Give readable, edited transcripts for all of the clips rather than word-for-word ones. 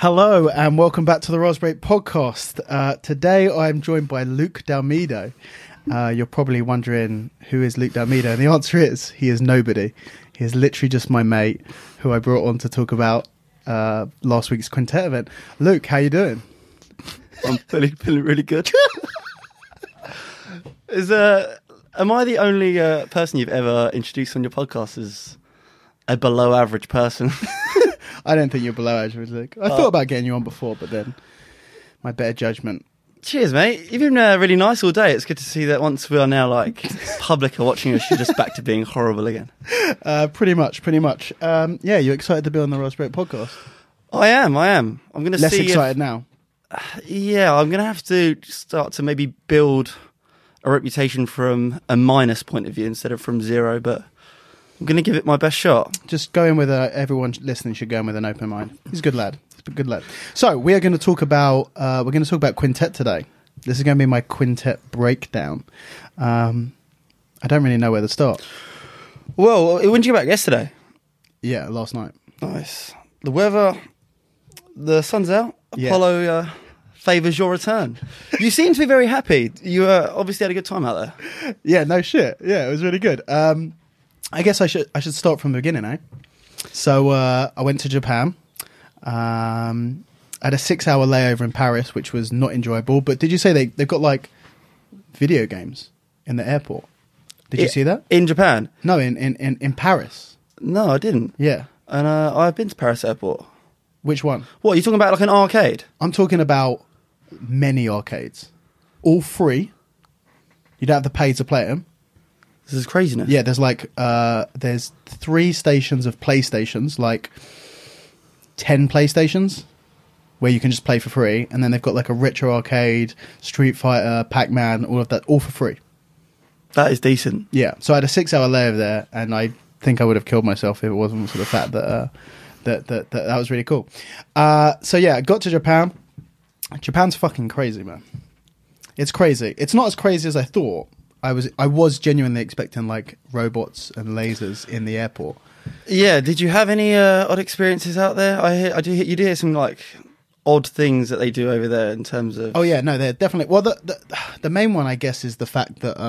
Hello and welcome back to the Raspberry Podcast. Today I'm joined by Luke Dalmedo. You're probably wondering who is Luke Dalmedo, and the answer is he is nobody. He is literally just my mate who I brought on to talk about last week's quintet event. Luke, how you doing? I'm feeling really good. Am I the only person you've ever introduced on your podcast as a below average person? I don't think you're below average, Luke. I thought about getting you on before, but then my better judgment. Cheers, mate. You've been really nice all day. It's good to see that once we are now public are watching us, you're just back to being horrible again. Pretty much. Yeah, you're excited to be on the Raspberry Podcast? I am. I'm going to see less excited now. Yeah, I'm going to have to start to maybe build a reputation from a minus point of view instead of from zero, but I'm going to give it my best shot. Just go in with everyone listening should go in with an open mind. He's a good lad. So we are going to talk about quintet today. This is going to be my quintet breakdown. I don't really know where to start. Well, when did you get back? Yesterday? Yeah, last night. Nice. The weather, the sun's out. Yeah. Apollo favours your return. You seem to be very happy. You obviously had a good time out there. Yeah, no shit. Yeah, it was really good. I guess I should start from the beginning, eh? So I went to Japan. I had a 6-hour layover in Paris, which was not enjoyable. But did you say they've got video games in the airport? Did you see that? In Japan? No, in Paris. No, I didn't. Yeah. And I've been to Paris airport. Which one? What, are you talking about an arcade? I'm talking about many arcades. All free. You don't have to pay to play them. This is craziness. Yeah, there's 3 stations of PlayStations, 10 PlayStations, where you can just play for free, and then they've got a Retro Arcade, Street Fighter, Pac-Man, all of that, all for free. That is decent. Yeah, so I had a 6-hour layover there, and I think I would have killed myself if it wasn't for the fact that that was really cool. So yeah, I got to Japan. Japan's fucking crazy, man. It's crazy. It's not as crazy as I thought. I was genuinely expecting robots and lasers in the airport. Yeah, did you have any odd experiences out there? You do hear some odd things that they do over there in terms of. Oh yeah, no, they're definitely. Well, the main one I guess is the fact that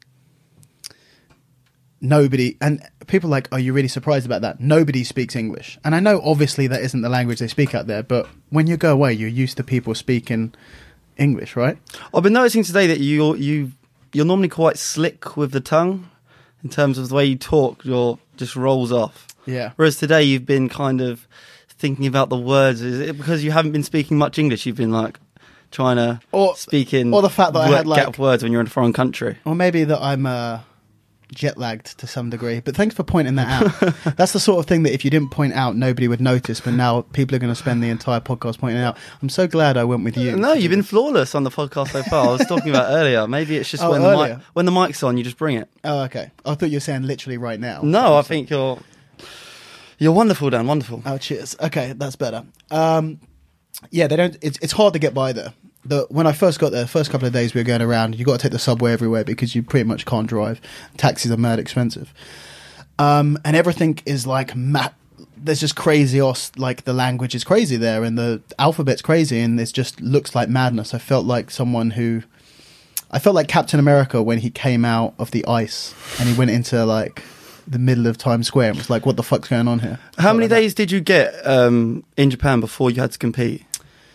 nobody, and people are like, are you really surprised about that? Nobody speaks English, and I know obviously that isn't the language they speak out there, but when you go away, you're used to people speaking English, right? I've been noticing today that you're normally quite slick with the tongue in terms of the way you talk. You're just rolls off. Yeah. Whereas today you've been kind of thinking about the words. Is it because you haven't been speaking much English? You've been trying to speak in or the fact that I had gap words when you're in a foreign country. Or maybe that I'm jet lagged to some degree. But thanks for pointing that out. That's the sort of thing that if you didn't point out, nobody would notice. But now people are going to spend the entire podcast pointing it out. I'm so glad I went with you. No, you've been flawless on the podcast so far. I was talking about earlier. Maybe it's just when the mic's on, you just bring it. Oh, okay. I thought you were saying literally right now. No, I think you're wonderful, Dan. Wonderful. Oh, cheers. Okay, that's better. Yeah, they don't. It's hard to get by there. When I first got there, the first couple of days we were going around, you got to take the subway everywhere because you pretty much can't drive. Taxis are mad expensive. And everything is there's just crazy, the language is crazy there and the alphabet's crazy and it just looks like madness. I felt like Captain America when he came out of the ice and he went into the middle of Times Square and was like, what the fuck's going on here? How many days did you get in Japan before you had to compete?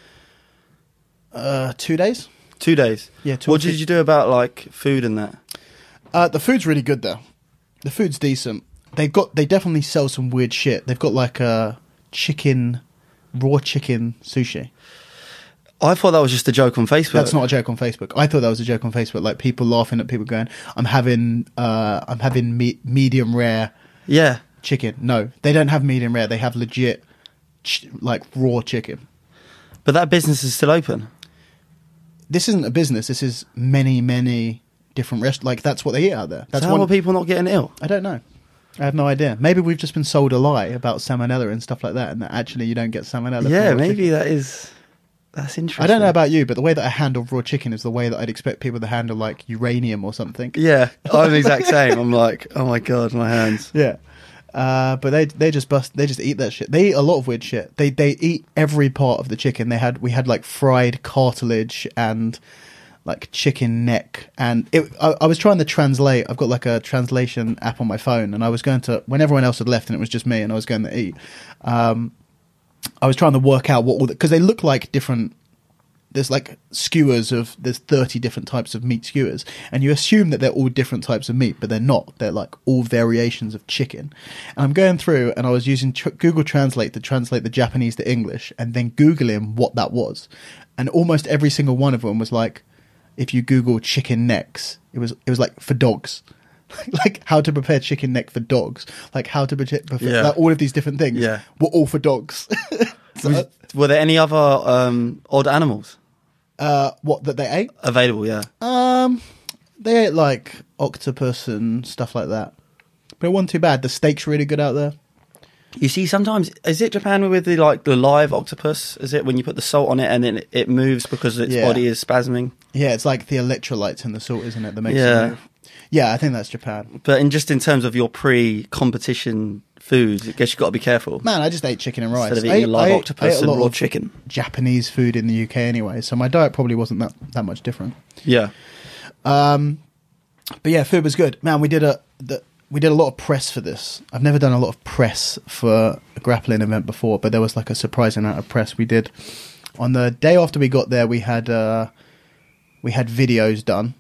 2 days. 2 days. Yeah. What did you do about food and that? The food's really good though. The food's decent. They definitely sell some weird shit. They've got a raw chicken sushi. I thought that was just a joke on Facebook. That's not a joke on Facebook. I thought that was a joke on Facebook. People laughing at people going, I'm having medium rare. Yeah. Chicken. No, they don't have medium rare. They have legit raw chicken. But that business is still open. This isn't a business. This is many, many different restaurants. That's what they eat out there. That's how are people not getting ill? I don't know. I have no idea. Maybe we've just been sold a lie about salmonella and stuff like that, and that actually you don't get salmonella. Yeah, maybe that's interesting. I don't know about you, but the way that I handle raw chicken is the way that I'd expect people to handle uranium or something. Yeah, I'm the exact same. I'm like, oh my God, my hands. Yeah. But they just eat that shit. They eat a lot of weird shit. They eat every part of the chicken. We had like fried cartilage and like chicken neck, and I was trying to translate. I've got like a translation app on my phone, and I was going to, when everyone else had left and it was just me and I was going to eat, I was trying to work out because they look like different. There's like there's 30 different types of meat skewers, and you assume that they're all different types of meat, but they're not. They're like all variations of chicken. And I'm going through and I was using Google Translate to translate the Japanese to English, and then Googling what that was. And almost every single one of them was like, if you Google chicken necks, it was like for dogs. Like how to prepare chicken neck for dogs, like how to prepare like all of these different things were all for dogs. Were there any other odd animals? What that they ate? Available, yeah. They ate like octopus and stuff like that, but it wasn't too bad. The steak's really good out there. You see, sometimes is it Japan with the live octopus? Is it when you put the salt on it and then it moves because its body is spasming? Yeah, it's like the electrolytes in the salt, isn't it? That makes it move. Yeah, I think that's Japan. But in terms of your pre-competition foods, I guess you've got to be careful. Man, I just ate chicken and rice. Instead of eating a live octopus and raw chicken. Japanese food in the UK anyway, so my diet probably wasn't that much different. Yeah. But yeah, food was good. Man, we did a lot of press for this. I've never done a lot of press for a grappling event before, but there was like a surprising amount of press we did. On the day after we got there, we had videos done.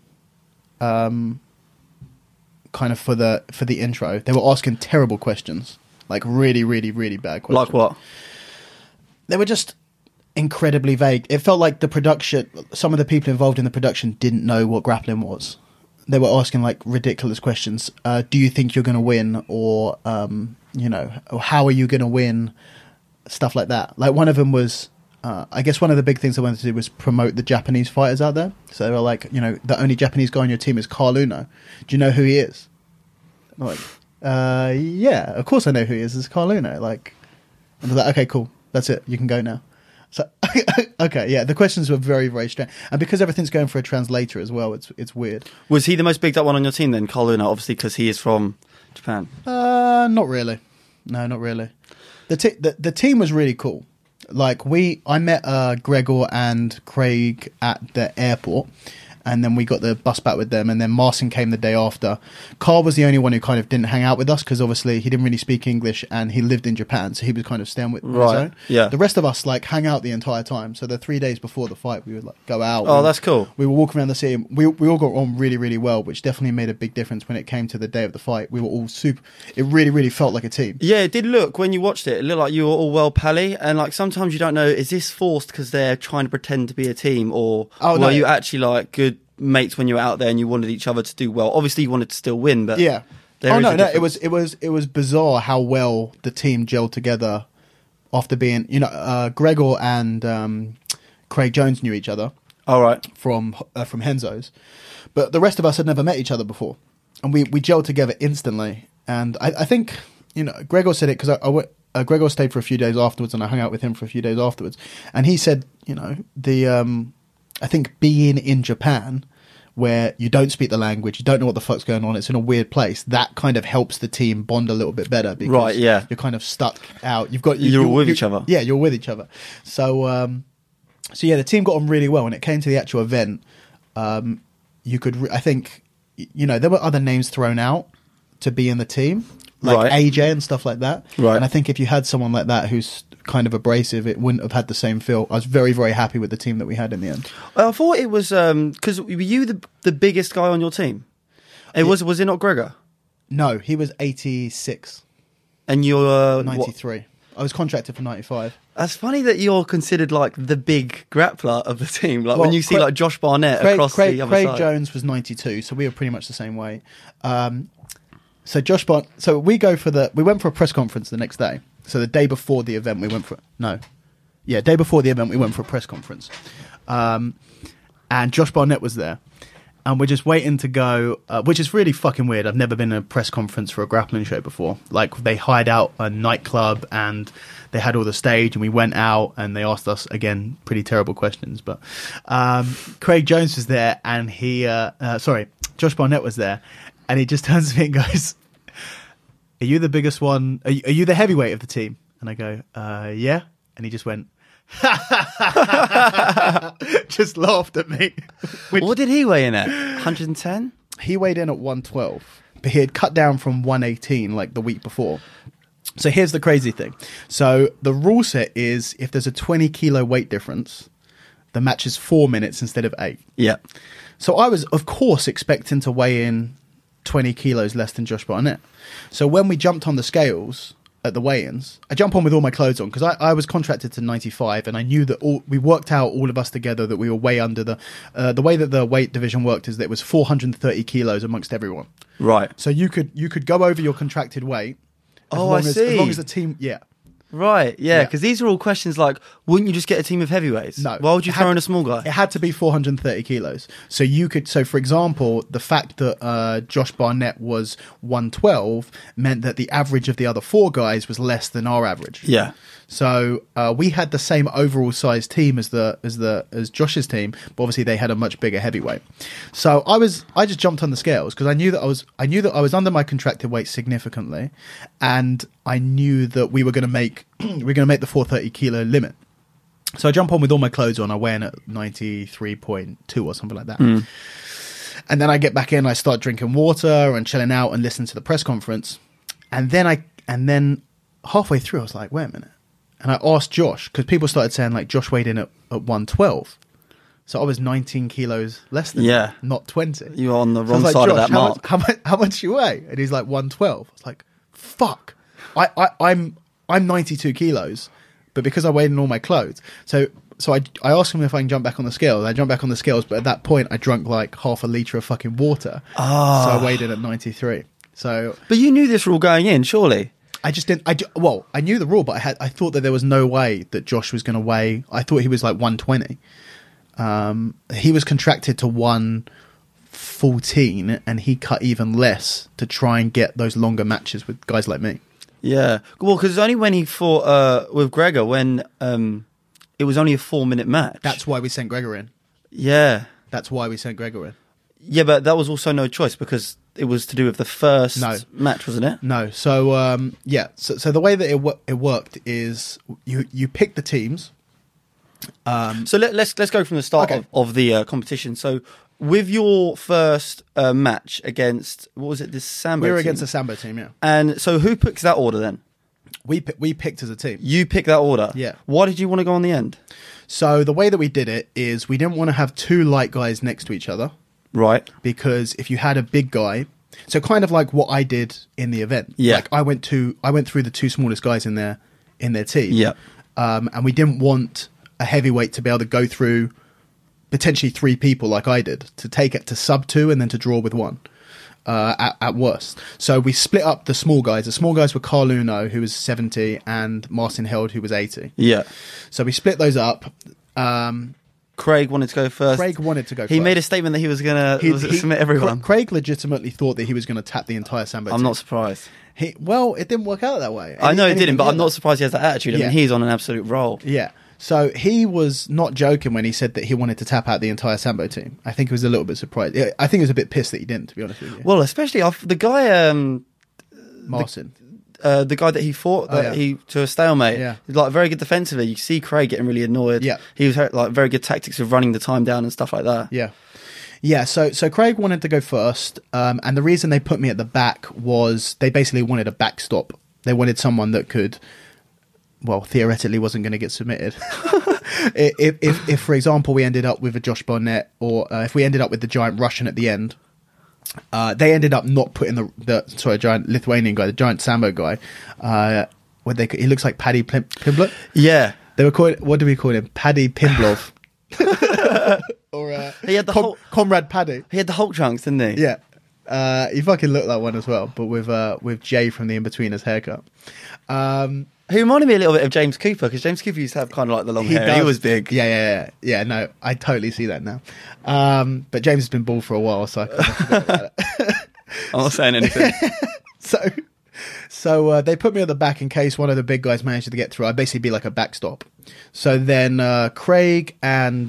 Kind of for the intro. They were asking terrible questions, like really, really, really bad questions. Like what? They were just incredibly vague. It felt like the production, some of the people involved in the production didn't know what grappling was. They were asking like ridiculous questions. Do you think you're going to win? Or, or how are you going to win? Stuff like that. Like one of them was, I guess one of the big things I wanted to do was promote the Japanese fighters out there. So they were like, the only Japanese guy on your team is Carl Uno. Do you know who he is? I'm like, yeah, of course I know who he is. It's Carl Uno. Like, and I was like, okay, cool. That's it. You can go now. So, okay, yeah, the questions were very, very strange. And because everything's going for a translator as well, it's weird. Was he the most bigged up one on your team then, Carl Uno, obviously because he is from Japan? Not really. No, not really. The team was really cool. Like I met Gregor and Craig at the airport, and then we got the bus back with them, and then Marcin came the day after. Carl was the only one who kind of didn't hang out with us because obviously he didn't really speak English and he lived in Japan, so he was kind of staying with his own. Yeah. The rest of us like hang out the entire time. So the 3 days before the fight, we would like go out. Oh, that's cool. We would walk around the city. We all got on really, really well, which definitely made a big difference when it came to the day of the fight. We were all super. It really, really felt like a team. Yeah, it did look when you watched it. It looked like you were all well pally, and like sometimes you don't know, is this forced because they're trying to pretend to be a team, or were you actually like good mates when you were out there and you wanted each other to do well? Obviously you wanted to still win, but yeah. It was bizarre how well the team gelled together after being, Gregor and Craig Jones knew each other. All right. From Henzo's, but the rest of us had never met each other before, and we gelled together instantly. And I think Gregor said it because Gregor stayed for a few days afterwards, and I hung out with him for a few days afterwards, and he said I think being in Japan, where you don't speak the language, you don't know what the fuck's going on, it's in a weird place, that kind of helps the team bond a little bit better because you're kind of stuck out. You're with each other. Yeah, you're with each other. So yeah, the team got on really well. When it came to the actual event, you could, I think, there were other names thrown out to be in the team, like AJ and stuff like that. Right. And I think if you had someone like that who's kind of abrasive, it wouldn't have had the same feel. I was very, very happy with the team that we had in the end. I thought it was because were you the biggest guy on your team? Was it not Gregor? No, he was 86. And you're 93. I was contracted for 95. That's funny that you're considered like the big grappler of the team. Like when you see like Josh Barnett across the other side. Craig Jones was 92, so we were pretty much the same weight. So we went for a press conference the next day. So the day before the event, day before the event, we went for a press conference. And Josh Barnett was there. And we're just waiting to go, which is really fucking weird. I've never been in a press conference for a grappling show before. Like, they hired out a nightclub and they had all the stage, and we went out and they asked us, again, pretty terrible questions. But Craig Jones was there, and Josh Barnett was there, and he just turns to me and goes, are you the biggest one? Are you the heavyweight of the team? And I go, yeah. And he just went, just laughed at me. What did he weigh in at? 110? He weighed in at 112, but he had cut down from 118 like the week before. So here's the crazy thing. So the rule set is if there's a 20 kilo weight difference, the match is 4 minutes instead of 8. Yeah. So I was, of course, expecting to weigh in 20 kilos less than Josh Barnett. So when we jumped on the scales at the weigh-ins, I jump on with all my clothes on because I was contracted to 95, and I knew that we worked out, all of us together, that we were way under the way that the weight division worked is that it was 430 kilos amongst everyone. Right. So you could go over your contracted weight. As long as the team, yeah. Right, yeah, because these are all questions like, wouldn't you just get a team of heavyweights? No. Why would you throw in a small guy? It had to be 430 kilos. So for example, the fact that Josh Barnett was 112 meant that the average of the other 4 guys was less than our average. Yeah. So we had the same overall size team as Josh's team, but obviously they had a much bigger heavyweight. So I just jumped on the scales because I knew that I was under my contracted weight significantly, and I knew that we were going to make the 430 kilo limit. So I jump on with all my clothes on. I weigh in at 93.2 or something like that. Mm. And then I get back in. I start drinking water and chilling out and listening to the press conference. And then halfway through, I was like, wait a minute. And I asked Josh, because people started saying like Josh weighed in at 112. So I was 19 kilos less than him, not 20. You were on the wrong side of that mark. How much you weigh? And he's like 112. I was like, fuck. I'm 92 kilos, but because I weighed in all my clothes. So I asked him if I can jump back on the scales. I jumped back on the scales, but at that point I drank like half a litre of fucking water. Oh. So I weighed in at 93. So, but you knew this rule going in, surely? I just didn't. I knew the rule, but I thought that there was no way that Josh was going to weigh. I thought he was like 120. He was contracted to 114, and he cut even less to try and get those longer matches with guys like me. Yeah, well, because only when he fought with Gregor, when it was only a 4-minute match. That's why we sent Gregor in. Yeah, that's why we sent Gregor in. Yeah, but that was also no choice because it was to do with the first match, wasn't it? No. So, So the way that it worked is you pick the teams. So let's go from the start of the competition. So with your first match against, what was it, the Sambo team? We were against the Sambo team, yeah. And so who picks that order then? We picked as a team. You picked that order? Yeah. Why did you want to go on the end? So the way that we did it is we didn't want to have 2 light guys next to each other. Right. Because if you had a big guy, so kind of like what I did in the event. Yeah. Like I went through the 2 smallest guys in their team. Yeah. And we didn't want a heavyweight to be able to go through potentially 3 people like I did, to take it to sub 2 and then to draw with 1 at worst. So we split up the small guys. The small guys were Carl Uno, who was 70, and Marcin Held, who was 80. Yeah. So we split those up. Craig wanted to go first. He made a statement that he was going to submit everyone. Craig legitimately thought that he was going to tap the entire Sambo team. I'm not surprised. It didn't work out that way. I know it didn't, but I'm not surprised he has that attitude. I mean, he's on an absolute roll. Yeah. So he was not joking when he said that he wanted to tap out the entire Sambo team. I think he was a little bit surprised. I think he was a bit pissed that he didn't, to be honest with you. Well, especially the guy... Marcin. The guy that he fought to a stalemate, like very good defensively. You see Craig getting really annoyed. Yeah, he was like very good tactics of running the time down and stuff like that. Yeah. So Craig wanted to go first, and the reason they put me at the back was they basically wanted a backstop. They wanted someone that could, well, theoretically wasn't going to get submitted. if for example we ended up with a Josh Barnett, or if we ended up with the giant Russian at the end. They ended up not putting the giant Lithuanian guy, the giant Sambo guy. He looks like Paddy Pimblett. Yeah, they were called. What do we call him? Paddy Pimblov. Or he had the Comrade Paddy. He had the Hulk trunks, didn't he? Yeah, he fucking looked like one as well, but with Jay from the Inbetweeners haircut. He reminded me a little bit of James Cooper, because James Cooper used to have kind of like the long hair. He was big. Yeah. No, I totally see that now. But James has been bald for a while, so I can't forget about it. I'm not saying anything. So they put me at the back in case one of the big guys managed to get through. I'd basically be like a backstop. So then Craig and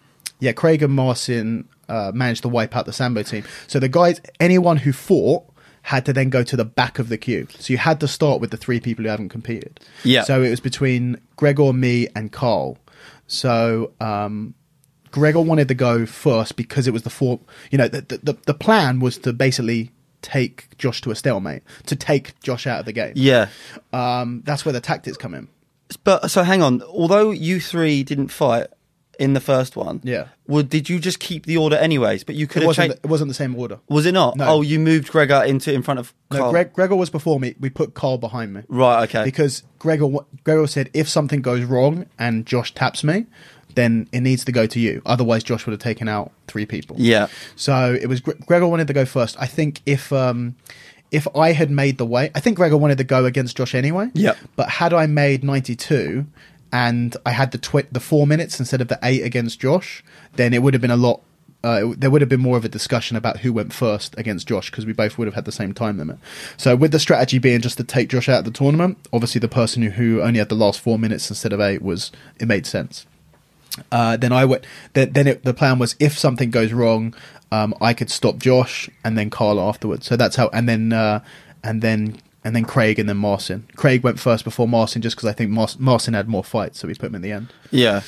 Marcin managed to wipe out the Sambo team. So the guys, anyone who fought, had to then go to the back of the queue. So you had to start with the 3 people who haven't competed. Yeah. So it was between Gregor, me, and Carl. So Gregor wanted to go first because it was the 4. You know, the plan was to basically take Josh to a stalemate, to take Josh out of the game. Yeah. That's where the tactics come in. But so hang on, although you 3 didn't fight in the first one, yeah, did you just keep the order anyways? But you could have changed. It wasn't the same order. Was it not? No. Oh, you moved Gregor in front of Carl. No, Gregor was before me. We put Carl behind me. Right. Okay. Because Gregor said if something goes wrong and Josh taps me, then it needs to go to you. Otherwise, Josh would have taken out 3 people. Yeah. So it was Gregor wanted to go first. I think if I had made the way, I think Gregor wanted to go against Josh anyway. Yeah. But had I made 92 and I had the 4 minutes instead of the 8 against Josh, then it would have been a lot. There would have been more of a discussion about who went first against Josh because we both would have had the same time limit. So with the strategy being just to take Josh out of the tournament, obviously the person who only had the last 4 minutes instead of 8 it made sense. Then I went. The plan was if something goes wrong, I could stop Josh and then Carl afterwards. So that's how. And then Craig and then Marcin. Craig went first before Marcin just because I think Marcin had more fights, so we put him in the end. Yeah.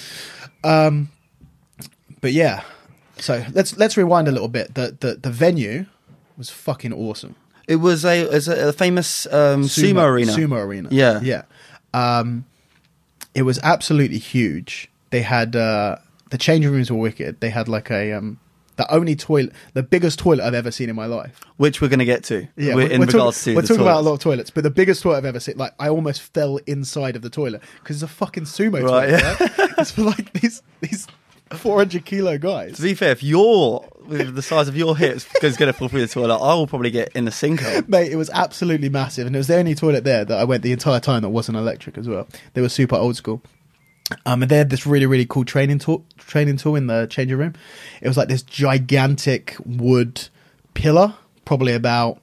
But yeah. So let's rewind a little bit. The venue was fucking awesome. It was a famous sumo arena. Sumo arena. Yeah. Yeah. It was absolutely huge. They had the changing rooms were wicked. They had like the only toilet, the biggest toilet I've ever seen in my life. Which we're going to get to. Yeah, we're talking about a lot of toilets, but the biggest toilet I've ever seen, like I almost fell inside of the toilet because it's a fucking sumo toilet. Yeah. Right? It's for like these 400 kilo guys. To be fair, if you're with the size of your hips is going to fall through the toilet, I will probably get in the sinkhole. Mate, it was absolutely massive, and it was the only toilet there that I went the entire time that wasn't electric as well. They were super old school. And they had this really, really cool training tool in the changing room. It was like this gigantic wood pillar, probably about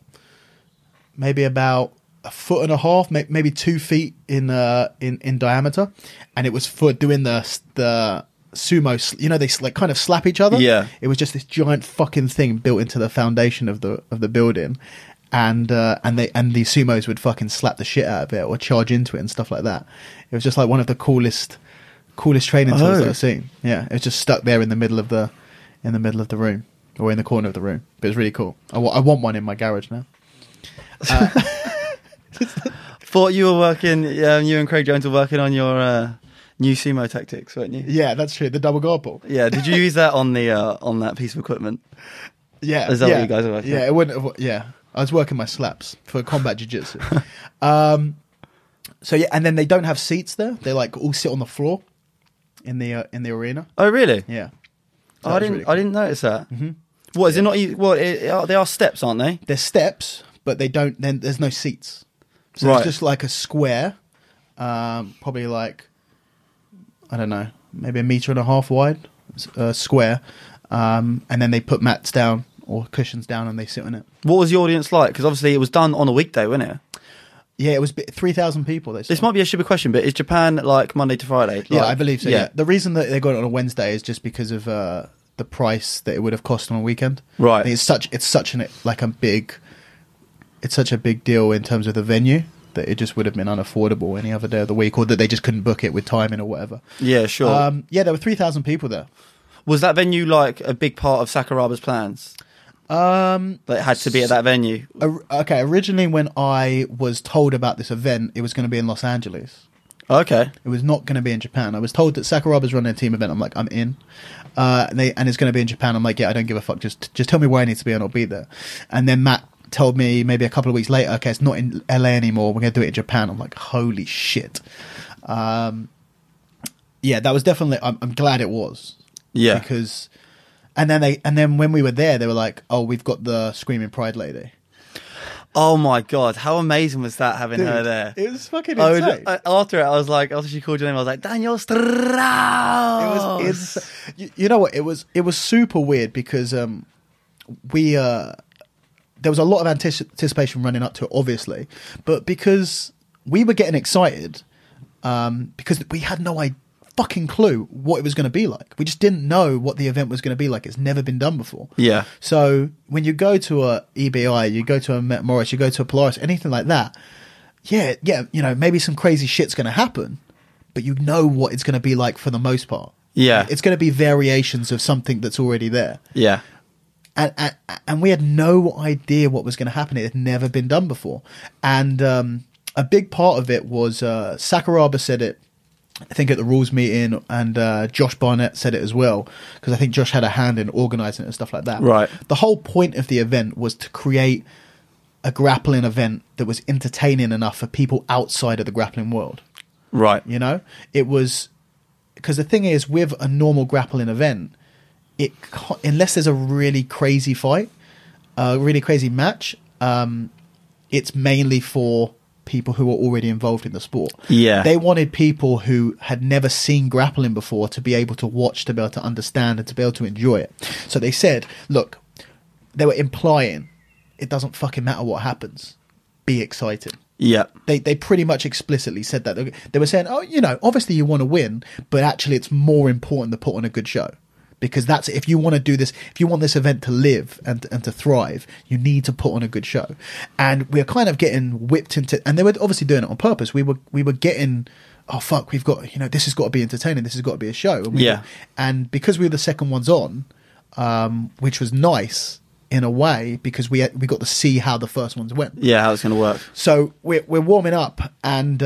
a foot and a half, maybe 2 feet in diameter, and it was for doing the sumo. You know, they like kind of slap each other. Yeah, it was just this giant fucking thing built into the foundation of the building. And the sumos would fucking slap the shit out of it or charge into it and stuff like that. It was just like one of the coolest training tools that I've seen. Yeah, it was just stuck there in the middle of the room or in the corner of the room. But it was really cool. I want one in my garage now. Thought you were working. You and Craig Jones were working on your new sumo tactics, weren't you? Yeah, that's true. The double guard pull. Yeah. Did you use that on that piece of equipment? Yeah. Is that what you guys are working? Yeah, it wouldn't. Yeah, I was working my slaps for combat jiu-jitsu. So yeah, and then they don't have seats there. They like all sit on the floor in the arena. Oh really? Yeah. So I didn't notice that. Mm-hmm. What is it not? They are steps, aren't they? They're steps, but they don't. Then there's no seats. So right. It's just like a square, probably like I don't know, maybe 1.5 meters wide, square, and then they put mats down or cushions down and they sit on it. What was the audience like? Because obviously it was done on a weekday, wasn't it? Yeah, it was 3,000 people. This might be a stupid question, but is Japan like Monday to Friday? Yeah, I believe so. Yeah. The reason that they got it on a Wednesday is just because of the price that it would have cost on a weekend. Right. It's such a big deal in terms of the venue that it just would have been unaffordable any other day of the week, or that they just couldn't book it with timing or whatever. Yeah, sure. Yeah, there were 3,000 people there. Was that venue like a big part of Sakuraba's plans? That it had to be at that venue. Okay, originally when I was told about this event, it was going to be in Los Angeles. Okay. It was not going to be in Japan. I was told that Sakuraba's running a team event. I'm like, I'm in. And it's going to be in Japan. I'm like, yeah, I don't give a fuck. Just tell me where I need to be and I'll be there. And then Matt told me maybe a couple of weeks later, okay, it's not in LA anymore. We're going to do it in Japan. I'm like, holy shit. Yeah, that was definitely, I'm glad it was. Yeah. Because... And then when we were there, they were like, "Oh, we've got the Screaming Pride lady." Oh my god, how amazing was that having her there? It was fucking insane. After she called your name, I was like, Daniel Strauss. It was you know what? It was super weird because there was a lot of anticipation running up to it, obviously, but because we were getting excited, because we had no idea. fucking clue what it was going to be like. We just didn't know what the event was going to be like. It's never been done before. Yeah. So when you go to a EBI, you go to a Met Morris, you go to a Polaris, anything like that, yeah, you know, maybe some crazy shit's going to happen, but you know what it's going to be like for the most part. Yeah. It's going to be variations of something that's already there. Yeah. And we had no idea what was going to happen. It had never been done before. And a big part of it was Sakuraba said it, I think, at the rules meeting, and Josh Barnett said it as well, because I think Josh had a hand in organising it and stuff like that. Right. The whole point of the event was to create a grappling event that was entertaining enough for people outside of the grappling world. Right. You know? It was... Because the thing is, with a normal grappling event, unless there's a really crazy fight, a really crazy match, it's mainly for people who are already involved in the sport. Yeah. They wanted people who had never seen grappling before to be able to watch, to be able to understand, and to be able to enjoy it. So they said, look, they were implying it doesn't fucking matter what happens. Be excited. Yeah. They pretty much explicitly said that. They were saying, oh, you know, obviously you want to win, but actually it's more important to put on a good show. Because that's, if you want to do this, if you want this event to live and to thrive, you need to put on a good show. And we're kind of getting whipped into, and they were obviously doing it on purpose. We were getting, oh fuck, we've got, you know, this has got to be entertaining. This has got to be a show. And because we were the second ones on, which was nice in a way, because we got to see how the first ones went. Yeah, how it's going to work. So we're warming up, and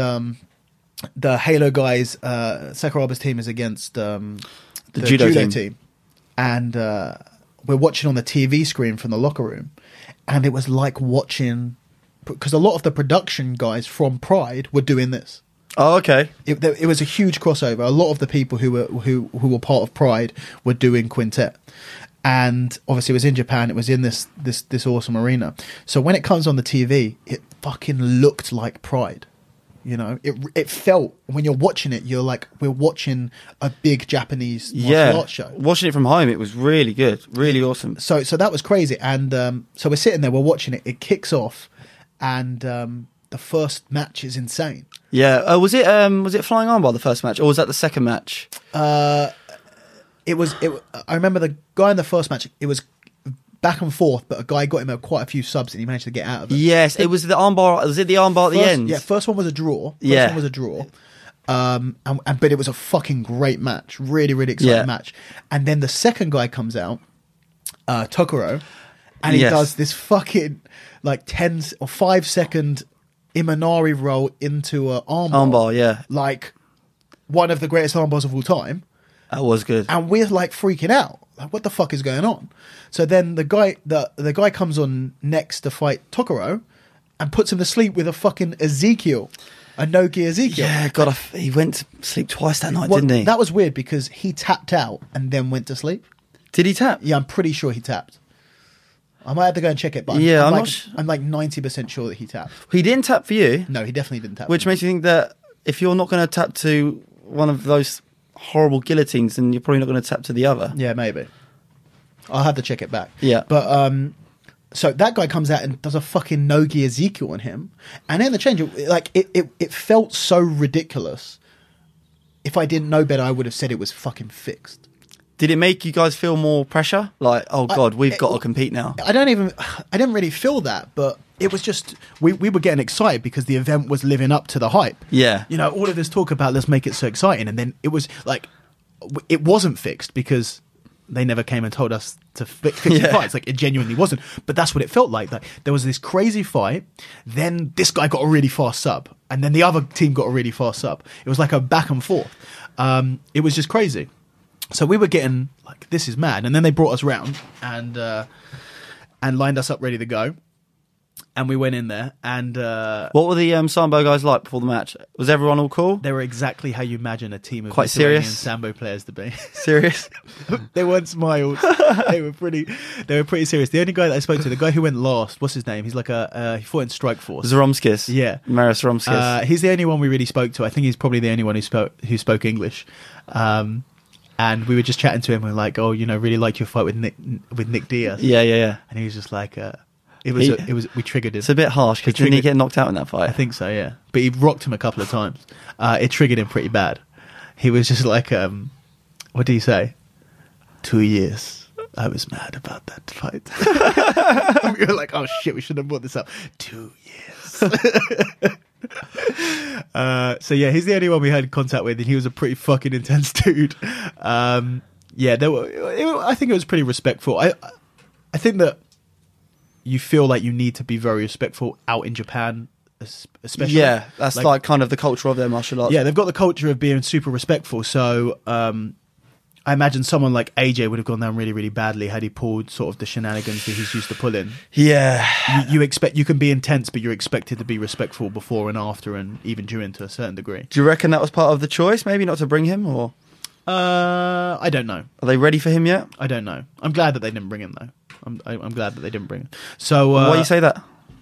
the Halo guys, Sakuraba's team is against the judo team. And we're watching on the TV screen from the locker room, and it was like watching, because a lot of the production guys from Pride were doing this. Oh, okay. It was a huge crossover. A lot of the people who were part of Pride were doing Quintet, and obviously it was in Japan. It was in this awesome arena. So when it comes on the TV, it fucking looked like Pride. You know, it felt, when you're watching it, you're like, we're watching a big Japanese martial arts show. Watching it from home, it was really good, really awesome. So that was crazy, and so we're sitting there, we're watching it. It kicks off, and the first match is insane. Yeah, was it flying armbar the first match, or was that the second match? It was. I remember the guy in the first match. It was back and forth, but a guy got him quite a few subs and he managed to get out of it. Yes, it was the armbar. Was it the armbar at the end? Yeah, first one was a draw. But it was a fucking great match. Really, really exciting match. And then the second guy comes out, Tokoro, and he does this fucking like 10 or 5 second Imanari roll into an armbar. Yeah. Like one of the greatest armbars of all time. That was good. And we're like freaking out. Like, what the fuck is going on? So then the guy comes on next to fight Tokoro and puts him to sleep with a fucking Ezekiel. A no-gi Ezekiel. Yeah, God, he went to sleep twice that night, didn't he? That was weird because he tapped out and then went to sleep. Did he tap? Yeah, I'm pretty sure he tapped. I might have to go and check it, but I'm like 90% sure that he tapped. He didn't tap for you? No, he definitely didn't tap. Which makes you think that if you're not going to tap to one of those horrible guillotines, then you're probably not going to tap to the other. Yeah, maybe. I'll have to check it back. Yeah. But so that guy comes out and does a fucking no-gi Ezekiel on him, and in the change, like it felt so ridiculous. If I didn't know better, I would have said it was fucking fixed. Did it make you guys feel more pressure? Like, oh God, we've got to compete now. I didn't really feel that, but it was just, we were getting excited because the event was living up to the hype. Yeah. You know, all of this talk about let's make it so exciting, and then it was like, it wasn't fixed because they never came and told us to fix the fights. Like, it genuinely wasn't. But that's what it felt like. Like, there was this crazy fight, then this guy got a really fast sub, and then the other team got a really fast sub. It was like a back and forth. It was just crazy. So we were getting like, this is mad. And then they brought us round and lined us up ready to go. And we went in there, and what were the Sambo guys like before the match? Was everyone all cool? They were exactly how you imagine a team of quite serious Sambo players to be. Serious? They weren't smiles. They were pretty serious. The only guy that I spoke to, the guy who went last, what's his name? He's like he fought in Strike Force. Zaromskis. Yeah, Maris Zaromskis. He's the only one we really spoke to. I think he's probably the only one who spoke English. And we were just chatting to him. We were like, "Oh, you know, really like your fight with Nick Diaz." Yeah. And he was just like, It was. We triggered him. It's a bit harsh because didn't he get knocked out in that fight? I think so. Yeah, but he rocked him a couple of times. It triggered him pretty bad. he was just like, what did he say? 2 years. I was mad about that fight. We were like, oh shit, we should have brought this up. 2 years. So yeah, he's the only one we had contact with, and he was a pretty fucking intense dude. I think it was pretty respectful. I think that you feel like you need to be very respectful out in Japan, especially. Yeah, that's like kind of the culture of their martial arts. Yeah, they've got the culture of being super respectful. So I imagine someone like AJ would have gone down really, really badly had he pulled sort of the shenanigans that he's used to pulling. Yeah. You can be intense, but you're expected to be respectful before and after, and even during to a certain degree. Do you reckon that was part of the choice, maybe not to bring him, or? I don't know. Are they ready for him yet? I don't know. I'm glad that they didn't bring him, though. I'm glad that they didn't bring him. So why do you say that?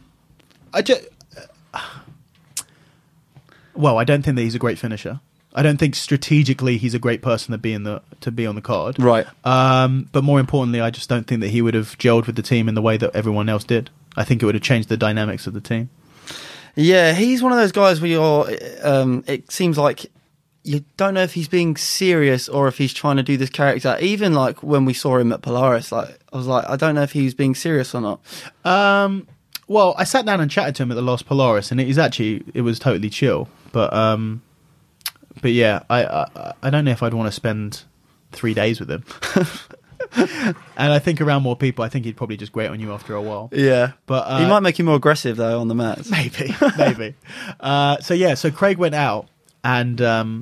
Well, I don't think that he's a great finisher. I don't think strategically he's a great person to be on the card. Right. But more importantly, I just don't think that he would have gelled with the team in the way that everyone else did. I think it would have changed the dynamics of the team. Yeah, he's one of those guys where it seems like you don't know if he's being serious or if he's trying to do this character. Even like when we saw him at Polaris, like I was like, I don't know if he was being serious or not. Well, I sat down and chatted to him at the last Polaris, and it was totally chill. But yeah, I don't know if I'd want to spend 3 days with him. And I think around more people, I think he'd probably just grate on you after a while. Yeah, but he might make you more aggressive though on the mats. Maybe. So Craig went out, and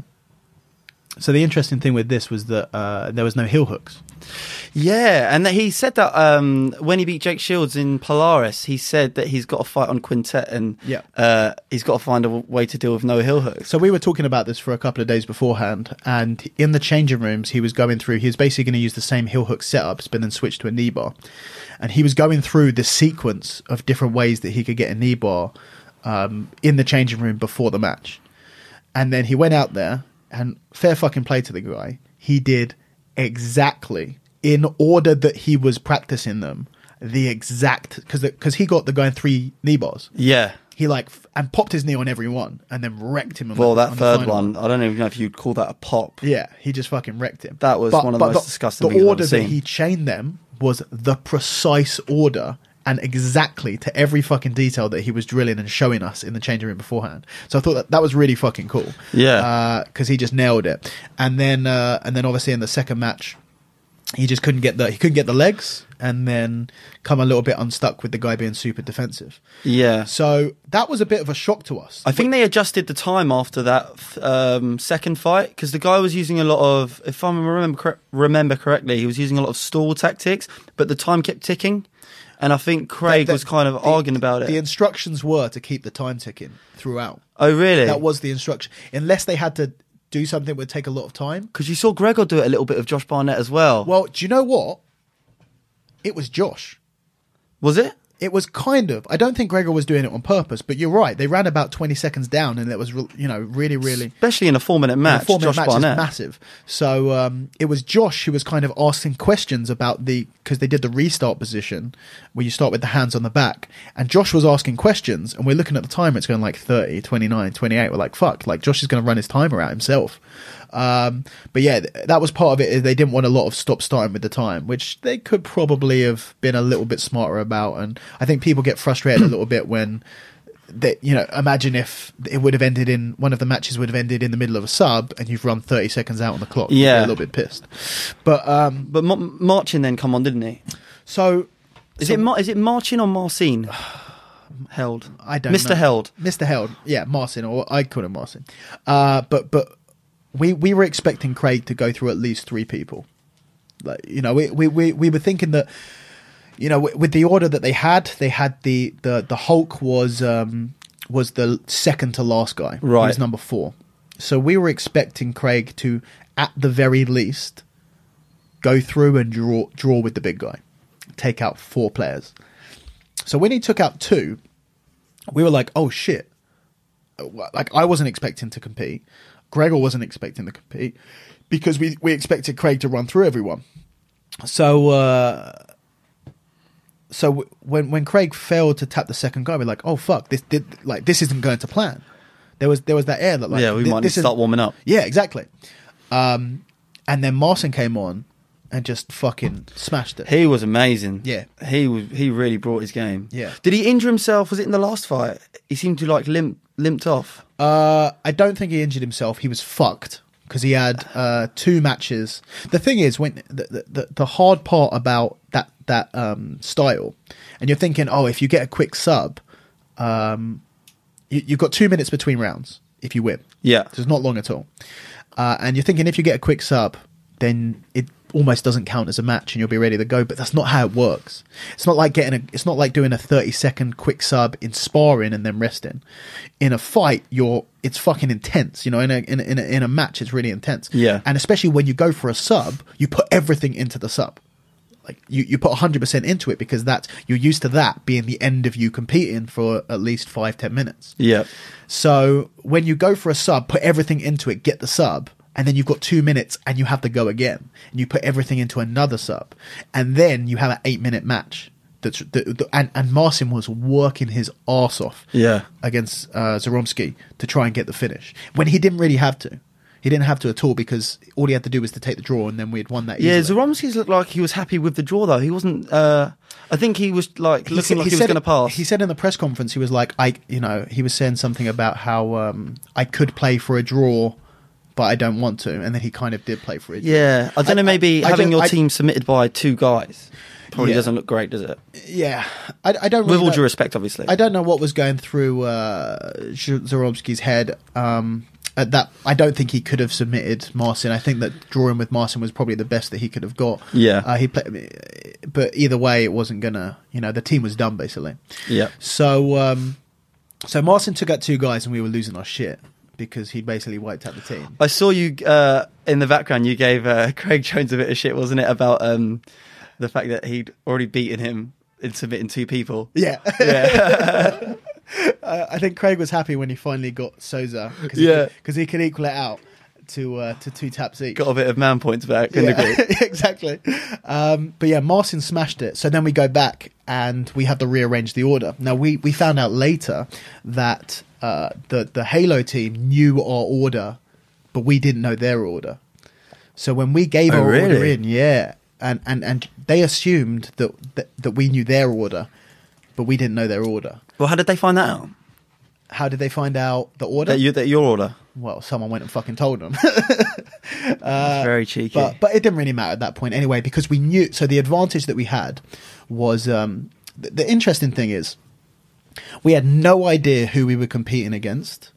so the interesting thing with this was that there was no heel hooks. Yeah, and he said that when he beat Jake Shields in Polaris, he said that he's got to fight on Quintet, and he's got to find a way to deal with no heel hooks. So we were talking about this for a couple of days beforehand, and in the changing rooms, he was basically going to use the same heel hook setups, but then switch to a knee bar. And he was going through the sequence of different ways that he could get a knee bar in the changing room before the match. And then he went out there, and fair fucking play to the guy, he did exactly, in order that he was practicing them, the exact, because he got the guy in 3 knee bars. Yeah. He and popped his knee on every one and then wrecked him. Well, that third one, I don't even know if you'd call that a pop. Yeah, he just fucking wrecked him. That was one of the most disgusting things I've ever seen. The order that he chained them was the precise order and exactly to every fucking detail that he was drilling and showing us in the changing room beforehand. So I thought that was really fucking cool. Yeah. Because he just nailed it. And then obviously in the second match, he just couldn't get the legs, and then come a little bit unstuck with the guy being super defensive. Yeah. So that was a bit of a shock to us. I think they adjusted the time after that second fight, because the guy was using a lot of, if I remember correctly, he was using a lot of stall tactics, but the time kept ticking. And I think Craig was kind of arguing about it. The instructions were to keep the time ticking throughout. Oh, really? That was the instruction. Unless they had to do something that would take a lot of time. Because you saw Gregor do it a little bit of Josh Barnett as well. Well, do you know what? It was Josh. Was it? It was kind of. I don't think Gregor was doing it on purpose, but you're right. They ran about 20 seconds down, and it was, really, really... Especially in a 4-minute match. A 4-minute Josh match Barnett is massive. So it was Josh who was kind of asking questions about because they did the restart position, where you start with the hands on the back, and Josh was asking questions, and we're looking at the timer, it's going like 30, 29, 28. We're like, fuck, like Josh is going to run his timer out himself. But yeah, that was part of it. They didn't want a lot of stop-starting with the time, which they could probably have been a little bit smarter about. And I think people get frustrated a little bit when they, imagine if it would have ended in one of the matches would have ended in the middle of a sub, and you've run 30 seconds out on the clock. Yeah, a little bit pissed. But Marcin then come on, didn't he? So is it Marcin or Marcin? Held. I don't know. Mr. Held. Yeah, Marcin, or I call him Marcin. But we were expecting Craig to go through at least 3 people. Like, we were thinking that, with the order that they had the Hulk was the second to last guy. Right. He was number 4. So we were expecting Craig to, at the very least, go through and draw with the big guy, take out 4 players. So when he took out 2, we were like, oh shit. Like, I wasn't expecting to compete. Gregor wasn't expecting to compete, because we expected Craig to run through everyone. So when Craig failed to tap the second guy, we're like, oh fuck, this isn't going to plan. There was that air that like we might need to start warming up. Yeah, exactly. And then Marcin came on and just fucking smashed it. He was amazing. Yeah, he really brought his game. Yeah. Did he injure himself? Was it in the last fight? He seemed to like limped off. I don't think he injured himself. He was fucked because he had 2 matches. The thing is, when the hard part about that style, and you're thinking, oh, if you get a quick sub, you've got 2 minutes between rounds if you win. Yeah, so it's not long at all. And you're thinking if you get a quick sub, then it almost doesn't count as a match and you'll be ready to go. But that's not how it works. It's not like it's not like doing a 30-second quick sub in sparring and then resting. In a fight, it's fucking intense. You know, in a match, it's really intense. Yeah, and especially when you go for a sub, you put everything into the sub. Like you put 100% into it because you're used to that being the end of you competing for at least 5-10 minutes. Yeah. So when you go for a sub, put everything into it, get the sub, and then you've got 2 minutes and you have to go again, and you put everything into another sub, and then you have an 8-minute match. And Marcin was working his arse off against Zaromsky to try and get the finish when he didn't really have to. He didn't have to at all because all he had to do was to take the draw and then we'd won that easily. Yeah, Zaromsky's looked like he was happy with the draw though. He wasn't... I think he was like looking like he was going to pass. He said in the press conference, he was like, he was saying something about how I could play for a draw, but I don't want to. And then he kind of did play for it. Yeah, I don't know, maybe having your team submitted by 2 guys probably doesn't look great, does it? Yeah. I don't really With all due respect, obviously. I don't know what was going through Zaromsky's head. At that, I don't think he could have submitted Marcin. I think that drawing with Marcin was probably the best that he could have got. Yeah. He played, but either way, it wasn't gonna. The team was done basically. Yeah. So Marcin took out 2 guys, and we were losing our shit because he basically wiped out the team. I saw you in the background. You gave Craig Jones a bit of shit, wasn't it, about the fact that he'd already beaten him in submitting 2 people? Yeah. Yeah. I think Craig was happy when he finally got Souza because he could equal it out to 2 taps each. Got a bit of man points back. Exactly. But yeah, Marcin smashed it. So then we go back and we have to rearrange the order. Now we found out later that the Halo team knew our order, but we didn't know their order. So when we gave our order in, and they assumed that we knew their order, but we didn't know their order. Well, how did they find that out? How did they find out the order? That your order? Well, someone went and fucking told them. That's very cheeky. But it didn't really matter at that point anyway, because we knew. So the advantage that we had was the interesting thing is we had no idea who we were competing against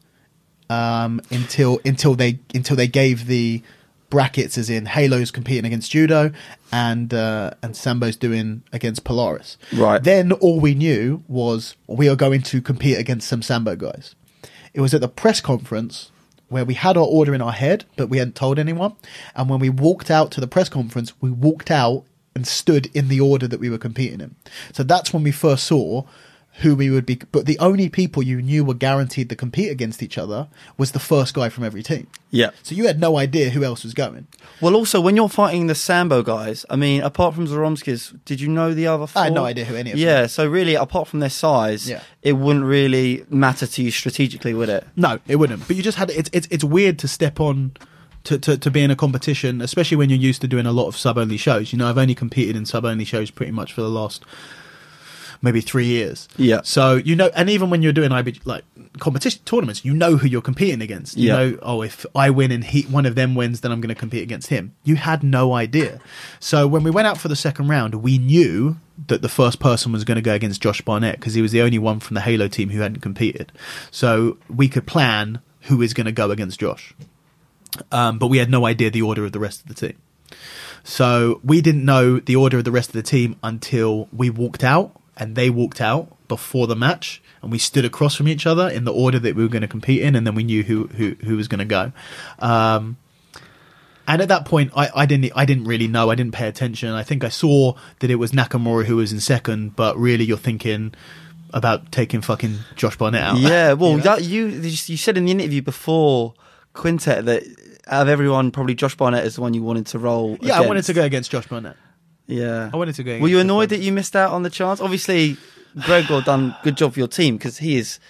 until they gave the brackets, as in Halo's competing against Judo and Sambo's doing against Polaris. Right. Then all we knew was we are going to compete against some Sambo guys. It was at the press conference where we had our order in our head, but we hadn't told anyone. And when we walked out to the press conference, we walked out and stood in the order that we were competing in. So that's when we first saw who we would be. But the only people you knew were guaranteed to compete against each other was the first guy from every team. Yeah. So you had no idea who else was going. Well, also, when you're fighting the Sambo guys, I mean, apart from Zaromsky's, did you know the other 4? I had no idea who any of them. Yeah, so really, apart from their size, it wouldn't really matter to you strategically, would it? No, it wouldn't. But you just had it's weird to step on to be in a competition, especially when you're used to doing a lot of sub-only shows. I've only competed in sub-only shows pretty much for the last maybe 3 years. Yeah. So, and even when you're doing like competition tournaments, you know who you're competing against. You know, if I win and one of them wins, then I'm going to compete against him. You had no idea. So when we went out for the second round, we knew that the first person was going to go against Josh Barnett because he was the only one from the Halo team who hadn't competed. So we could plan who is going to go against Josh. But we had no idea the order of the rest of the team. So we didn't know the order of the rest of the team until we walked out. And they walked out before the match, and we stood across from each other in the order that we were going to compete in, and then we knew who was going to go. And at that point, I didn't really know. I didn't pay attention. I think I saw that it was Nakamura who was in second, but really, you're thinking about taking fucking Josh Barnett out. Yeah, well, you said in the interview before Quintet that out of everyone, probably Josh Barnett is the one you wanted to roll. Yeah, against. I wanted to go against Josh Barnett. Yeah, I wanted to go. Were you annoyed that you missed out on the chance? Obviously, Gregor done a good job for your team because he is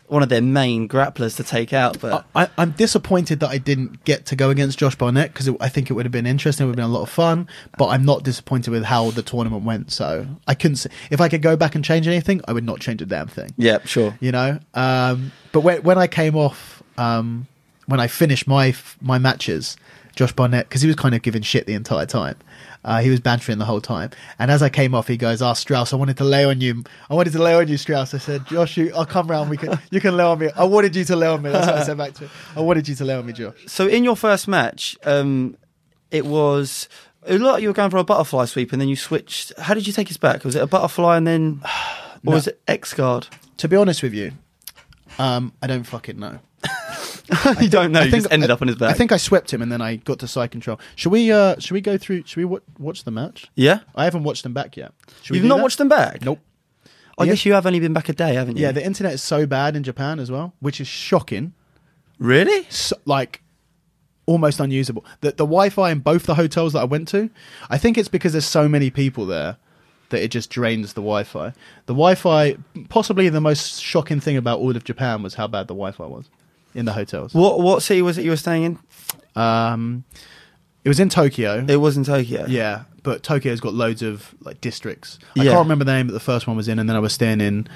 one of their main grapplers to take out. But I'm disappointed that I didn't get to go against Josh Barnett, because I think it would have been interesting. It would have been a lot of fun. But I'm not disappointed with how the tournament went. So I couldn't say, if I could go back and change anything, I would not change a damn thing. Yeah, sure. You know. But when I came off, when I finished my matches, Josh Barnett, because he was kind of giving shit the entire time. He was bantering the whole time. And as I came off, he goes, Strauss, I wanted to lay on you, Strauss. I said, Josh, I'll come round. You can lay on me. I wanted you to lay on me. That's what I said back to him. I wanted you to lay on me, Josh. So in your first match, it was a lot. You were going for a butterfly sweep, and then you switched. How did you take us back? Was it a butterfly and then, or was it X guard? To be honest with you, I don't fucking know. You don't know. You just ended up on his back. I think I swept him, and then I got to side control. Should we go through? Should we watch the match? Yeah, I haven't watched them back yet. You've not watched them back? Nope. I guess you have only been back a day, haven't you? Yeah, the internet is so bad in Japan as well, which is shocking. Really? So, like, almost unusable. The Wi-Fi in both the hotels that I went to, I think it's because there's so many people there that it just drains the Wi-Fi. The Wi-Fi, possibly the most shocking thing about all of Japan was how bad the Wi-Fi was in the hotels. What city was it you were staying in? It was in Tokyo. It was in Tokyo. Yeah, but Tokyo's got loads of like districts. I can't remember the name that the first one was in, and then I was staying in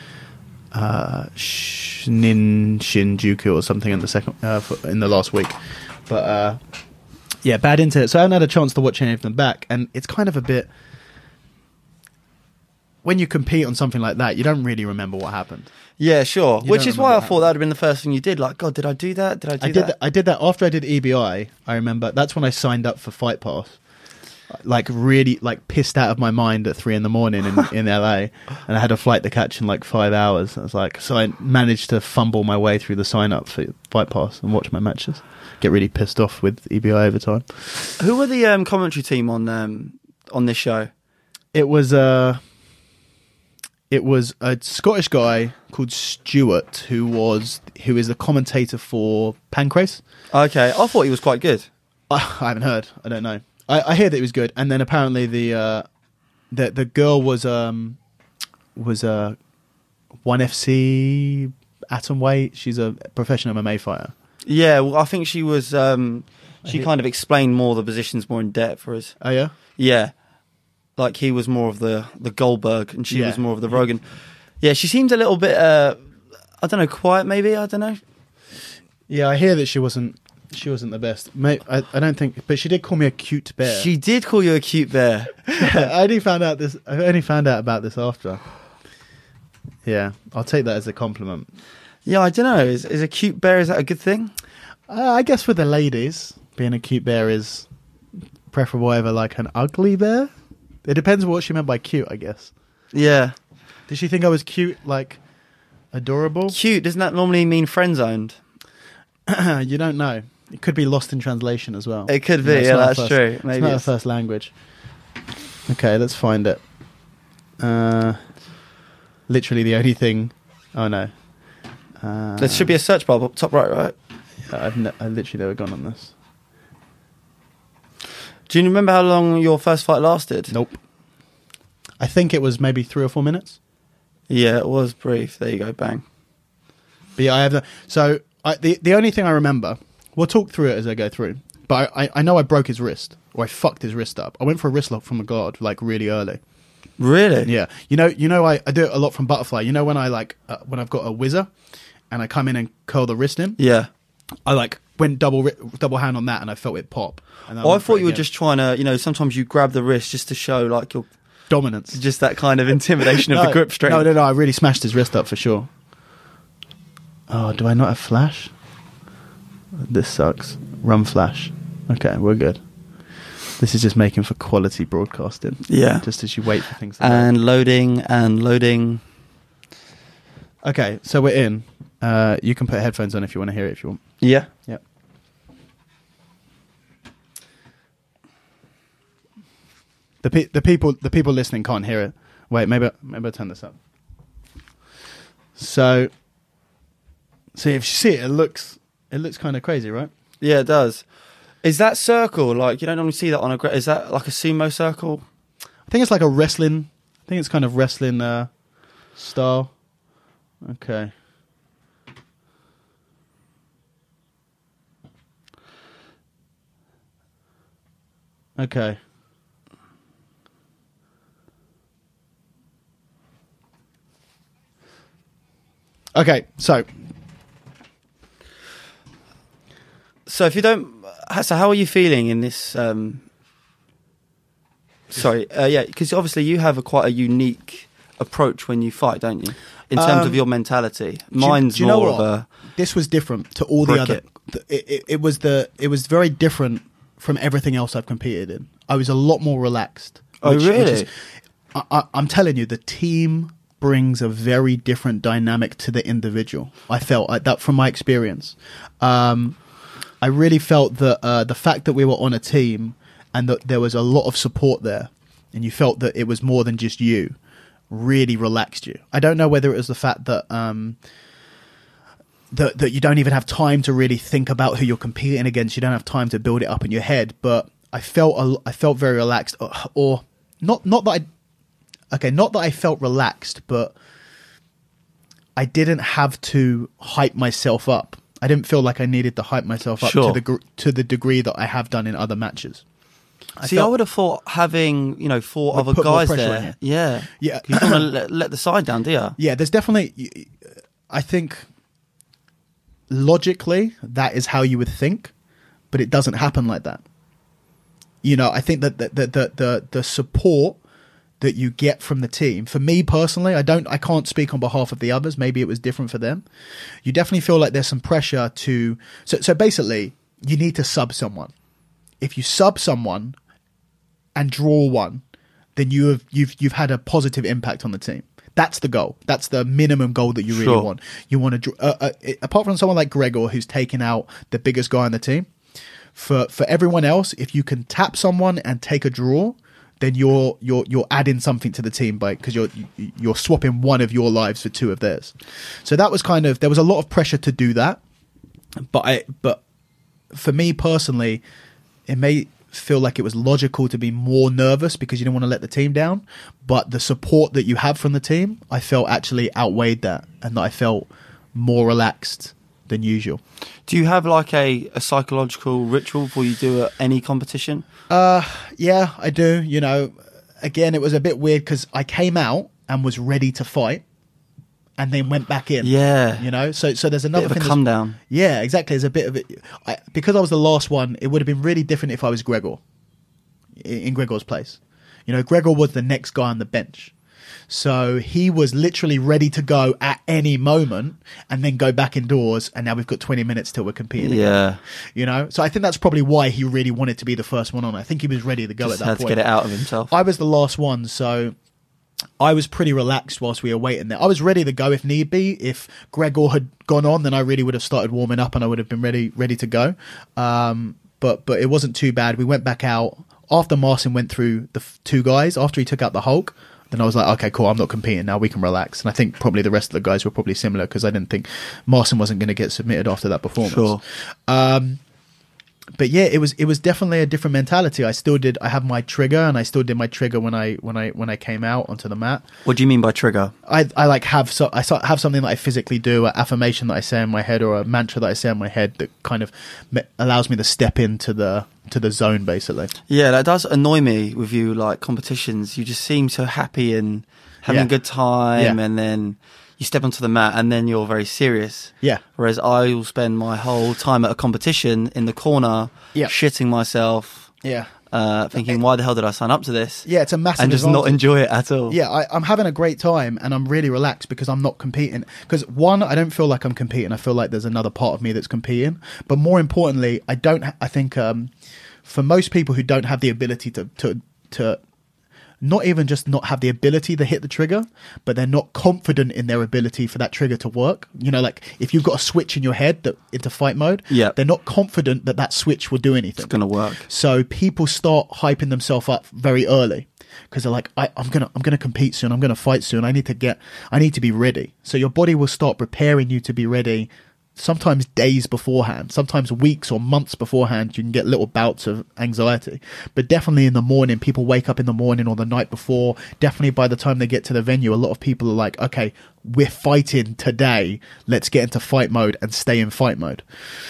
Shinjuku or something in the second in the last week. But yeah, bad internet. So I haven't had a chance to watch any of them back, and it's kind of a bit. When you compete on something like that, you don't really remember what happened. Yeah, sure. Which is why I thought that would have been the first thing you did. Like, God, did I do that? Did I do that? I did that after I did EBI. I remember that's when I signed up for Fight Pass. Like really, like pissed out of my mind at 3 a.m. in LA, and I had a flight to catch in like 5 hours. I was like, so I managed to fumble my way through the sign up for Fight Pass and watch my matches. Get really pissed off with EBI over time. Who were the commentary team on this show? It was a Scottish guy called Stuart who is the commentator for Pancrase. Okay, I thought he was quite good. I haven't heard. I don't know. I hear that he was good, and then apparently the girl was 1FC atomweight. She's a professional MMA fighter. Yeah, well, I think she was. She kind of explained more the positions more in depth for us. Oh yeah, yeah. Like he was more of the Goldberg, and she was more of the Rogan. Yeah, she seemed a little bit. I don't know, quiet maybe. I don't know. Yeah, I hear that she wasn't the best. Mate, I don't think, but she did call me a cute bear. She did call you a cute bear. I only found out about this after. Yeah, I'll take that as a compliment. Yeah, I don't know. Is a cute bear, is that a good thing? I guess for the ladies, being a cute bear is preferable over like an ugly bear. It depends what she meant by cute, I guess. Yeah. Did she think I was cute, like adorable? Cute, doesn't that normally mean friend-zoned? You don't know. It could be lost in translation as well. It could be, yeah, that's true. Maybe it's not our first language. Okay, let's find it. Literally the only thing... Oh, no. There should be a search bar top right? I've literally never gone on this. Do you remember how long your first fight lasted? Nope. I think it was maybe 3 or 4 minutes. Yeah, it was brief. There you go, bang. But yeah, I have the only thing I remember, we'll talk through it as I go through, but I know I broke his wrist, or I fucked his wrist up. I went for a wrist lock from a guard, like really early. Really? Yeah. You know, I do it a lot from butterfly. You know when I when I've got a whizzer, and I come in and curl the wrist in? Yeah. I went double hand on that, and I felt it pop. And I thought you were just trying to, sometimes you grab the wrist just to show like your dominance, just that kind of intimidation of the grip strength. No, I really smashed his wrist up for sure. Oh, do I not have flash? This sucks. Run flash. Okay, we're good. This is just making for quality broadcasting. Yeah. Just as you wait for things to and loading. Okay, so we're in. You can put headphones on if you want to hear it if you want. Yeah. Yep. The people listening can't hear it. Wait, maybe I'll turn this up. So if you see it, it looks kind of crazy, right? Yeah, it does. Is that circle like you don't normally see that on a? Is that like a sumo circle? I think it's like a wrestling. I think it's kind of wrestling style. Okay. Okay. Okay, so if you don't, so how are you feeling in this? Because obviously you have quite a unique approach when you fight, don't you? In terms of your mentality, mine's do you know more what? of a. This was different to all the other. It was very different from everything else I've competed in. I was a lot more relaxed. Really? I'm telling you, the team brings a very different dynamic to the individual. I felt like that from my experience. I really felt that the fact that we were on a team and that there was a lot of support there, and you felt that it was more than just you, really relaxed you. I don't know whether it was the fact that that you don't even have time to really think about who you're competing against. You don't have time to build it up in your head. But I felt very relaxed, or not that I felt relaxed, but I didn't have to hype myself up. I didn't feel like I needed to hype myself up to the degree that I have done in other matches. I would have thought having, 4 other guys there. Yeah. Yeah. You don't want to let the side down, do you? Yeah, there's definitely, I think logically that is how you would think, but it doesn't happen like that. I think that the support that you get from the team, for me personally, I can't speak on behalf of the others. Maybe it was different for them. You definitely feel like there's some pressure to, so basically you need to sub someone. If you sub someone and draw one, then you've had a positive impact on the team. That's the goal. That's the minimum goal that you really want. You want to, apart from someone like Gregor, who's taken out the biggest guy on the team. For everyone else, if you can tap someone and take a draw, then you're adding something to the team because you're swapping one of your lives for 2 of theirs. So that was there was a lot of pressure to do that, but for me personally, it may feel like it was logical to be more nervous because you didn't want to let the team down, but the support that you have from the team, I felt actually outweighed that, and that I felt more relaxed than usual. Do you have like a psychological ritual before you do any competition? Yeah, I do. Again, it was a bit weird because I came out and was ready to fight and then went back in. Yeah. So there's another bit of thing. A come down. Yeah, exactly. There's a bit of it. Because I was the last one, it would have been really different if I was Gregor, in Gregor's place. Gregor was the next guy on the bench. So he was literally ready to go at any moment and then go back indoors, and now we've got 20 minutes till we're competing again. So I think that's probably why he really wanted to be the first one on. I think he was ready to go Just at that had point. To get it out of himself. I was the last one, so I was pretty relaxed whilst we were waiting there. I was ready to go if need be. If Gregor had gone on, then I really would have started warming up and I would have been ready to go. But it wasn't too bad. We went back out. After Marcin went through the 2 guys, after he took out the Hulk, then I was like, okay, cool, I'm not competing now, we can relax. And I think probably the rest of the guys were probably similar because I didn't think Marcin wasn't going to get submitted after that performance. Sure. But yeah, it was definitely a different mentality. I have my trigger, and I still did my trigger when I came out onto the mat. What do you mean by trigger? I have something that I physically do, an affirmation that I say in my head, or a mantra that I say in my head that kind of allows me to step into the zone, basically. Yeah, that does annoy me with you, like competitions. You just seem so happy and having a good time, and then you step onto the mat and then you're very serious. Yeah. Whereas I will spend my whole time at a competition in the corner, shitting myself. Yeah. Thinking, why the hell did I sign up to this? Yeah, it's a massive and just advantage. not enjoy it at all. Yeah, I'm having a great time and I'm really relaxed because I'm not competing. Because one, I don't feel like I'm competing. I feel like there's another part of me that's competing. But more importantly, I think for most people who don't have the ability to not even just not have the ability to hit the trigger, but they're not confident in their ability for that trigger to work. Like if you've got a switch in your head into fight mode, they're not confident that switch will do anything. It's going to work. So people start hyping themselves up very early because they're like, I'm gonna compete soon. I'm gonna fight soon. I need to be ready. So your body will start preparing you to be ready. Sometimes days beforehand, sometimes weeks or months beforehand, you can get little bouts of anxiety. But definitely in the morning, people wake up in the morning or the night before. Definitely by the time they get to the venue, a lot of people are like, okay, we're fighting today. Let's get into fight mode and stay in fight mode.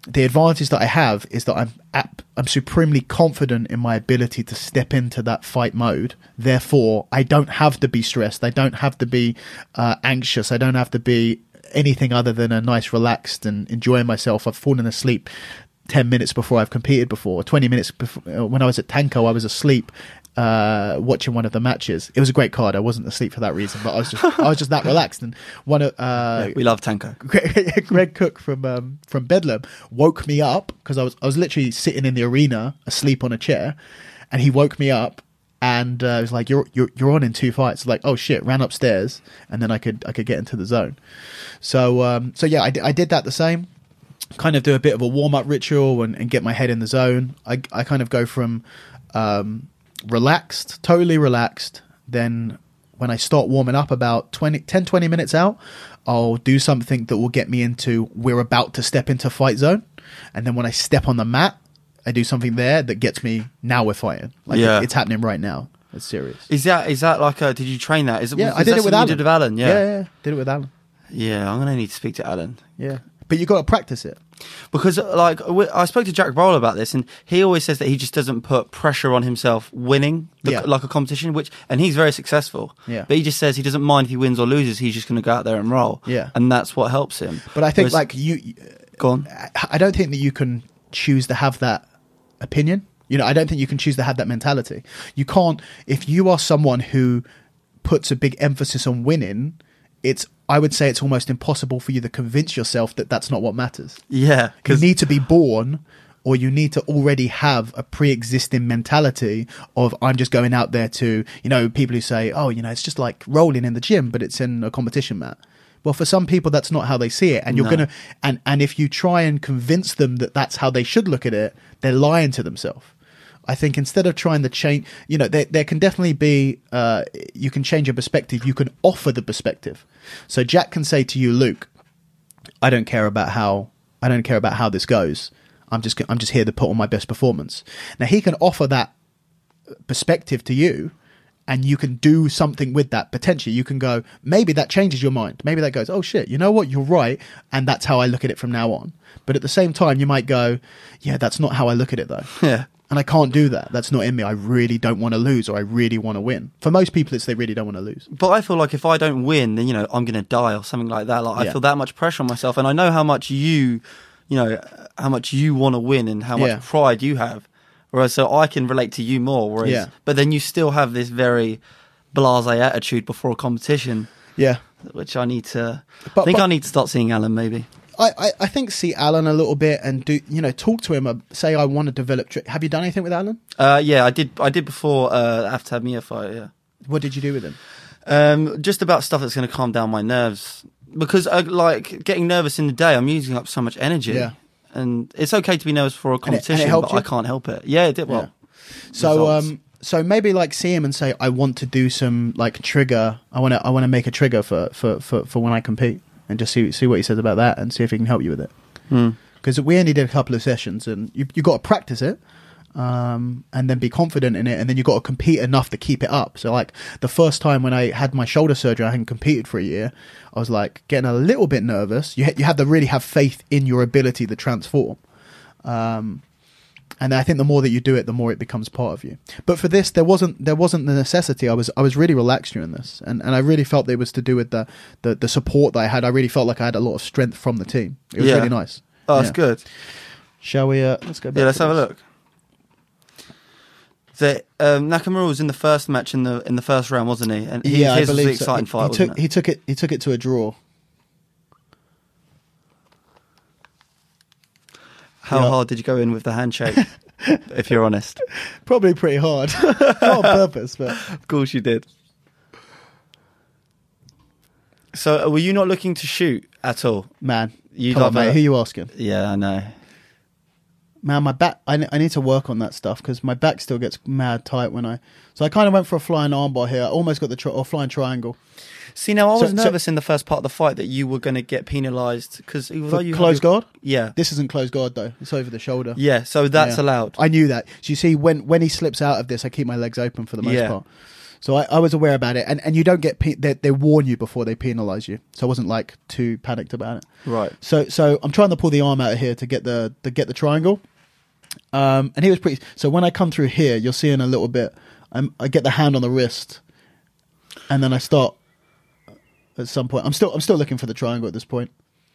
the advantage that I have is that I'm supremely confident in my ability to step into that fight mode. Therefore, I don't have to be stressed. I don't have to be anxious. I don't have to be anything other than a nice, relaxed and enjoying myself. I've fallen asleep 10 minutes before I've competed before. 20 minutes before. When I was at Tanko, I was asleep watching one of the matches. It was a great card. I wasn't asleep for that reason, but I was just that relaxed. And one of we love Tanko. Greg Cook from Bedlam woke me up because I was literally sitting in the arena asleep on a chair, and he woke me up and was like, "You're on in 2 fights." Like, oh shit! Ran upstairs, and then I could get into the zone. So yeah, I did that the same. Kind of do a bit of a warm up ritual and get my head in the zone. I kind of go from relaxed, totally relaxed. Then when I start warming up about 10-20 minutes out, I'll do something that will get me into, we're about to step into fight zone. And then when I step on the mat, I do something there that gets me, now we're fighting. Like it's happening right now. It's serious. Is that like did you train that? I did it with Alan. You did with Alan, yeah. Did it with Alan. Yeah, I'm going to need to speak to Alan. Yeah. But you got to practice it. Because, like, I spoke to Jack Broll about this, and he always says that he just doesn't put pressure on himself winning, like a competition, and he's very successful. Yeah. But he just says he doesn't mind if he wins or loses, he's just going to go out there and roll. Yeah. And that's what helps him. But I think, you... Go on. I don't think that you can choose to have that opinion. You know, I don't think you can choose to have that mentality. You can't... If you are someone who puts a big emphasis on winning, I would say it's almost impossible for you to convince yourself that that's not what matters. Yeah. You need to be born, or you need to already have a pre-existing mentality of, I'm just going out there to, you know, people who say, oh, you know, it's just like rolling in the gym, but it's in a competition mat. Well, for some people, that's not how they see it. And you're going to, and if you try and convince them that that's how they should look at it, they're lying to themselves. I think instead of trying to change, you know, there can definitely be, you can change your perspective. You can offer the perspective. So Jack can say to you, Luke, I don't care about how this goes. I'm just here to put on my best performance. Now he can offer that perspective to you, and you can do something with that. Potentially you can go, maybe that changes your mind. Maybe that goes, oh shit, you know what? You're right. And that's how I look at it from now on. But at the same time, you might go, yeah, that's not how I look at it though. Yeah. And I can't do that. That's not in me. I really don't want to lose, or I really want to win. For most people, it's they really don't want to lose. But I feel like if I don't win, then, you know, I'm going to die or something like that. Like I feel that much pressure on myself. And I know how much how much you want to win and how much pride you have. Whereas, so I can relate to you more. Whereas, but then you still have this very blasé attitude before a competition. Yeah. Which I need to... I need to start seeing Alan, maybe. I think see Alan a little bit and talk to him. Say I want to develop. Have you done anything with Alan? Yeah, I did before Aftab Mia fight. Yeah. What did you do with him? Just about stuff that's going to calm down my nerves, because like getting nervous in the day, I'm using up so much energy. Yeah. And it's okay to be nervous for a competition, but I can't help it. Yeah, it did well. Yeah. So maybe like see him and say I want to do some like trigger. I want to make a trigger for when I compete. And just see what he says about that, and see if he can help you with it. Because we only did a couple of sessions, and you got to practice it, and then be confident in it, and then you got to compete enough to keep it up. So like the first time when I had my shoulder surgery, I hadn't competed for a year. I was like getting a little bit nervous. You have to really have faith in your ability to transform. And I think the more that you do it, the more it becomes part of you. But for this, there wasn't the necessity. I was really relaxed during this, and I really felt it was to do with the support that I had. I really felt like I had a lot of strength from the team. It was really nice. Oh, that's good. Shall we? Let's go back. Yeah, let's have a look. So, Nakamura was in the first match in the first round, wasn't he? And his was the exciting fight. He took it to a draw. How hard did you go in with the handshake, if you're honest? Probably pretty hard. Not on purpose, but... Of course you did. So, were you not looking to shoot at all? Man, come on, mate, who are you asking? Yeah, I know. Man, my back... I need to work on that stuff, because my back still gets mad tight when I... So I kind of went for a flying armbar here. I almost got the flying triangle. See, now I was nervous in the first part of the fight that you were going to get penalised because closed guard. Yeah, this isn't closed guard though; it's over the shoulder. Yeah, so that's allowed. I knew that. So you see, when he slips out of this, I keep my legs open for the most part. So I was aware about it, and you don't get they warn you before they penalise you. So I wasn't like too panicked about it. Right. So I'm trying to pull the arm out of here to get the triangle. And he was pretty. So when I come through here, you'll see in a little bit. I get the hand on the wrist, and then I start. At some point, I'm still looking for the triangle at this point.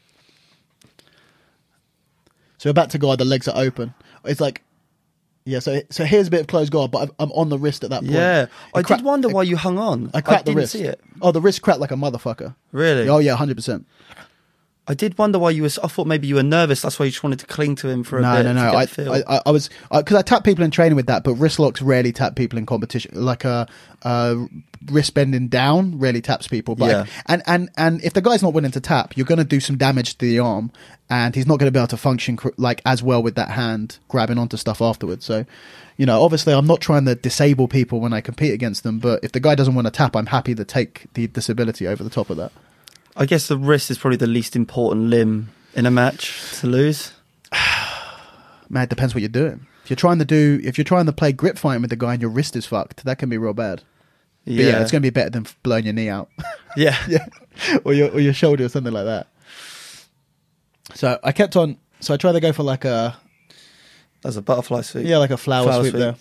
So we're about to guard. The legs are open. It's like. Yeah, so here's a bit of closed guard, but I'm on the wrist at that point. Yeah, I did wonder why you hung on. I cracked the wrist. See it. Oh, the wrist cracked like a motherfucker. Really? Oh yeah, 100%. I did wonder why you were. I thought maybe you were nervous. That's why you just wanted to cling to him for a bit. No. I was because I tap people in training with that, but wrist locks rarely tap people in competition. Like a wrist bending down rarely taps people. But yeah. And if the guy's not willing to tap, you're going to do some damage to the arm, and he's not going to be able to function like as well with that hand grabbing onto stuff afterwards. So, obviously, I'm not trying to disable people when I compete against them. But if the guy doesn't want to tap, I'm happy to take the disability over the top of that. I guess the wrist is probably the least important limb in a match to lose. Man, it depends what you're doing. If you're trying to play grip fighting with the guy and your wrist is fucked, that can be real bad. Yeah, but yeah, it's going to be better than blowing your knee out. Yeah, yeah, or your shoulder or something like that. So I kept on. So I tried to go for like a. That's a butterfly sweep. Yeah, like a flower sweep there.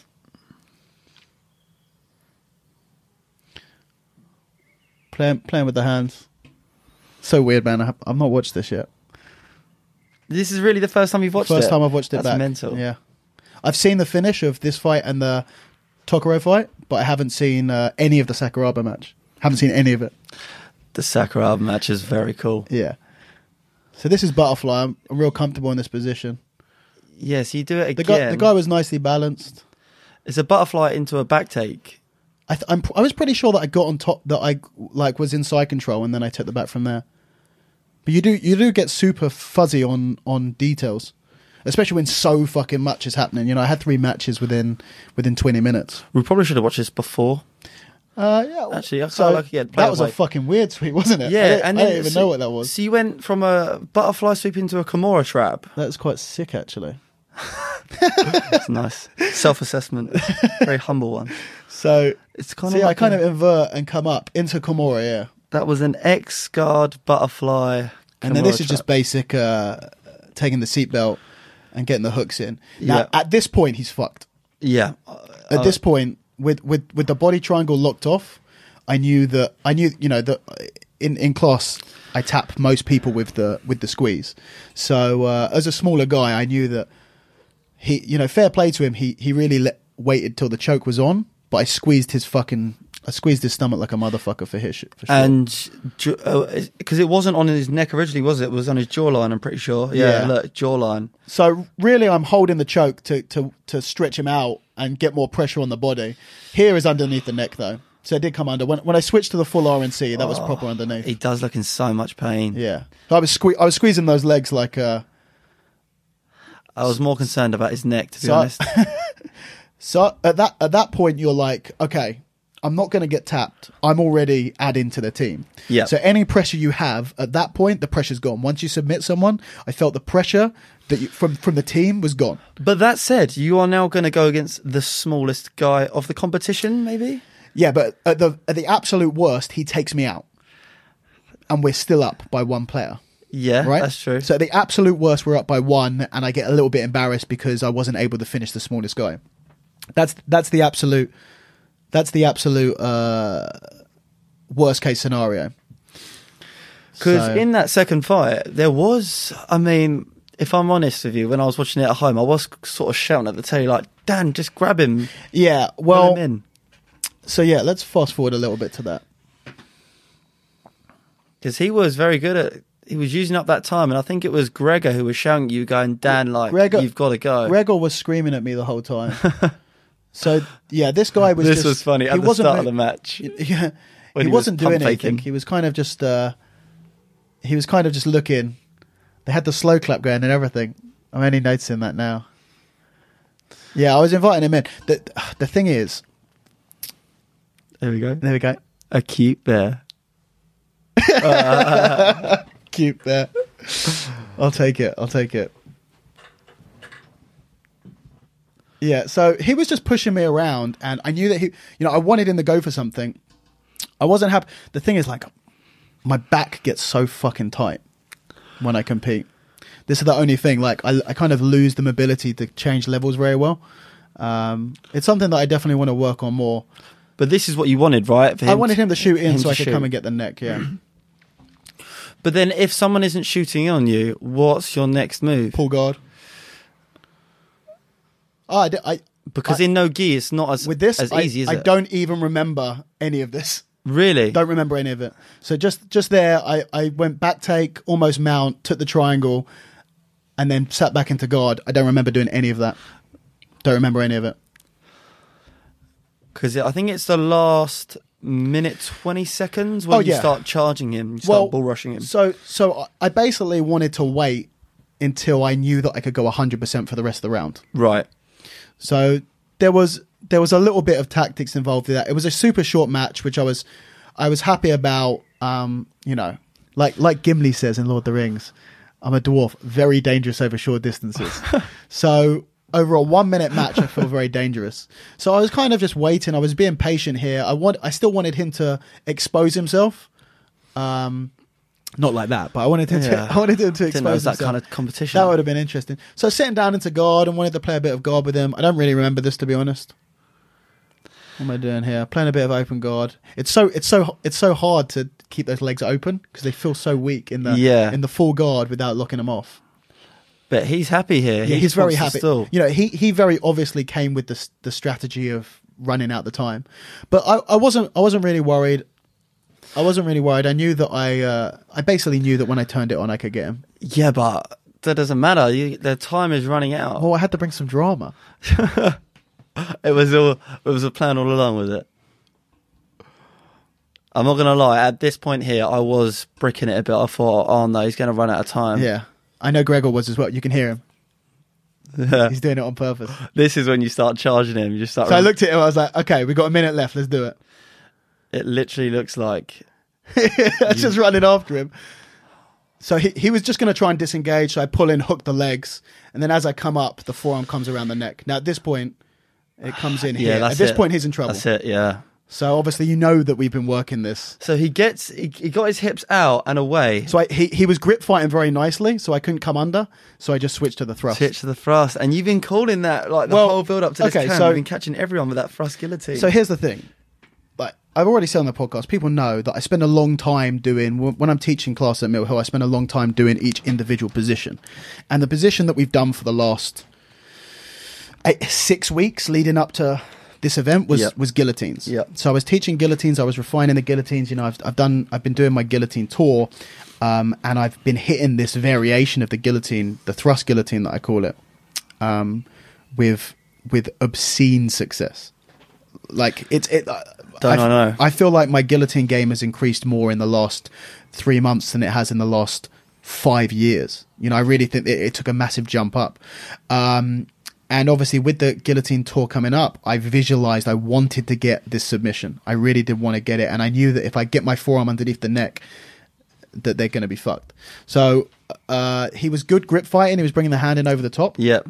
Playing with the hands. So weird, man. I've not watched this yet. This is really the first time you've watched it? First time I've watched it back. That's mental. Yeah. I've seen the finish of this fight and the Tokoro fight, but I haven't seen any of the Sakuraba match. Haven't seen any of it. The Sakuraba match is very cool. Yeah. So this is butterfly. I'm real comfortable in this position. Yes, you do it again. The guy was nicely balanced. It's a butterfly into a back take. I was pretty sure that I got on top, that I was in side control, and then I took the back from there. But you do get super fuzzy on details, especially when so fucking much is happening. I had 3 matches within 20 minutes. We probably should have watched this before. Yeah. Actually, I felt like that was a fucking weird sweep, wasn't it? Yeah, I didn't even know what that was. So you went from a butterfly sweep into a Kimura trap. That's quite sick, actually. That's nice. Self-assessment, very humble one. So it's kind of. I kind of invert and come up into Kimura. Yeah, that was an X guard butterfly. And then this is just basic taking the seatbelt and getting the hooks in. Now, at this point, he's fucked. Yeah. At this point, with the body triangle locked off, I knew that in class I tap most people with the squeeze. So as a smaller guy, I knew that he, fair play to him, he really waited till the choke was on, but I squeezed his stomach like a motherfucker for sure. And because it wasn't on his neck originally, was it? It was on his jawline, I'm pretty sure. Yeah. Look, jawline. So really, I'm holding the choke to stretch him out and get more pressure on the body. Here is underneath the neck, though. So it did come under. When I switched to the full RNC, that was proper underneath. He does look in so much pain. Yeah. I was squeezing those legs like... I was more concerned about his neck, to be honest. So at that point, you're like, okay, I'm not going to get tapped. I'm already adding to the team. Yeah. So any pressure you have at that point, the pressure's gone. Once you submit someone, I felt the pressure that from the team was gone. But that said, you are now going to go against the smallest guy of the competition, maybe? Yeah, but at the absolute worst, he takes me out, and we're still up by 1 player. Yeah, right? That's true. So at the absolute worst, we're up by 1, and I get a little bit embarrassed because I wasn't able to finish the smallest guy. That's the absolute worst case scenario. Because in that second fight, there was, if I'm honest with you, when I was watching it at home, I was sort of shouting at the telly like, Dan, just grab him. Yeah, well, pull him in. So yeah, let's fast forward a little bit to that. Because he was very good he was using up that time, and I think it was Gregor who was shouting at you, going, Dan, you've got to go. Gregor was screaming at me the whole time. So yeah, this guy was. This was funny at the start of the match. Yeah, he wasn't doing anything. He was kind of just. Looking. They had the slow clap going and everything. I'm only noticing that now. Yeah, I was inviting him in. The thing is. There we go. There we go. A cute bear. Cute bear. I'll take it. Yeah, so he was just pushing me around, and I knew that I wanted him to go for something. I wasn't happy. The thing is, like, my back gets so fucking tight when I compete. This is the only thing. Like, I kind of lose the mobility to change levels very well. It's something that I definitely want to work on more. But this is what you wanted, right? I wanted him to shoot in so I could come and get the neck, yeah. But then if someone isn't shooting on you, what's your next move? Pull guard. Because in no gi, it's not as easy, is it? I don't even remember any of this. Really? Don't remember any of it. So just there, I went back take, almost mount, took the triangle, and then sat back into guard. I don't remember doing any of that. Don't remember any of it. Because I think it's the last minute 20 seconds when you start charging him, you start bull rushing him. So I basically wanted to wait until I knew that I could go 100% for the rest of the round. Right. So there was a little bit of tactics involved with that. It was a super short match, which I was happy about. Like Gimli says in Lord of the Rings, I'm a dwarf, very dangerous over short distances. So over a 1 minute match, I feel very dangerous. So I was kind of just waiting. I was being patient here. I still wanted him to expose himself. Not like that, but I wanted him to expose Didn't know it was that himself. kind of competition. That would have been interesting. So sitting down into guard and wanted to play a bit of guard with him. I don't really remember this, to be honest. What am I doing here? Playing a bit of open guard. It's so hard to keep those legs open because they feel so weak in the full guard without locking them off. But he's happy here. Yeah, he's very happy. He very obviously came with the strategy of running out the time. But I wasn't really worried. I knew that I basically knew that when I turned it on, I could get him. Yeah, but that doesn't matter. The time is running out. Well, I had to bring some drama. It was a plan all along, was it? I'm not gonna lie. At this point here, I was bricking it a bit. I thought, oh no, he's gonna run out of time. Yeah, I know Gregor was as well. You can hear him. He's doing it on purpose. This is when you start charging him. You just start. So I looked at him. I was like, okay, we've got a minute left. Let's do it. It literally looks like just running after him. So he was just going to try and disengage. So I pull in, hook the legs, and then as I come up, the forearm comes around the neck. Now at this point, it comes in here. At this point, he's in trouble. That's it. Yeah. So obviously, you know that we've been working this. So he got his hips out and away. So he was grip fighting very nicely. So I couldn't come under. So I just switched to the thrust. And you've been calling that like the whole build up to this turn. You've been catching everyone with that thrust guillotine. So here's the thing. Like I've already said on the podcast, people know that I spend a long time doing, when I'm teaching class at Mill Hill, I spend a long time doing each individual position. And the position that we've done for the last 6 weeks leading up to this event was guillotines. Yep. So I was teaching guillotines. I was refining the guillotines. I've been doing my guillotine tour, and I've been hitting this variation of the guillotine, the thrust guillotine that I call it, with obscene success. Like I feel like my guillotine game has increased more in the last 3 months than it has in the last 5 years. I really think it took a massive jump up. And obviously with the guillotine tour coming up, I visualized I wanted to get this submission. I really did want to get it. And I knew that if I get my forearm underneath the neck, that they're going to be fucked. So he was good grip fighting. He was bringing the hand in over the top. Yeah.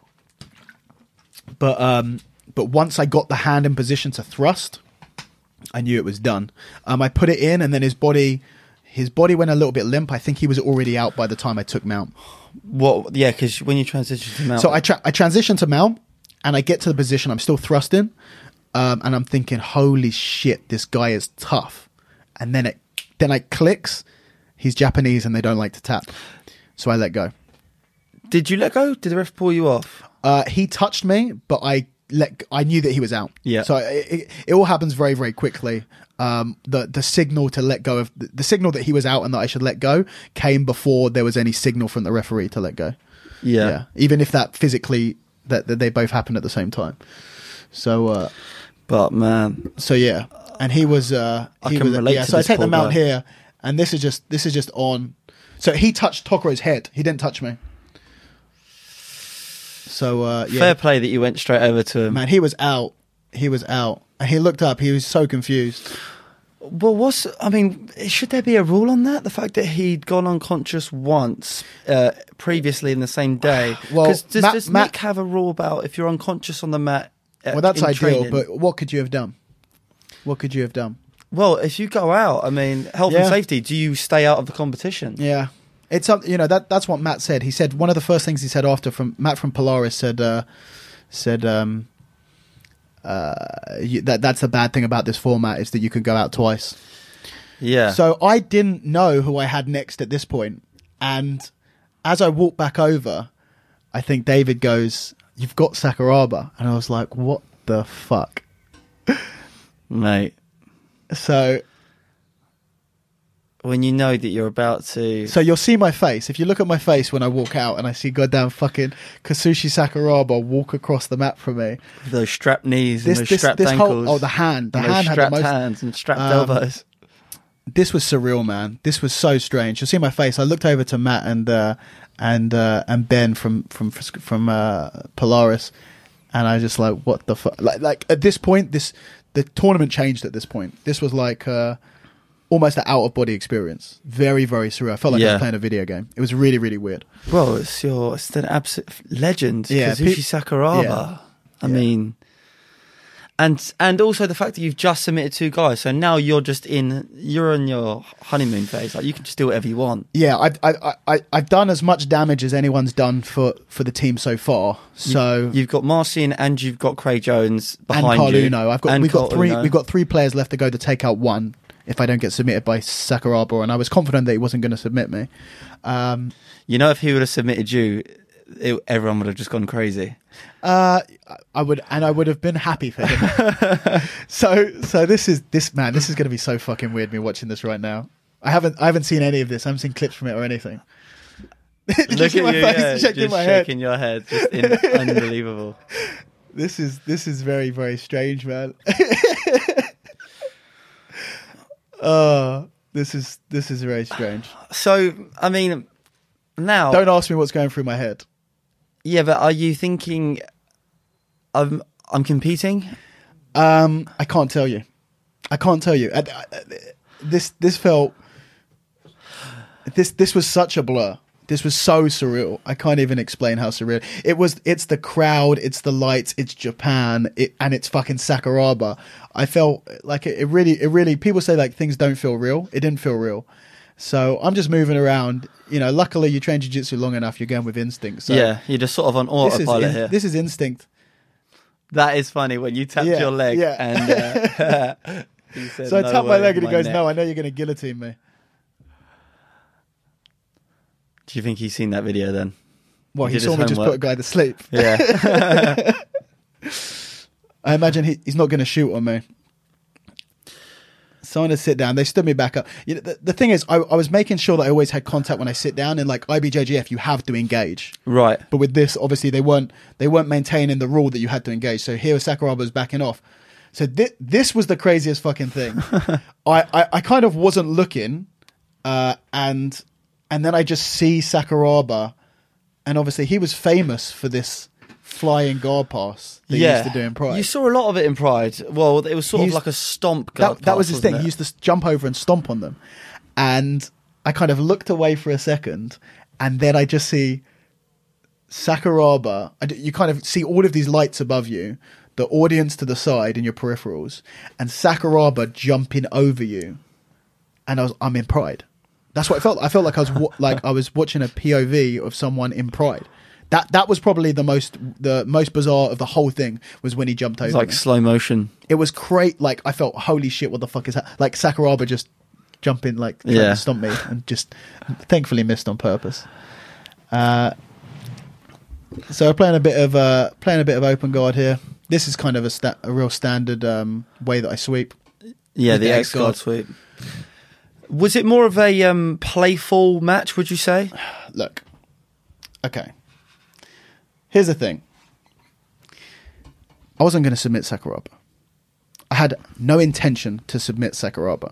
But once I got the hand in position to thrust, I knew it was done. I put it in and then his body went a little bit limp. I think he was already out by the time I took mount. What? Yeah, because when you transition to mount, so I transition to mount, and I get to the position. I'm still thrusting, and I'm thinking, "Holy shit, this guy is tough." And then it clicks. He's Japanese, and they don't like to tap. So I let go. Did you let go? Did the ref pull you off? He touched me, but I knew that he was out. Yeah. So it all happens very, very quickly. The signal to let go of the signal that he was out and that I should let go came before there was any signal from the referee to let go. Yeah. Even if that physically that they both happened at the same time. So, but man. So yeah, and he was. I can relate. Yeah. So I take the mount here, and this is just on. So he touched Tokuro's head. He didn't touch me. So yeah. Fair play that you went straight over to him. Man, he was out. And he looked up. He was so confused. Well, should there be a rule on that? The fact that he'd gone unconscious once previously in the same day. Well, does Mick have a rule about if you're unconscious on the mat? Well, that's ideal. Training, but what could you have done? What could you have done? Well, if you go out, health and safety. Do you stay out of the competition? Yeah, it's that's what Matt said. He said one of the first things he said after Matt from Polaris said that's the bad thing about this format is that you can go out twice. Yeah. So I didn't know who I had next at this point, and as I walked back over, I think David goes, "You've got Sakuraba," and I was like, "What the fuck, mate?" So when you know that you're about to... So you'll see my face. If you look at my face when I walk out and I see goddamn fucking Kazushi Sakuraba walk across the map from me. With those strapped knees and those strapped ankles. The hand. The and hand those had the most... hands and strapped elbows. This was surreal, man. This was so strange. You'll see my face. I looked over to Matt and Ben from Polaris, and I was just like, what the fuck? Like at this point, the tournament changed at this point. This was like... almost an out-of-body experience. Very, very surreal. I felt like I was playing a video game. It was really, really weird. Well, it's an absolute legend, Kazushi Sakuraba. Yeah. I mean... And also the fact that you've just submitted 2 guys, so now you're in your honeymoon phase. Like, you can just do whatever you want. Yeah, I've done as much damage as anyone's done for the team so far. So you've got Marcin and you've got Craig Jones behind and you. Carluno. We've got 3 players left to go to take out 1. If I don't get submitted by Sakuraba, and I was confident that he wasn't going to submit me. If he would have submitted you, everyone would have just gone crazy. I would have been happy for him. So this is going to be so fucking weird. Me watching this right now. I haven't seen any of this. I haven't seen clips from it or anything. Look at you, just shaking your head, just unbelievable. This is very, very strange, man. This is very strange. So, now... Don't ask me what's going through my head. Yeah, but are you thinking I'm competing? I can't tell you. This felt... This was such a blur. This was so surreal. I can't even explain how surreal it was. It's the crowd, it's the lights, it's Japan, and it's fucking Sakuraba. I felt like it really. People say like things don't feel real. It didn't feel real. So I'm just moving around. Luckily you train jiu-jitsu long enough. You're going with instinct. So yeah, you're just sort of on autopilot here. This is instinct. That is funny when you tapped your leg. Yeah. And you said, so I tapped my leg and he goes, "No, I know you're going to guillotine me." Do you think he's seen that video then? Well, he saw me just put a guy to sleep. Yeah. I imagine he's not going to shoot on me. So I'm going to sit down. They stood me back up. The thing is, I was making sure that I always had contact when I sit down. And like IBJJF, you have to engage. Right. But with this, obviously, they weren't maintaining the rule that you had to engage. So here Sakuraba was backing off. So this was the craziest fucking thing. I kind of wasn't looking, and then I just see Sakuraba, and obviously he was famous for this flying guard pass that he used to do in Pride. You saw a lot of it in Pride. Well, it was sort of like a stomp guard pass. That was his thing. He used to jump over and stomp on them. And I kind of looked away for a second, and then I just see Sakuraba. You kind of see all of these lights above you, the audience to the side and your peripherals, and Sakuraba jumping over you. And I'm in Pride. That's what I felt. I felt like I was watching a POV of someone in Pride. That was probably the most bizarre of the whole thing was when he jumped over. It's like slow motion. It was great. Like I felt, holy shit, what the fuck is that? Like Sakuraba just jumping, like trying to stomp me, and just thankfully missed on purpose. So playing a bit of open guard here. This is kind of a real standard way that I sweep. Yeah, the X guard sweep. Was it more of a playful match, would you say? Look, okay. Here's the thing. I wasn't going to submit Sakuraba. I had no intention to submit Sakuraba.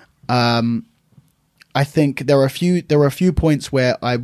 I think there were a few points where I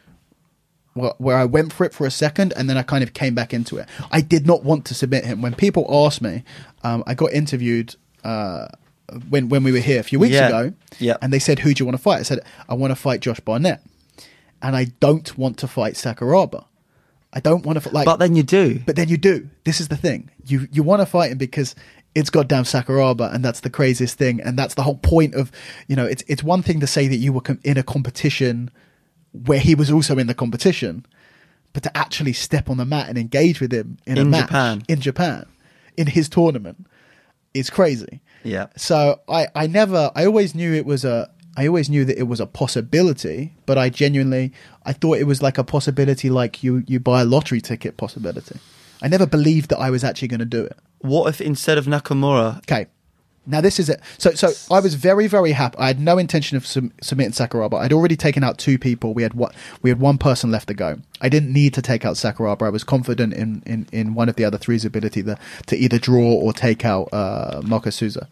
went for it for a second, and then I kind of came back into it. I did not want to submit him. When people asked me, I got interviewed when we were here a few weeks ago, Yeah. and they said, who do you want to fight? I said, I want to fight Josh Barnett. And I don't want to fight Sakuraba. I don't want to But then you do. But then you do. This is the thing. You want to fight him because it's goddamn Sakuraba, and that's the craziest thing, and that's the whole point of, it's one thing to say that you were in a competition where he was also in the competition, but to actually step on the mat and engage with him in a match in Japan, in his tournament, is crazy. Yeah. So I always knew that it was a possibility, but I thought it was like a possibility, like you buy a lottery ticket possibility. I never believed that I was actually going to do it. What if instead of Nakamura? Okay. Now this is it. So I was very, very happy. I had no intention of submitting Sakuraba. I'd already taken out 2 people. We had one person left to go. I didn't need to take out Sakuraba. I was confident in one of the other 3's ability to either draw or take out Maka Souza.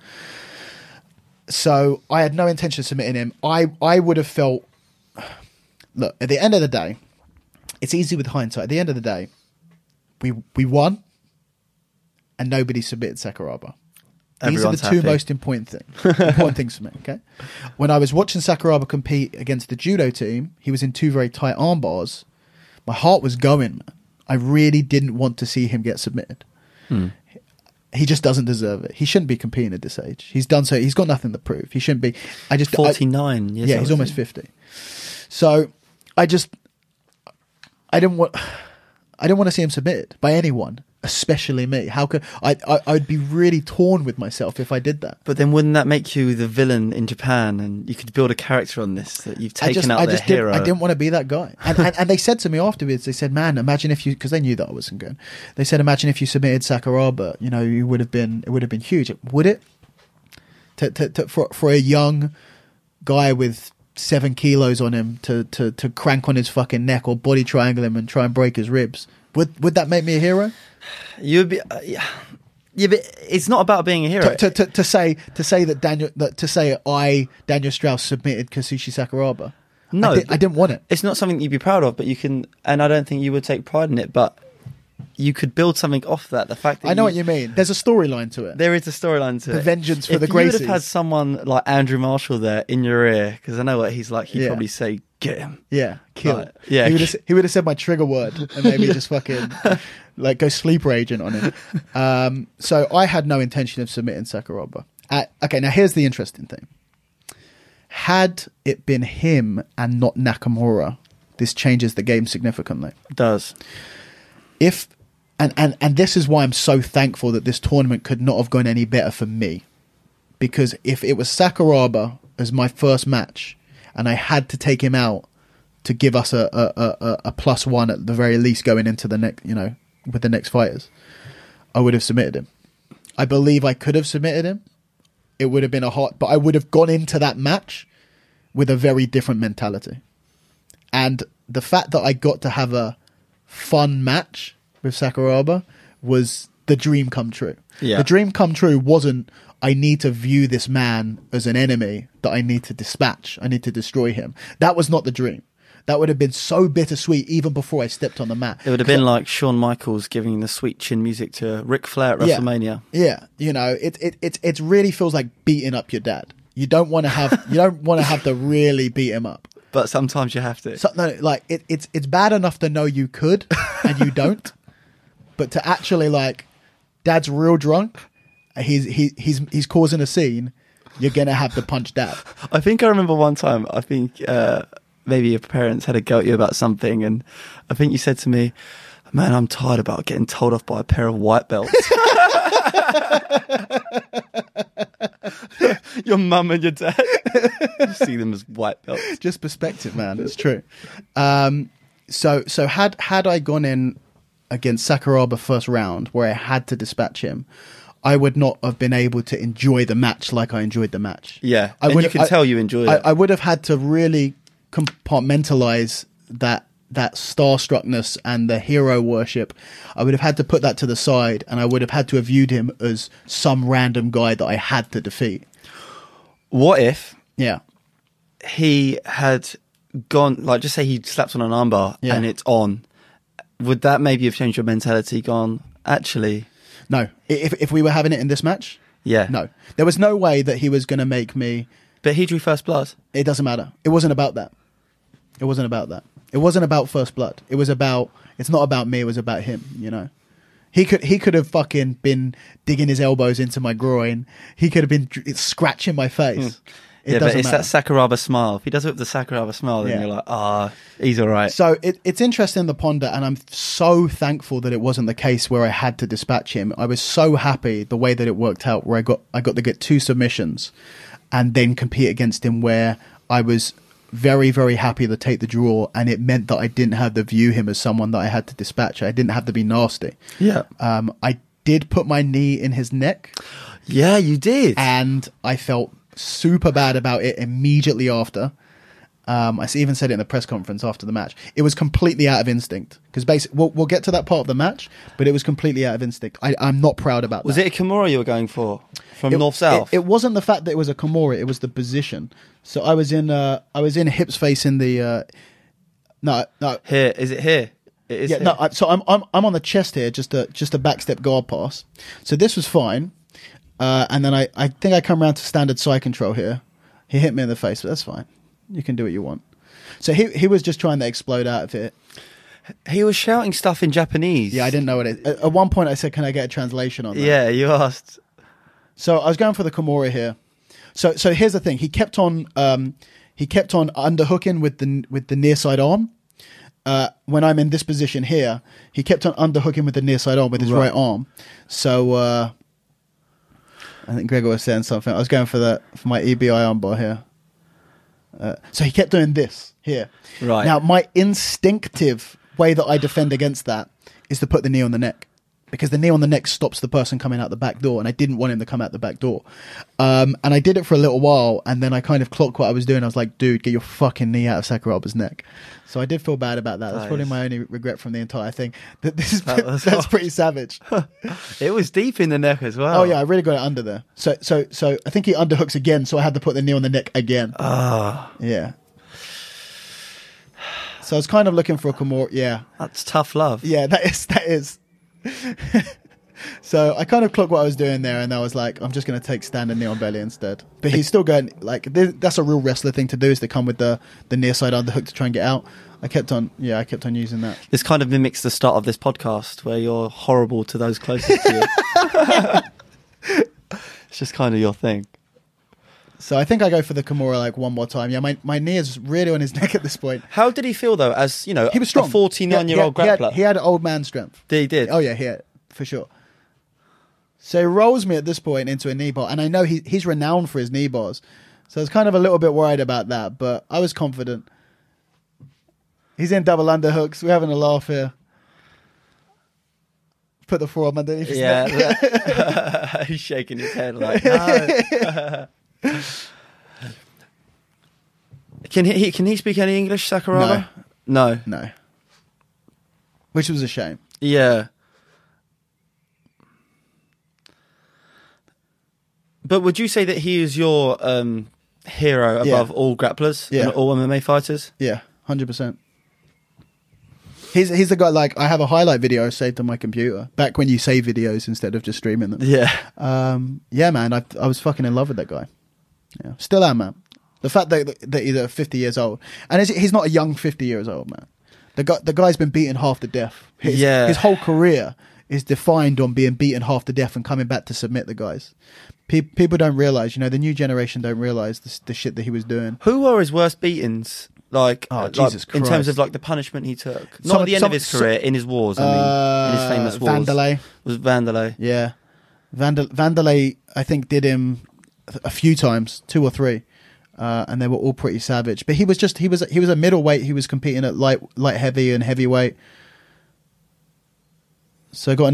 So I had no intention of submitting him. I would have felt... Look, at the end of the day, it's easy with hindsight. At the end of the day, we won, and nobody submitted Sakuraba. These are the 2 most important things for me, okay? When I was watching Sakuraba compete against the judo team, he was in 2 very tight arm bars. My heart was going, man. I really didn't want to see him get submitted. He just doesn't deserve it. He shouldn't be competing at this age. He's done so. He's got nothing to prove. He shouldn't be. 49 years old. Yeah, he's almost 50. So I didn't want to see him submitted by anyone, especially me. How could I'd be really torn with myself if I did that. But then wouldn't that make you the villain in Japan, and you could build a character on this, that you've taken out their hero? I didn't want to be that guy. And they said to me afterwards, they said, man, imagine if you, because they knew that I wasn't good. They said, imagine if you submitted Sakuraba, it would have been huge. Would it? For a young guy with 7 kilos on him to crank on his fucking neck or body triangle him and try and break his ribs, would that make me a hero? You'd be, yeah, but it's not about being a hero. To say Daniel Strauss submitted Kazushi Sakuraba. No, I didn't want it. It's not something you'd be proud of, but you can, and I don't think you would take pride in it, but you could build something off that. The fact that I know what you mean. There's a storyline to it. There is a storyline to it. The vengeance for the Gracies. If you would have had someone like Andrew Marshall there in your ear, because I know what he's like, he'd probably say, "Get him." Yeah, kill. Like, yeah, he would have said my trigger word and maybe just fucking like go sleeper agent on him. So I had no intention of submitting Sakuraba. Okay, now here's the interesting thing. Had it been him and not Nakamura, this changes the game significantly. It does. And this is why I'm so thankful that this tournament could not have gone any better for me. Because if it was Sakuraba as my first match and I had to take him out to give us a +1 at the very least going into the next, with the next fighters, I would have submitted him. I believe I could have submitted him. It would have been but I would have gone into that match with a very different mentality. And the fact that I got to have a fun match with Sakuraba was the dream come true. Yeah. The dream come true wasn't, I need to view this man as an enemy that I need to dispatch. I need to destroy him. That was not the dream. That would have been so bittersweet even before I stepped on the mat. It would have been like Shawn Michaels giving the sweet chin music to Ric Flair at WrestleMania. Yeah. It really feels like beating up your dad. You don't want to have to really beat him up. But sometimes you have to. So, no, like it's bad enough to know you could and you don't. But to actually, like, dad's real drunk, he's causing a scene, you're going to have to punch dad. I think I remember one time, I think maybe your parents had a go at you about something, and I think you said to me, man, I'm tired about getting told off by a pair of white belts. Your mum and your dad, you see them as white belts. Just perspective, man. It's true. So had I gone in against Sakuraba first round, where I had to dispatch him, I would not have been able to enjoy the match like I enjoyed the match. Yeah, and you can tell you enjoyed it. I would have had to really compartmentalize that starstruckness and the hero worship. I would have had to put that to the side, and I would have had to have viewed him as some random guy that I had to defeat. What if he had gone, like, just say he slaps on an armbar and it's on, would that maybe have changed your mentality? Gone, actually, no. If we were having it in this match, Yeah. No. There was no way that he was going to make me... But he drew first blood. It doesn't matter. It wasn't about that. It wasn't about that. It wasn't about first blood. It was about... It's not about me. It was about him, you know? He could have fucking been digging his elbows into my groin. He could have been scratching my face. But it's that Sakuraba smile. If he does it with the Sakuraba smile, then you're like, he's all right. So it's interesting to ponder, and I'm so thankful that it wasn't the case where I had to dispatch him. I was so happy the way that it worked out, where I got to get 2 submissions and then compete against him, where I was very, very happy to take the draw, and it meant that I didn't have to view him as someone that I had to dispatch. I didn't have to be nasty. Yeah. I did put my knee in his neck. Yeah, you did. And I felt super bad about it immediately after. I even said it in the press conference after the match. It was completely out of instinct, because basically we'll get to that part of the match, but it was completely out of instinct. I'm not proud about that. Was it a Kimura you were going for from north south? It wasn't the fact that it was a Kimura; it was the position. So I was in hips facing the. No. Here, is it here? It is. Yeah, here. no. So I'm on the chest here, just a backstep guard pass. So this was fine, and then I think I come around to standard side control here. He hit me in the face, but that's fine. You can do what you want. So he was just trying to explode out of it. He was shouting stuff in Japanese. Yeah, I didn't know what it is. At one point I said, can I get a translation on that? Yeah, you asked. So I was going for the Kimura here. So here's the thing. He kept on underhooking with the near side arm. When I'm in this position here, he kept on underhooking with the near side arm with his right arm. So I think Gregor was saying something. I was going for my EBI armbar here. So he kept doing this here. Right. Now, my instinctive way that I defend against that is to put the knee on the neck, because the knee on the neck stops the person coming out the back door, and I didn't want him to come out the back door. And I did it for a little while, and then I kind of clocked what I was doing. I was like, dude, get your fucking knee out of Sakuraba's neck. So I did feel bad about that. That's probably my only regret from the entire thing. That's pretty savage. It was deep in the neck as well. Oh yeah, I really got it under there. So I think he underhooks again, so I had to put the knee on the neck again. Yeah. So I was kind of looking for a Kimura. Yeah, that's tough love. Yeah, that is. So I kind of clocked what I was doing there, and I was like, I'm just going to take standard knee on belly instead. But he's still going, like, that's a real wrestler thing to do, is to come with the near side underhook to try and get out. I kept on using that. This kind of mimics the start of this podcast, where you're horrible to those closest to you. It's just kind of your thing. So I think I go for the Kimura like one more time. Yeah, my knee is really on his neck at this point. How did he feel though? As you know, he was strong. A 49-year-old grappler. He had old man strength. He did. Oh yeah, he had, for sure. So he rolls me at this point into a knee bar, and I know he's renowned for his knee bars. So I was kind of a little bit worried about that, but I was confident. He's in double underhooks. We're having a laugh here. Put the forearm underneath his neck. He's shaking his head like, no. Can he speak any English, Sakuraba? No. Which was a shame. Yeah. But would you say that he is your hero above all grapplers and all MMA fighters? Yeah, 100%. He's the guy, like, I have a highlight video saved on my computer, back when you save videos instead of just streaming them. Yeah. Yeah, man, I was fucking in love with that guy. Yeah, still am, man. The fact that he's 50 years old, and he's not a young 50 years old, man. The guy's been beaten half to death. His whole career is defined on being beaten half to death and coming back to submit the guys. People don't realize, the new generation don't realize the shit that he was doing. Who were his worst beatings? Jesus Christ. In terms of like the punishment he took, not at the end of his career, in his wars. I mean, in his famous wars. Vanderlei was Vanderlei. Yeah, Vanderlei. I think did him a few times, 2 or 3, and they were all pretty savage. But he was a middleweight. He was competing at light heavy and heavyweight. So I got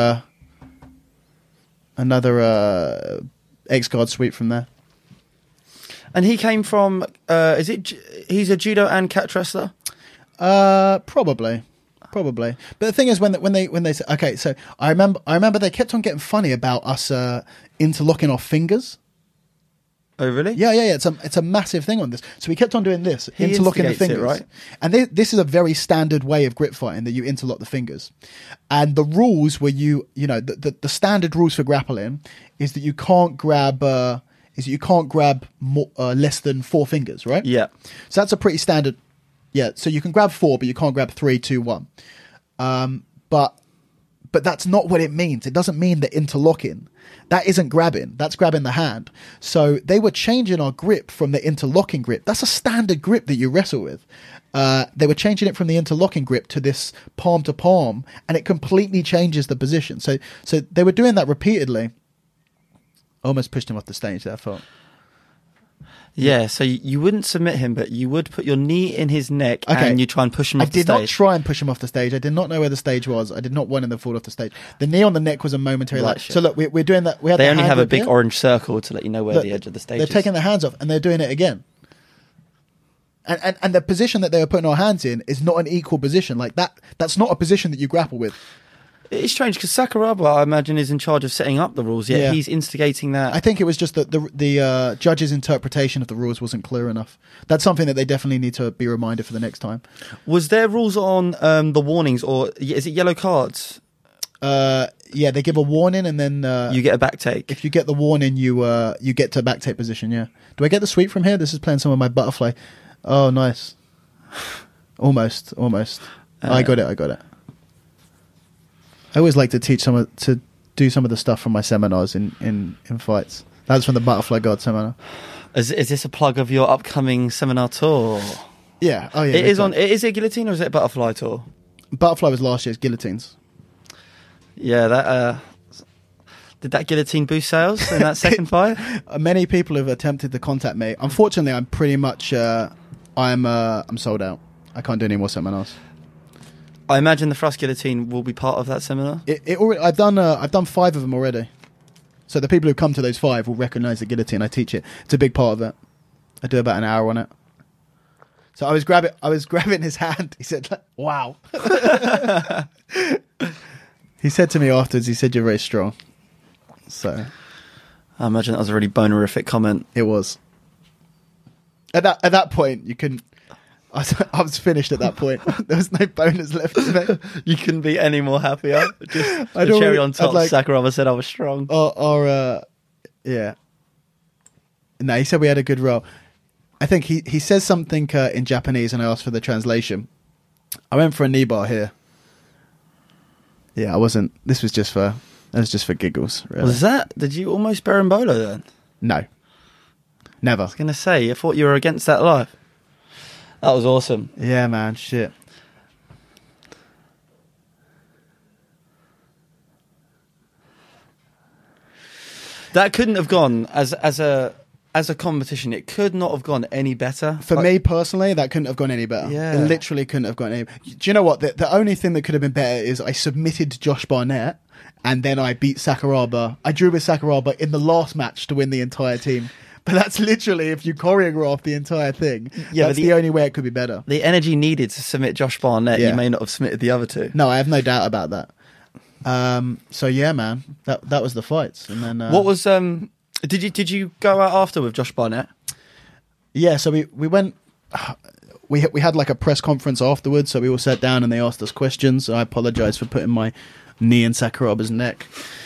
another X-Guard sweep from there. And he came from, he's a judo and catch wrestler? Probably. But the thing is, when they say, okay, so I remember they kept on getting funny about us interlocking our fingers. Oh, really? Yeah. It's a massive thing on this. So we kept on doing this, interlocking the fingers. Right? And this is a very standard way of grip fighting, that you interlock the fingers. And the rules were the standard rules for grappling is that you can't grab more, less than 4 fingers, right? Yeah. So that's a pretty standard. Yeah. So you can grab 4, but you can't grab 3, 2, 1. But that's not what it means. It doesn't mean that interlocking. That isn't grabbing. That's grabbing the hand. So they were changing our grip from the interlocking grip. That's a standard grip that you wrestle with. They were changing it from the interlocking grip to this palm to palm, and it completely changes the position. So they were doing that repeatedly. Almost pushed him off the stage there, I thought. Yeah, so you wouldn't submit him, but you would put your knee in his neck and you try and push him off the stage. I did not try and push him off the stage. I did not know where the stage was. I did not want him to fall off the stage. The knee on the neck was a momentary light. So look, we're doing that. They only have a big orange circle to let you know where the edge of the stage is. They're taking their hands off and they're doing it again. And the position that they were putting our hands in is not an equal position. Like that's not a position that you grapple with. It's strange because Sakuraba, I imagine, is in charge of setting up the rules, yet he's instigating that. I think it was just that the judge's interpretation of the rules wasn't clear enough. That's something that they definitely need to be reminded for the next time. Was there rules on the warnings, or is it yellow cards? Yeah, they give a warning and then... you get a back take. If you get the warning, you get to back take position, yeah. Do I get the sweep from here? This is playing some of my butterfly. Oh, nice. Almost. I got it. I always like to to do some of the stuff from my seminars in fights. That's from the Butterfly God seminar. Is this a plug of your upcoming seminar tour? Yeah. Oh yeah. Is it Guillotine or is it Butterfly tour? Butterfly was last year's Guillotines. Yeah, that did that Guillotine boost sales in that second fight? Many people have attempted to contact me. Unfortunately, I'm pretty much I'm sold out. I can't do any more seminars. I imagine the Thrust Guillotine will be part of that seminar. I've done 5 of them already. So the people who come to those 5 will recognise the guillotine. I teach it. It's a big part of it. I do about an hour on it. So I was grabbing his hand. He said, "Wow." He said to me afterwards, he said, "You're very strong." So I imagine that was a really bonerific comment. It was. At that point, you couldn't. I was finished at that point. There was no bonus left to make. You couldn't be any more happier. Just the cherry on top. Sakuraba said I was strong. Yeah. No, he said we had a good roll. I think he says something in Japanese, and I asked for the translation. I went for a knee bar here. Yeah, I wasn't. This was just for giggles. Really. Was that? Did you almost Berimbolo then? No, never. I was gonna say. I thought you were against that live. That was awesome. Yeah, man. Shit. That couldn't have gone as a competition. It could not have gone any better. For me personally, that couldn't have gone any better. Yeah. It literally couldn't have gone any better. Do you know what? The only thing that could have been better is I submitted Josh Barnett and then I beat Sakuraba. I drew with Sakuraba in the last match to win the entire team. But that's literally, if you choreograph the entire thing, that's the only way it could be better. The energy needed to submit Josh Barnett, you may not have submitted the other two. No, I have no doubt about that. So yeah, man, that was the fights. And then what was did you go out after with Josh Barnett? Yeah, so we went. We had like a press conference afterwards, so we all sat down and they asked us questions. I apologise for putting my knee in Sakuraba's neck.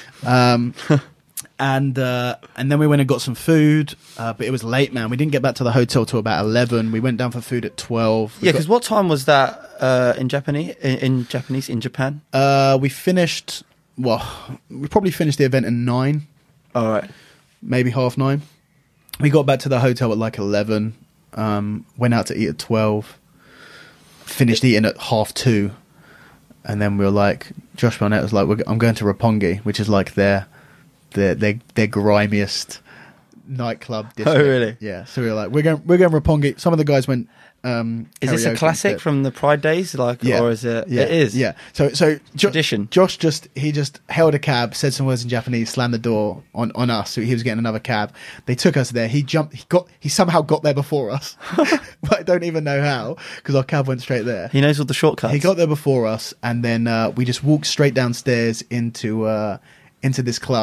And then we went and got some food, but it was late, man. We didn't get back to the hotel till about 11. We went down for food at 12. Yeah, because what time was that in Japanese? In Japan? We finished. Well, we probably finished the event at 9. All right, maybe 9:30. We got back to the hotel at like 11. Went out to eat at 12. Finished eating at 2:30, and then we were like, Josh Barnett was like, "I'm going to Roppongi," which is like their grimiest nightclub district. Oh, really? Yeah. So we were like, we're going Roppongi. Some of the guys went. Is this a classic from the Pride days? Or is it? Yeah, it is. Yeah. So tradition. Josh just held a cab, said some words in Japanese, slammed the door on us. So he was getting another cab. They took us there. He somehow got there before us. But I don't even know how, because our cab went straight there. He knows all the shortcuts. He got there before us, and then we just walked straight downstairs into this club.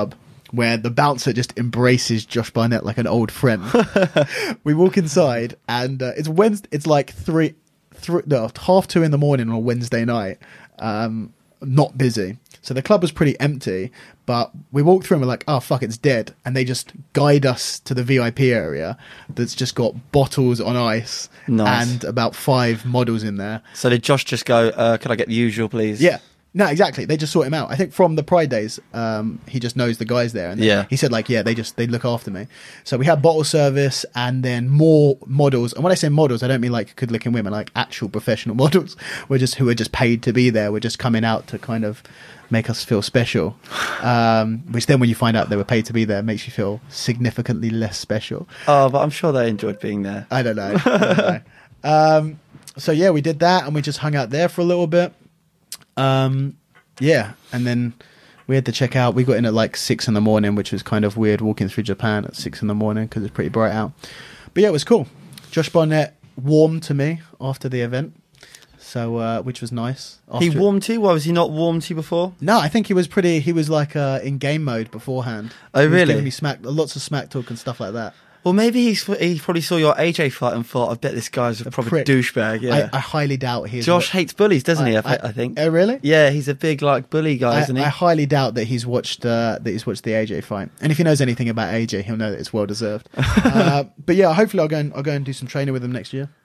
where the bouncer just embraces Josh Barnett like an old friend. We walk inside, and it's Wednesday. It's like 2:30 in the morning on a Wednesday night. Not busy. So the club was pretty empty, but we walked through and we're like, oh, fuck, it's dead. And they just guide us to the VIP area that's just got bottles on ice and about 5 models in there. So did Josh just go, can I get the usual, please? Yeah. No, exactly. They just sort him out. I think from the Pride days, he just knows the guys there. And he said, like, yeah, they look after me. So we had bottle service and then more models. And when I say models, I don't mean like good looking women, like actual professional models. Who are just paid to be there. We're just coming out to kind of make us feel special. Which then when you find out they were paid to be there, makes you feel significantly less special. Oh, but I'm sure they enjoyed being there. I don't know. So yeah, we did that and we just hung out there for a little bit. Yeah, and then we had to check out. We got in at like 6 in the morning, which was kind of weird walking through Japan at 6 in the morning because it's pretty bright out. But yeah, it was cool. Josh Barnett warmed to me after the event, so which was nice. He warmed to you? Why was he not warm to you before? No, I think he was like in game mode beforehand. Oh, really? He was giving me lots of smack talk and stuff like that. Well, maybe he probably saw your AJ fight and thought, I bet this guy's a proper douchebag. Yeah. I highly doubt he is. Josh hates bullies, doesn't he? I think. Oh, really? Yeah, he's a big like bully guy, isn't he? I highly doubt that he's watched the AJ fight. And if he knows anything about AJ, he'll know that it's well deserved. But yeah, hopefully I'll go and do some training with him next year.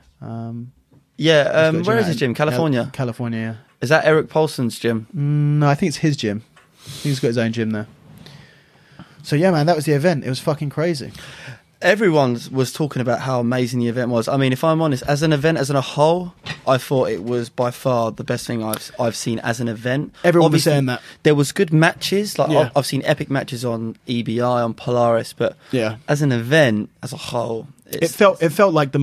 Where is his gym? California. California. Yeah. Is that Eric Paulson's gym? No, I think it's his gym. He's got his own gym there. So yeah, man, that was the event. It was fucking crazy. Everyone was talking about how amazing the event was. I mean, if I'm honest, as an event, as a whole, I thought it was by far the best thing I've seen as an event. Everyone was saying that. There was good matches. Like I've seen epic matches on EBI, on Polaris, but as an event, as a whole, it felt like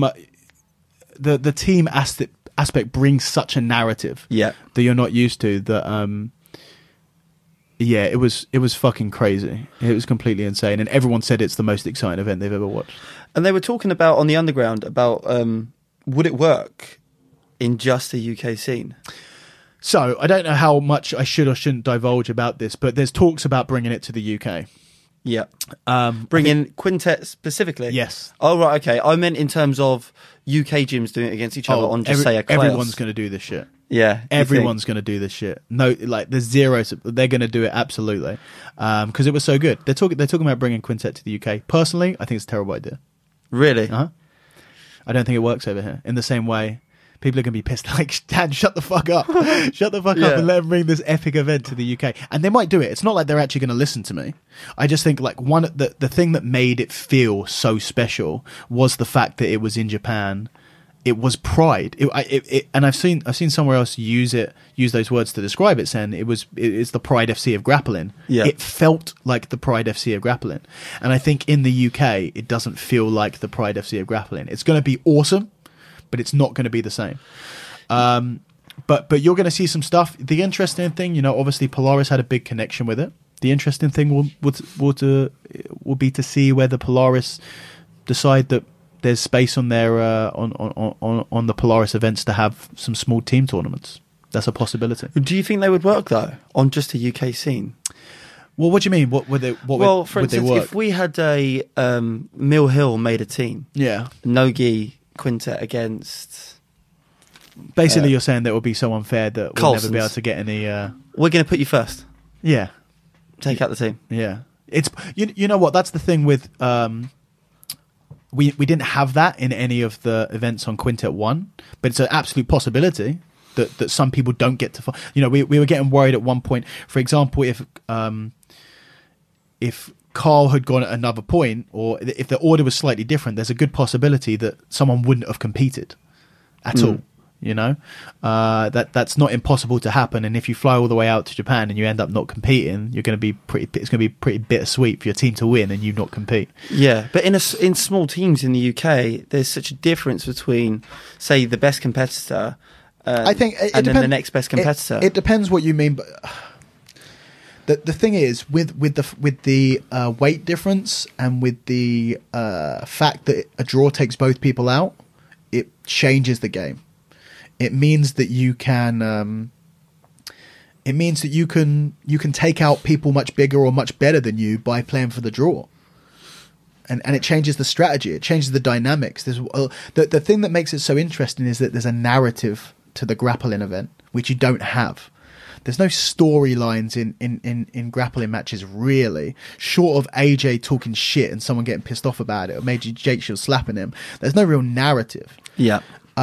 the team aspect brings such a narrative that you're not used to. That yeah, it was fucking crazy. It was completely insane, and everyone said it's the most exciting event they've ever watched. And they were talking about on the underground about would it work in just the UK scene? So I don't know how much I should or shouldn't divulge about this, but there's talks about bringing it to the UK. Yeah, bringing Quintet specifically. Yes. Oh right, okay. I meant in terms of UK gyms doing it against each other on just say a class. Everyone's going to do this shit. Yeah, everyone's going to do this shit. No, like there's zero. They're going to do it absolutely because it was so good. They're talking about bringing Quintet to the UK. Personally, I think it's a terrible idea. Really? I don't think it works over here in the same way. People are going to be pissed. Like, Dan, shut the fuck up, shut the fuck up, and let them bring this epic event to the UK. And they might do it. It's not like they're actually going to listen to me. I just think like the thing that made it feel so special was the fact that it was in Japan. It was pride. And I've seen somewhere else use those words to describe it, saying it's the Pride FC of grappling. Yeah. It felt like the Pride FC of grappling. And I think in the UK, it doesn't feel like the Pride FC of grappling. It's going to be awesome, but it's not going to be the same. But you're going to see some stuff. The interesting thing, obviously Polaris had a big connection with it. The interesting thing will be to see whether Polaris decide that there's space on their on the Polaris events to have some small team tournaments. That's a possibility. Do you think they would work though on just the UK scene? Well, what do you mean? For instance, if we had a Mill Hill made a team, Nogi Quintet against. Basically, you're saying that it would be so unfair that we'll never be able to get any. We're going to put you first. Yeah, take out the team. Yeah, it's you know what? That's the thing with. We didn't have that in any of the events on Quintet 1, but it's an absolute possibility that some people don't get to. We were getting worried at one point. For example, if Carl had gone at another point, or if the order was slightly different, there's a good possibility that someone wouldn't have competed at all. That's not impossible to happen. And if you fly all the way out to Japan and you end up not competing, it's going to be pretty bittersweet for your team to win and you not compete. Yeah, but in small teams in the UK, there's such a difference between, say, the best competitor. I think then the next best competitor. It depends what you mean, but the thing is with the weight difference and with the fact that a draw takes both people out, it changes the game. It means that you can It means that you can take out people much bigger or much better than you by playing for the draw. And it changes the strategy. It changes the dynamics. The thing that makes it so interesting is that there's a narrative to the grappling event, which you don't have. There's no storylines in grappling matches, really, short of AJ talking shit and someone getting pissed off about it, or maybe Jake Shields slapping him. There's no real narrative. Yeah.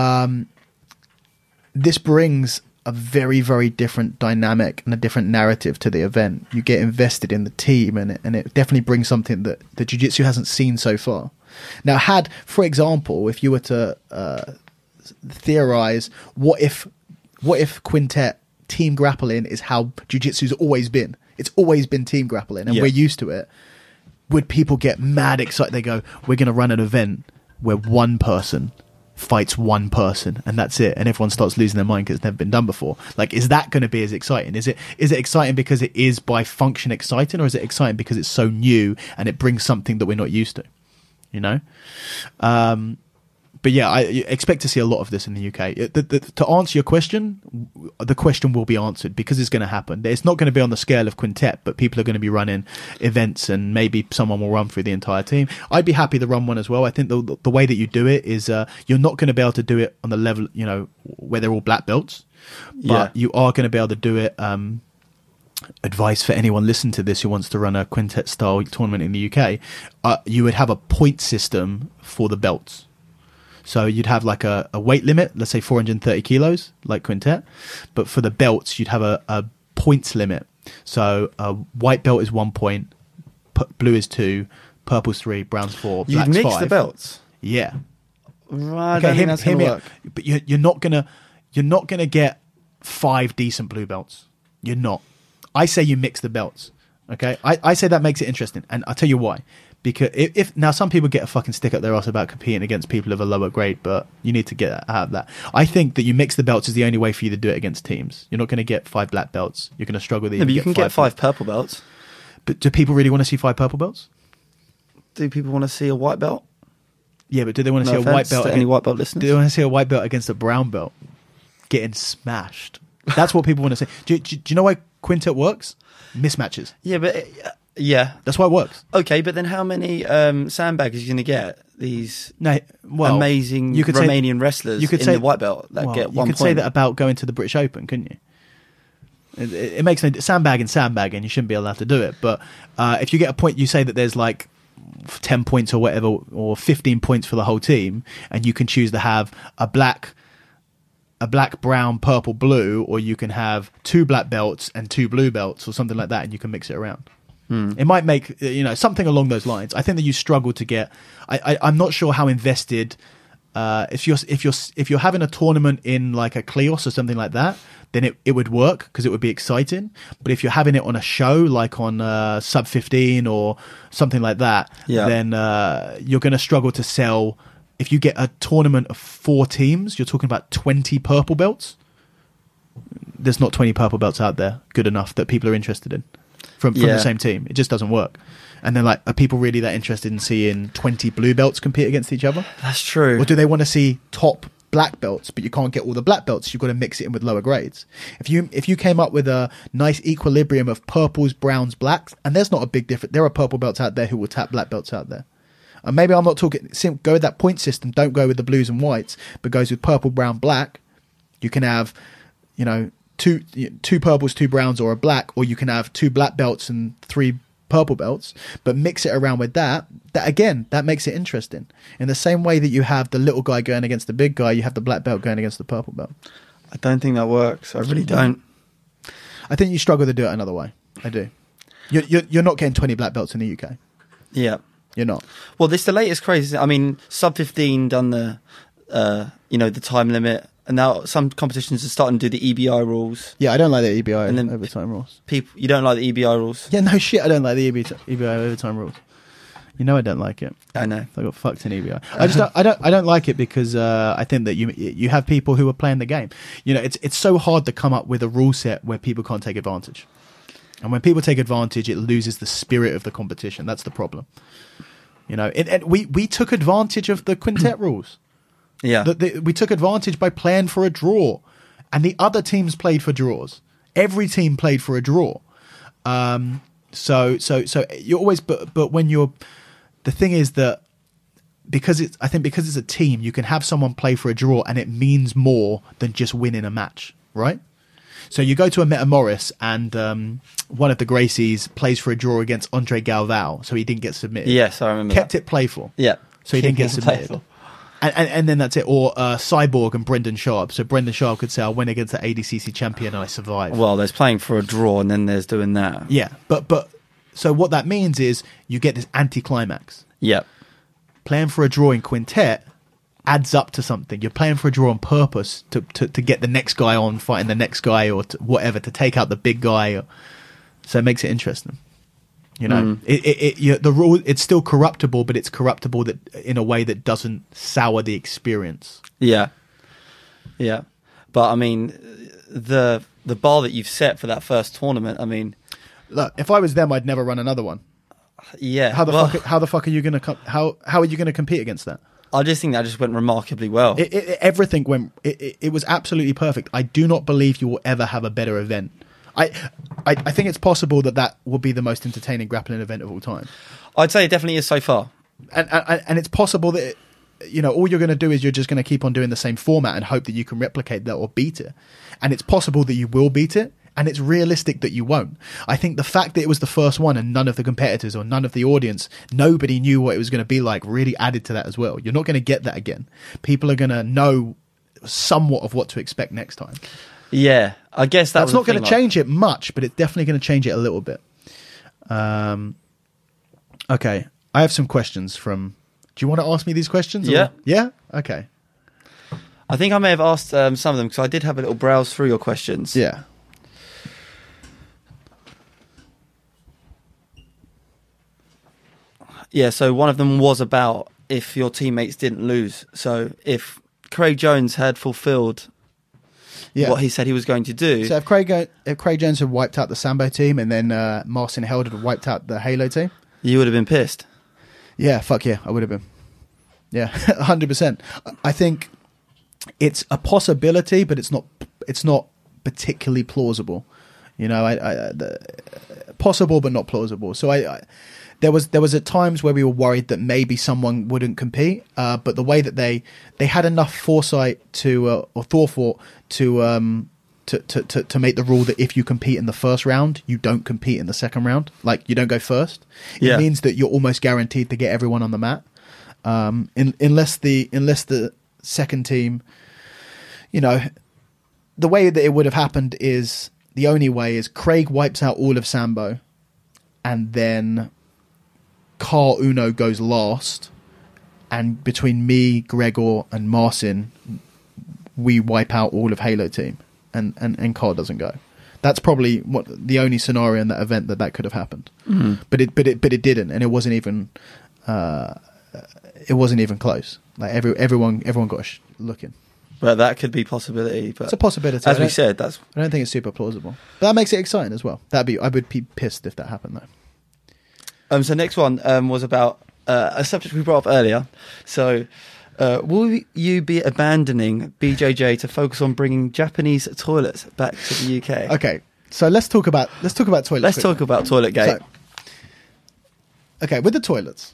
This brings a very, very different dynamic and a different narrative to the event. You get invested in the team, and it definitely brings something that the jiu-jitsu hasn't seen so far. Now, for example, if you were to theorize, what if quintet team grappling is how jiu-jitsu's always been? It's always been team grappling, and we're used to it. Would people get mad excited? They go, we're going to run an event where one person fights one person and that's it, and everyone starts losing their mind because it's never been done before. Like, is that going to be as exciting? Is it exciting because it is by function exciting, or is it exciting because it's so new and it brings something that we're not used to, you know? But yeah, I expect to see a lot of this in the UK. To answer your question, the question will be answered because it's going to happen. It's not going to be on the scale of quintet, but people are going to be running events, and maybe someone will run through the entire team. I'd be happy to run one as well. I think the way that you do it is you're not going to be able to do it on the level, you know, where they're all black belts, but you are going to be able to do it. Advice for anyone listening to this who wants to run a quintet style tournament in the UK, you would have a point system for the belts. So you'd have like a weight limit, let's say 430 kilos, like quintet. But for the belts, you'd have a points limit. So white belt is 1 point, blue is 2, purple's 3, brown's 4, black's 5. You mix the belts? Yeah. Right. Okay, that's going to work. But you're not gonna get 5 decent blue belts. You're not. I say you mix the belts. Okay, I say that makes it interesting, and I'll tell you why. Because if now some people get a fucking stick up their ass about competing against people of a lower grade, but you need to get out of that. I think that you mix the belts is the only way for you to do it against teams. You're not going to get 5 black belts. You're going to struggle with it. No, but you can get 5 purple belts. But do people really want to see 5 purple belts? Do people want to see a white belt? Yeah, but do they want to see a white belt? Any white belt listeners? Do they want to see a white belt against a brown belt getting smashed? That's what people want to see. Do you know why quintet works? Mismatches. Yeah, but yeah, that's why it works. Okay, but then how many sandbaggers are you going to get? These amazing Romanian wrestlers in the white belt that get 1 point. You could say that about going to the British Open, couldn't you? It makes no sandbagging. You shouldn't be allowed to do it. But if you get a point, you say that there's like 10 points or whatever, or 15 points for the whole team, and you can choose to have a black, brown, purple, blue, or you can have 2 black belts and 2 blue belts or something like that, and you can mix it around. It might make, something along those lines. I think that you struggle to get. I'm not sure how invested. If you're having a tournament in like a Kleos or something like that, then it would work because it would be exciting. But if you're having it on a show like on Sub 15 or something like that, then you're going to struggle to sell. If you get a tournament of 4 teams, you're talking about 20 purple belts. There's not 20 purple belts out there good enough that people are interested in from the same team. It just doesn't work. And then, like, are people really that interested in seeing 20 blue belts compete against each other? That's true. Or do they want to see top black belts, but you can't get all the black belts? You've got to mix it in with lower grades. If you came up with a nice equilibrium of purples, browns, blacks, and there's not a big difference. There are purple belts out there who will tap black belts out there. And maybe I'm not talking. Go with that point system. Don't go with the blues and whites, but goes with purple, brown, black. You can have, two purples, 2 browns, or a black, or you can have 2 black belts and 3 purple belts. But mix it around with that makes it interesting. In the same way that you have the little guy going against the big guy, you have the black belt going against the purple belt. I don't think that works. I really don't. I think you struggle to do it another way. I do. You're not getting 20 black belts in the UK. Yeah. You're not. Well, this the latest craze. I mean, Sub 15 done the, the time limit, and now some competitions are starting to do the EBI rules. Yeah, I don't like the EBI and then overtime rules. You don't like the EBI rules? Yeah, no shit, I don't like the EBI overtime rules. You know I don't like it. I know. I got fucked in EBI. I don't like it because I think that you have people who are playing the game. It's so hard to come up with a rule set where people can't take advantage. And when people take advantage, it loses the spirit of the competition. That's the problem. We took advantage of the quintet rules. Yeah. We took advantage by playing for a draw. And the other teams played for draws. Every team played for a draw. So you're always, but when you're, the thing is that because it's a team, you can have someone play for a draw and it means more than just winning a match, right? So you go to a Metamoris and one of the Gracies plays for a draw against Andre Galvao, so he didn't get submitted. Yes, I remember. Kept it playful. Yeah. So he didn't get submitted. And then that's it. Or Cyborg and Brendan Sharp. So Brendan Sharp could say, I went against the ADCC champion and I survived. Well, there's playing for a draw and then there's doing that. Yeah. But so what that means is you get this anticlimax. Yep. Playing for a draw in quintet adds up to something. You're playing for a draw on purpose to get the next guy on, fighting the next guy or whatever, to take out the big guy. So it makes it interesting. You know, the rule, it's still corruptible, but it's corruptible that in a way that doesn't sour the experience. Yeah. Yeah. But I mean, the bar that you've set for that first tournament, I mean, look, if I was them, I'd never run another one. Yeah. How the fuck are you going to how are you going to compete against that? I just think that just went remarkably well. Everything went. It was absolutely perfect. I do not believe you will ever have a better event. I think it's possible that will be the most entertaining grappling event of all time. I'd say it definitely is so far. And it's possible that all you're going to do is you're just going to keep on doing the same format and hope that you can replicate that or beat it. And it's possible that you will beat it. And it's realistic that you won't. I think the fact that it was the first one and none of the competitors or none of the audience, nobody knew what it was going to be like, really added to that as well. You're not going to get that again. People are going to know somewhat of what to expect next time. Yeah, I guess that's not going to change it much, but it's definitely going to change it a little bit. Okay, I have some questions from... Do you want to ask me these questions? Yeah. Yeah? Okay. I think I may have asked some of them because I did have a little browse through your questions. Yeah. Yeah, so one of them was about if your teammates didn't lose. So if Craig Jones had fulfilled what he said he was going to do... So if Craig Jones had wiped out the Sambo team and then Marcin Held had wiped out the Halo team... You would have been pissed. Yeah, fuck yeah, I would have been. Yeah, 100%. I think it's a possibility, but it's not particularly plausible. Possible but not plausible. So there was at times where we were worried that maybe someone wouldn't compete, but the way that they had enough foresight or forethought to make the rule that if you compete in the first round, you don't compete in the second round. Like, you don't go first. It means that you're almost guaranteed to get everyone on the mat, unless the second team, the way that it would have happened is the only way is Craig wipes out all of Sambo, and then Carl Uno goes last, and between me, Gregor, and Marcin, we wipe out all of Halo team, and Carl doesn't go. That's probably the only scenario in that event that could have happened. Mm. But it didn't, and it wasn't even close. Like everyone got looking. Well, that could be possibility. But it's a possibility. As we said, I don't think it's super plausible. But that makes it exciting as well. I would be pissed if that happened though. So next one was about a subject we brought up earlier. So, will you be abandoning BJJ to focus on bringing Japanese toilets back to the UK? Okay, so let's talk about toilets. Let's talk about Toiletgate. So, okay, with the toilets,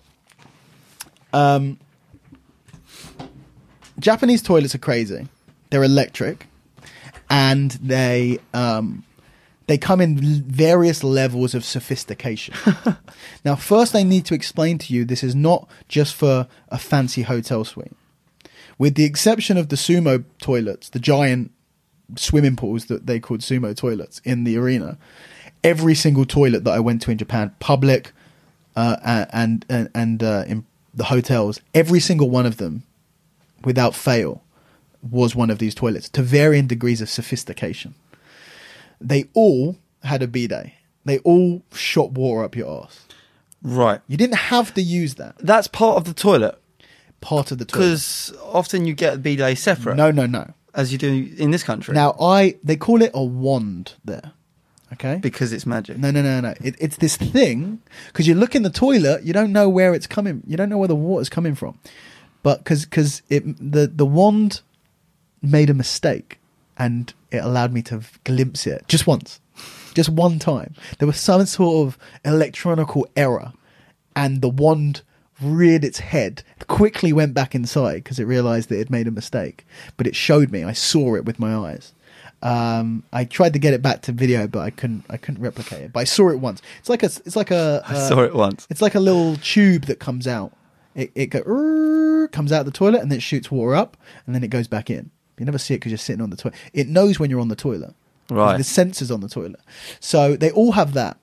Japanese toilets are crazy. They're electric, and they come in various levels of sophistication. Now, first I need to explain to you, this is not just for a fancy hotel suite. With the exception of the sumo toilets, the giant swimming pools that they called sumo toilets in the arena, every single toilet that I went to in Japan, public and in the hotels, every single one of them, without fail, was one of these toilets, to varying degrees of sophistication. They all had a bidet. They all shot water up your ass. Right. You didn't have to use that. That's part of the toilet. Part of the toilet. Because often you get a bidet separate. No. As you do in this country. Now, they call it a wand there. Okay? Because it's magic. No. It's this thing, because you look in the toilet, you don't know where it's coming. You don't know where the water's coming from. But because the wand made a mistake. and it allowed me to glimpse it just once, just one time. There was some sort of electronical error, and the wand reared its head, quickly went back inside because it realized that it made a mistake. But it showed me. I saw it with my eyes. I tried to get it back to video, but I couldn't replicate it. But I saw it once. It's like a. I saw it once. It's like a little tube that comes out. It comes out of the toilet and then it shoots water up and then it goes back in. You never see it because you're sitting on the toilet. It knows when you're on the toilet. Right. The sensors on the toilet. So they all have that.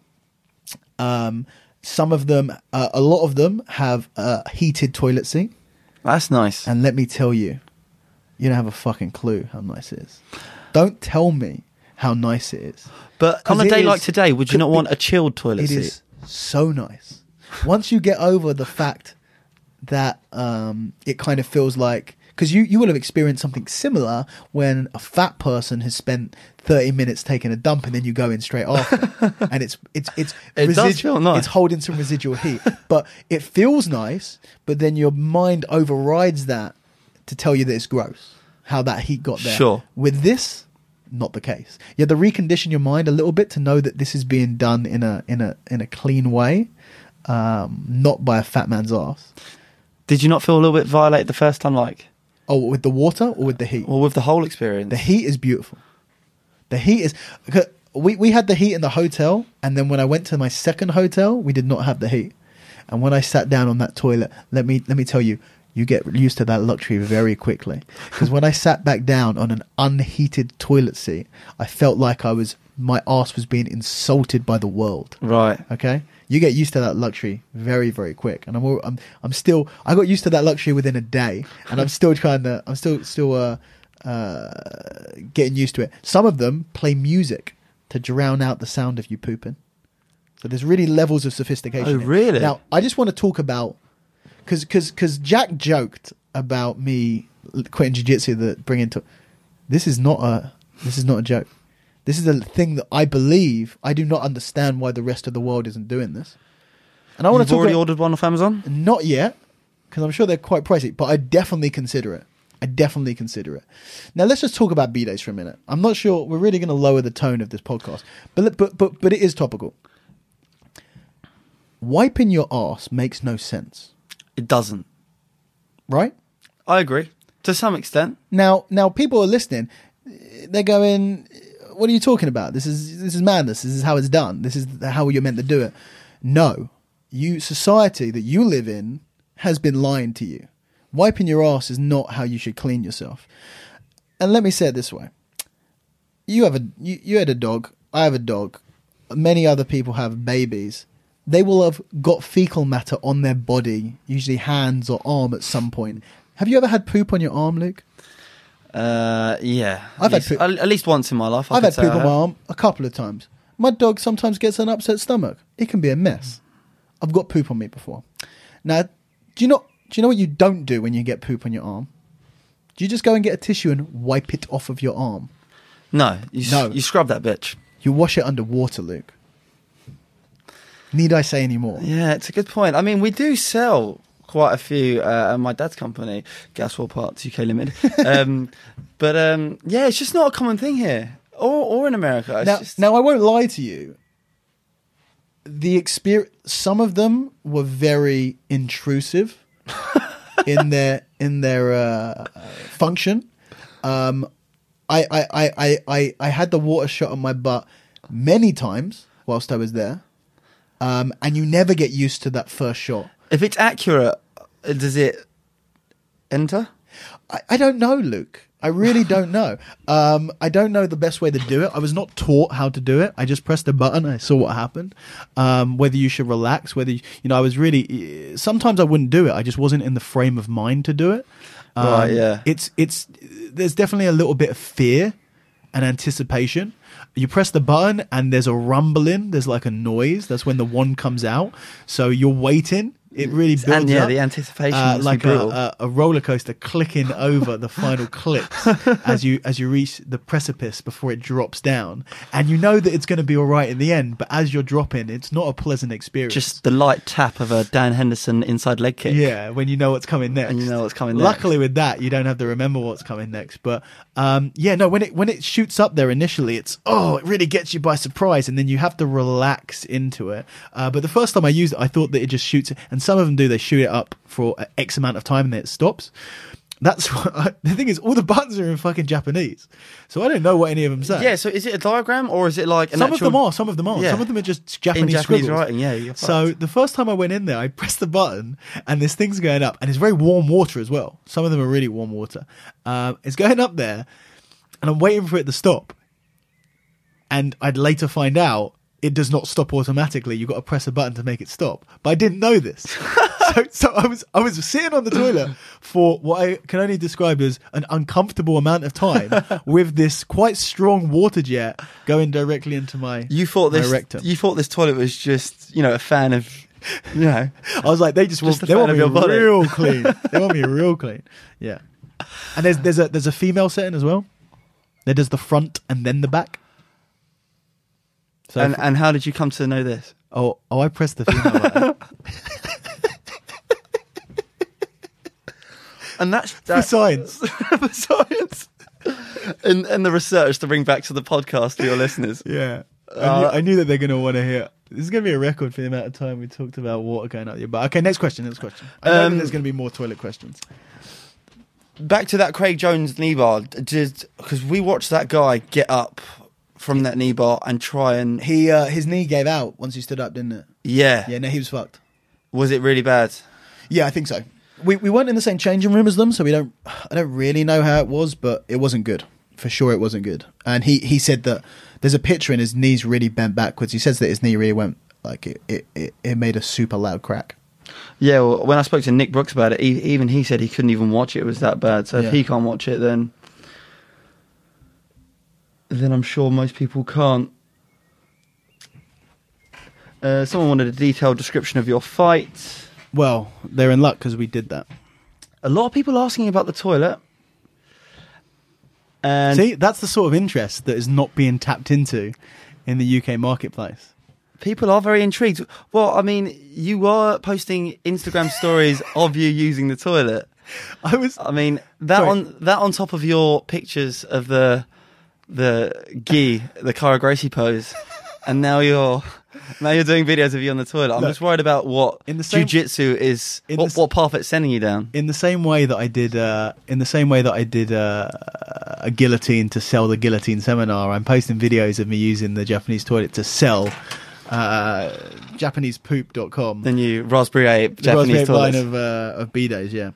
Some of them, a lot of them have a heated toilet seat. That's nice. And let me tell you, you don't have a fucking clue how nice it is. Don't tell me how nice it is. But on a day like today, would you not want a chilled toilet seat? It is so nice. Once you get over the fact that it kind of feels like, because you will have experienced something similar when a fat person has spent 30 minutes taking a dump and then you go in straight after, and it does feel nice. It's holding some residual heat, but it feels nice. But then your mind overrides that to tell you that it's gross, how that heat got there. Sure. With this, not the case. You have to recondition your mind a little bit to know that this is being done in a clean way, not by a fat man's ass. Did you not feel a little bit violated the first time, like? Oh, with the water or with the heat? Well, with the whole experience. The heat is beautiful. The heat is... We had the heat in the hotel, and then when I went to my second hotel, we did not have the heat. And when I sat down on that toilet, let me tell you, you get used to that luxury very quickly. Because when I sat back down on an unheated toilet seat, I felt like my arse was being insulted by the world. Right. Okay? You get used to that luxury very, very quick. And I'm still... I got used to that luxury within a day, and I'm still getting used to it. Some of them play music to drown out the sound of you pooping. So there's really levels of sophistication. Oh, really? Now, I just want to talk about... Because Jack joked about me quitting jiu-jitsu, that bringing to... This is not a joke. This is a thing that I believe. I do not understand why the rest of the world isn't doing this. And I want to talk. You've already ordered one off Amazon? Not yet, because I'm sure they're quite pricey. But I definitely consider it. Now let's just talk about B-days for a minute. I'm not sure we're really going to lower the tone of this podcast, but it is topical. Wiping your arse makes no sense. It doesn't. Right? I agree to some extent. Now people are listening. They're going, what are you talking about? This is madness. This is how it's done. This is how you're meant to do it. No, society that you live in has been lying to you. Wiping your ass is not how you should clean yourself. And let me say it this way: you had a dog. I have a dog. Many other people have babies. They will have got fecal matter on their body, usually hands or arm, at some point. Have you ever had poop on your arm, Luke? Yeah. I've had poop. At least once in my life. I've had poop on my arm a couple of times. My dog sometimes gets an upset stomach. It can be a mess. I've got poop on me before. Now, do you know what you don't do when you get poop on your arm? Do you just go and get a tissue and wipe it off of your arm? No. You scrub that bitch. You wash it under water, Luke. Need I say any more? Yeah, it's a good point. I mean, we do sell quite a few at my dad's company, Gaswell Parts UK Limited. Yeah, it's just not a common thing here or in America. Now, I won't lie to you. The experience, some of them were very intrusive in their function. I had the water shot on my butt many times whilst I was there. And you never get used to that first shot. If it's accurate, does it enter? I don't know, Luke. I really don't know. I don't know the best way to do it. I was not taught how to do it. I just pressed the button and I saw what happened. Whether you should relax, I was really... Sometimes I wouldn't do it. I just wasn't in the frame of mind to do it. Right, yeah. There's definitely a little bit of fear and anticipation. You press the button and there's a rumbling. There's like a noise. That's when the wand comes out. So you're waiting. It really builds and up. The anticipation like a roller coaster clicking over the final clicks as you reach the precipice before it drops down, and you know that it's going to be all right in the end. But as you're dropping, it's not a pleasant experience. Just the light tap of a Dan Henderson inside leg kick. Yeah, when you know what's coming next. And you know what's coming next. Luckily, with that, you don't have to remember what's coming next. But when it shoots up there initially, it really gets you by surprise, and then you have to relax into it. But the first time I used it, I thought that it just shoots it, and some of them do. They shoot it up for X amount of time and then it stops. That's what the thing is. All the buttons are in fucking Japanese, so I don't know what any of them say. Yeah. So is it a diagram or is it like some of them are? Some of them are. Yeah. Some of them are just Japanese scribbles. Writing. Yeah. So the first time I went in there, I pressed the button and this thing's going up, and it's very warm water as well. Some of them are really warm water. It's going up there, and I'm waiting for it to stop. And I'd later find out it does not stop automatically. You've got to press a button to make it stop. But I didn't know this. So I was sitting on the toilet for what I can only describe as an uncomfortable amount of time with this quite strong water jet going directly into my rectum. You thought this toilet was just, a fan of, I was like, they want me real clean. They want me real clean. Yeah. And there's a female setting as well. There does the front and then the back. So and how did you come to know this? I pressed the female button. And that's for science. For science. And the research to bring back to the podcast for your listeners. Yeah. I knew that they're going to want to hear. This is going to be a record for the amount of time we talked about water going out your butt. Okay, next question. I know there's going to be more toilet questions. Back to that Craig Jones knee bar. Because we watched that guy get up from that knee bar and try and... His knee gave out once he stood up, didn't it? Yeah. Yeah, no, he was fucked. Was it really bad? Yeah, I think so. We weren't in the same changing room as them, so I don't really know how it was, but it wasn't good. For sure it wasn't good. And he said that there's a picture and his knees really bent backwards. He says that his knee really went, like, it made a super loud crack. Yeah, well, when I spoke to Nick Brooks about it, even he said he couldn't even watch it. It was that bad. So if he can't watch it, then I'm sure most people can't. Someone wanted a detailed description of your fight. Well, they're in luck because we did that. A lot of people asking about the toilet. And see, that's the sort of interest that is not being tapped into in the UK marketplace. People are very intrigued. Well, I mean, you were posting Instagram stories of you using the toilet. That on top of your pictures of the gi, the Cara Gracie pose, and now you're doing videos of you on the toilet. I'm just worried about what jiu-jitsu is, what path it's sending you down. In the same way that I did, a guillotine to sell the guillotine seminar, I'm posting videos of me using the Japanese toilet to sell JapanesePoop.com. The new Raspberry Ape Japanese toilet line of bidets. Yeah.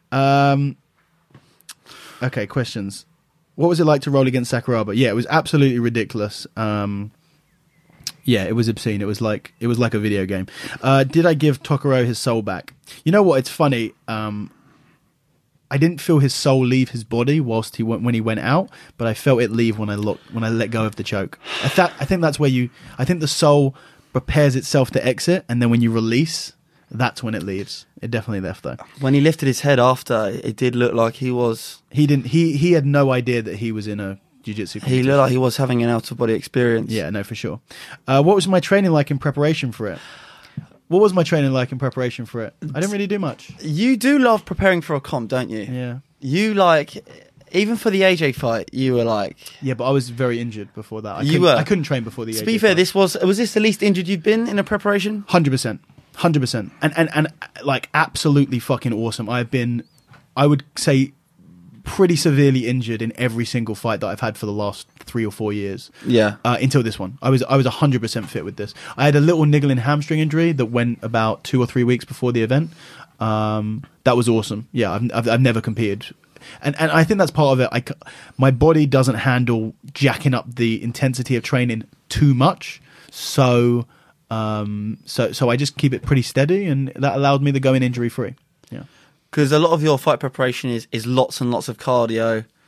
Okay, questions. What was it like to roll against Sakuraba? Yeah, it was absolutely ridiculous. Yeah, it was obscene. It was like a video game. Did I give Tokoro his soul back? You know what? It's funny. I didn't feel his soul leave his body when he went out, but I felt it leave when I let go of the choke. I think that's where I think the soul prepares itself to exit, and then when you release, that's when it leaves. It definitely left though. When he lifted his head after, it did look like he was. He didn't. He had no idea that he was in a jiu-jitsu competition. He looked like he was having an out-of-body experience. Yeah, no, for sure. What was my training like in preparation for it? I didn't really do much. You do love preparing for a comp, don't you? Yeah. You even for the AJ fight, you were like... Yeah, but I was very injured before that. I couldn't train before the AJ fight. To be fair, was this the least injured you'd been in a preparation? 100%. And like absolutely fucking awesome. I would say, pretty severely injured in every single fight that I've had for the last 3 or 4 years. Yeah. Until this one. I was 100% fit with this. I had a little niggling hamstring injury that went about 2 or 3 weeks before the event. That was awesome. Yeah, I've never competed. And I think that's part of it. My body doesn't handle jacking up the intensity of training too much. So I just keep it pretty steady, and that allowed me to go in injury free. Yeah. Because a lot of your fight preparation is lots and lots of cardio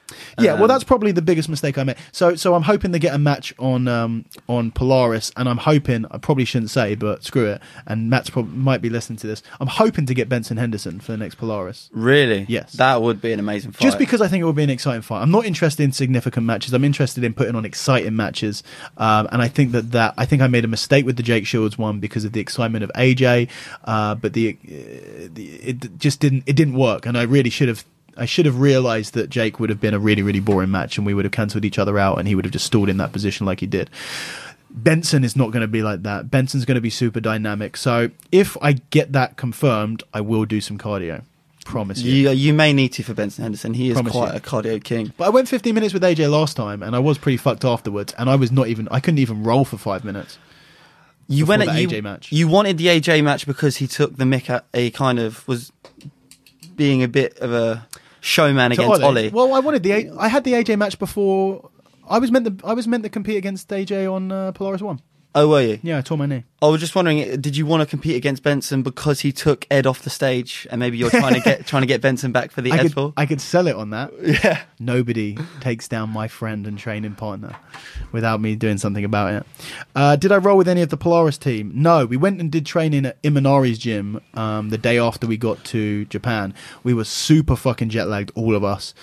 Yeah, well, that's probably the biggest mistake I made. So I'm hoping to get a match on Polaris, and I'm hoping, I probably shouldn't say, but screw it, and Matt's might be listening to this, I'm hoping to get Benson Henderson for the next Polaris. Really? Yes. That would be an amazing fight. Just because I think it would be an exciting fight. I'm not interested in significant matches. I'm interested in putting on exciting matches, and I think I think I made a mistake with the Jake Shields one because of the excitement of AJ, but it just didn't work, and I really should have realised that Jake would have been a really, really boring match and we would have cancelled each other out and he would have just stalled in that position like he did. Benson is not going to be like that. Benson's going to be super dynamic. So if I get that confirmed, I will do some cardio. Promise you. You may need to for Benson Henderson. He is quite a cardio king. But I went 15 minutes with AJ last time and I was pretty fucked afterwards and I couldn't even roll for 5 minutes. You went at the AJ match. You wanted the AJ match because he took the mick at was being a bit of a showman against Ollie. Well, I had the AJ match before. I was meant to compete against AJ on Polaris 1. Oh, were you? Yeah, I tore my knee. I was just wondering, did you want to compete against Benson because he took Ed off the stage, and maybe you're trying to get Benson back for the Ed4? I could sell it on that. Yeah. Nobody takes down my friend and training partner without me doing something about it. Did I roll with any of the Polaris team? No, we went and did training at Imanari's gym the day after we got to Japan. We were super fucking jet lagged, all of us.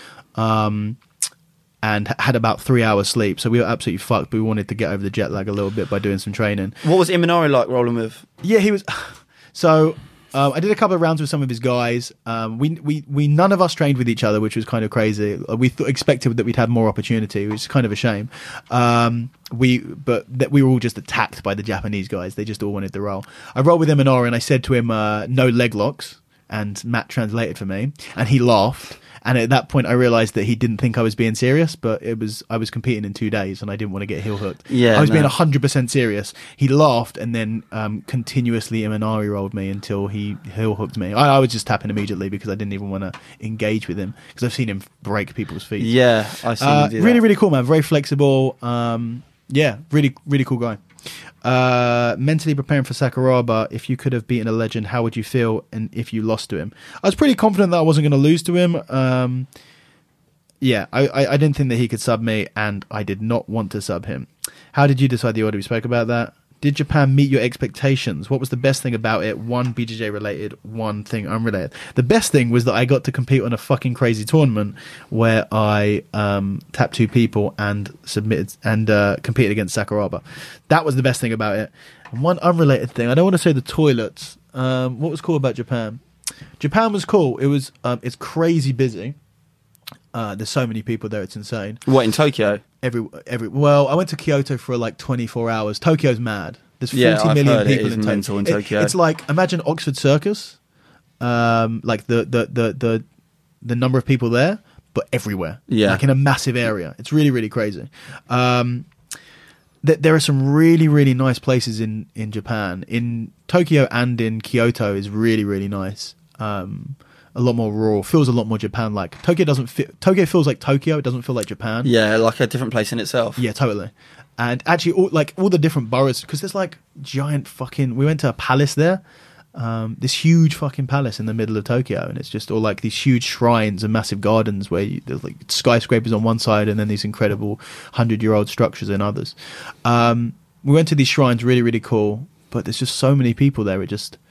And had about 3 hours sleep, so we were absolutely fucked. But we wanted to get over the jet lag a little bit by doing some training. What was Imanari like rolling with? Yeah, he was. So I did a couple of rounds with some of his guys. We none of us trained with each other, which was kind of crazy. We expected that we'd have more opportunity, which is kind of a shame. We were all just attacked by the Japanese guys. They just all wanted to roll. I rolled with Imanari and I said to him, "No leg locks," and Matt translated for me, and he laughed. And at that point, I realised that he didn't think I was being serious, but I was competing in 2 days, and I didn't want to get heel hooked. Yeah, I was being 100% serious. He laughed, and then continuously Imanari rolled me until he heel hooked me. I was just tapping immediately because I didn't even want to engage with him because I've seen him break people's feet. Yeah, I've seen him do that. Really, really cool, man. Very flexible. Yeah, really, really cool guy. Mentally preparing for Sakuraba. If you could have beaten a legend, how would you feel? And if you lost to him, I was pretty confident that I wasn't going to lose to him. Yeah, I didn't think that he could sub me, and I did not want to sub him. How did you decide the order? We spoke about that. Did Japan meet your expectations? What was the best thing about it? One BJJ related, one thing unrelated. The best thing was that I got to compete on a fucking crazy tournament where I tapped 2 people and submitted and competed against Sakuraba. That was the best thing about it. And one unrelated thing, I don't want to say the toilets. What was cool about Japan? Japan was cool. It's crazy busy. There's so many people there, it's insane. What, in Tokyo? Well, I went to Kyoto for like 24 hours. Tokyo's mad. There's 40 million people in Tokyo. It's like, imagine Oxford Circus, like the number of people there, but everywhere. Yeah. Like in a massive area. It's really, really crazy. There are some really, really nice places in Japan. In Tokyo and in Kyoto is really, really nice. A lot more rural, feels a lot more Japan-like. Tokyo feels like Tokyo. It doesn't feel like Japan. Yeah, like a different place in itself. Yeah, totally. And actually, all the different boroughs, because there's like giant fucking. We went to a palace there, this huge fucking palace in the middle of Tokyo, and it's just all like these huge shrines and massive gardens where there's like skyscrapers on one side and then these incredible 100-year-old structures in others. We went to these shrines, really, really cool, but there's just so many people there.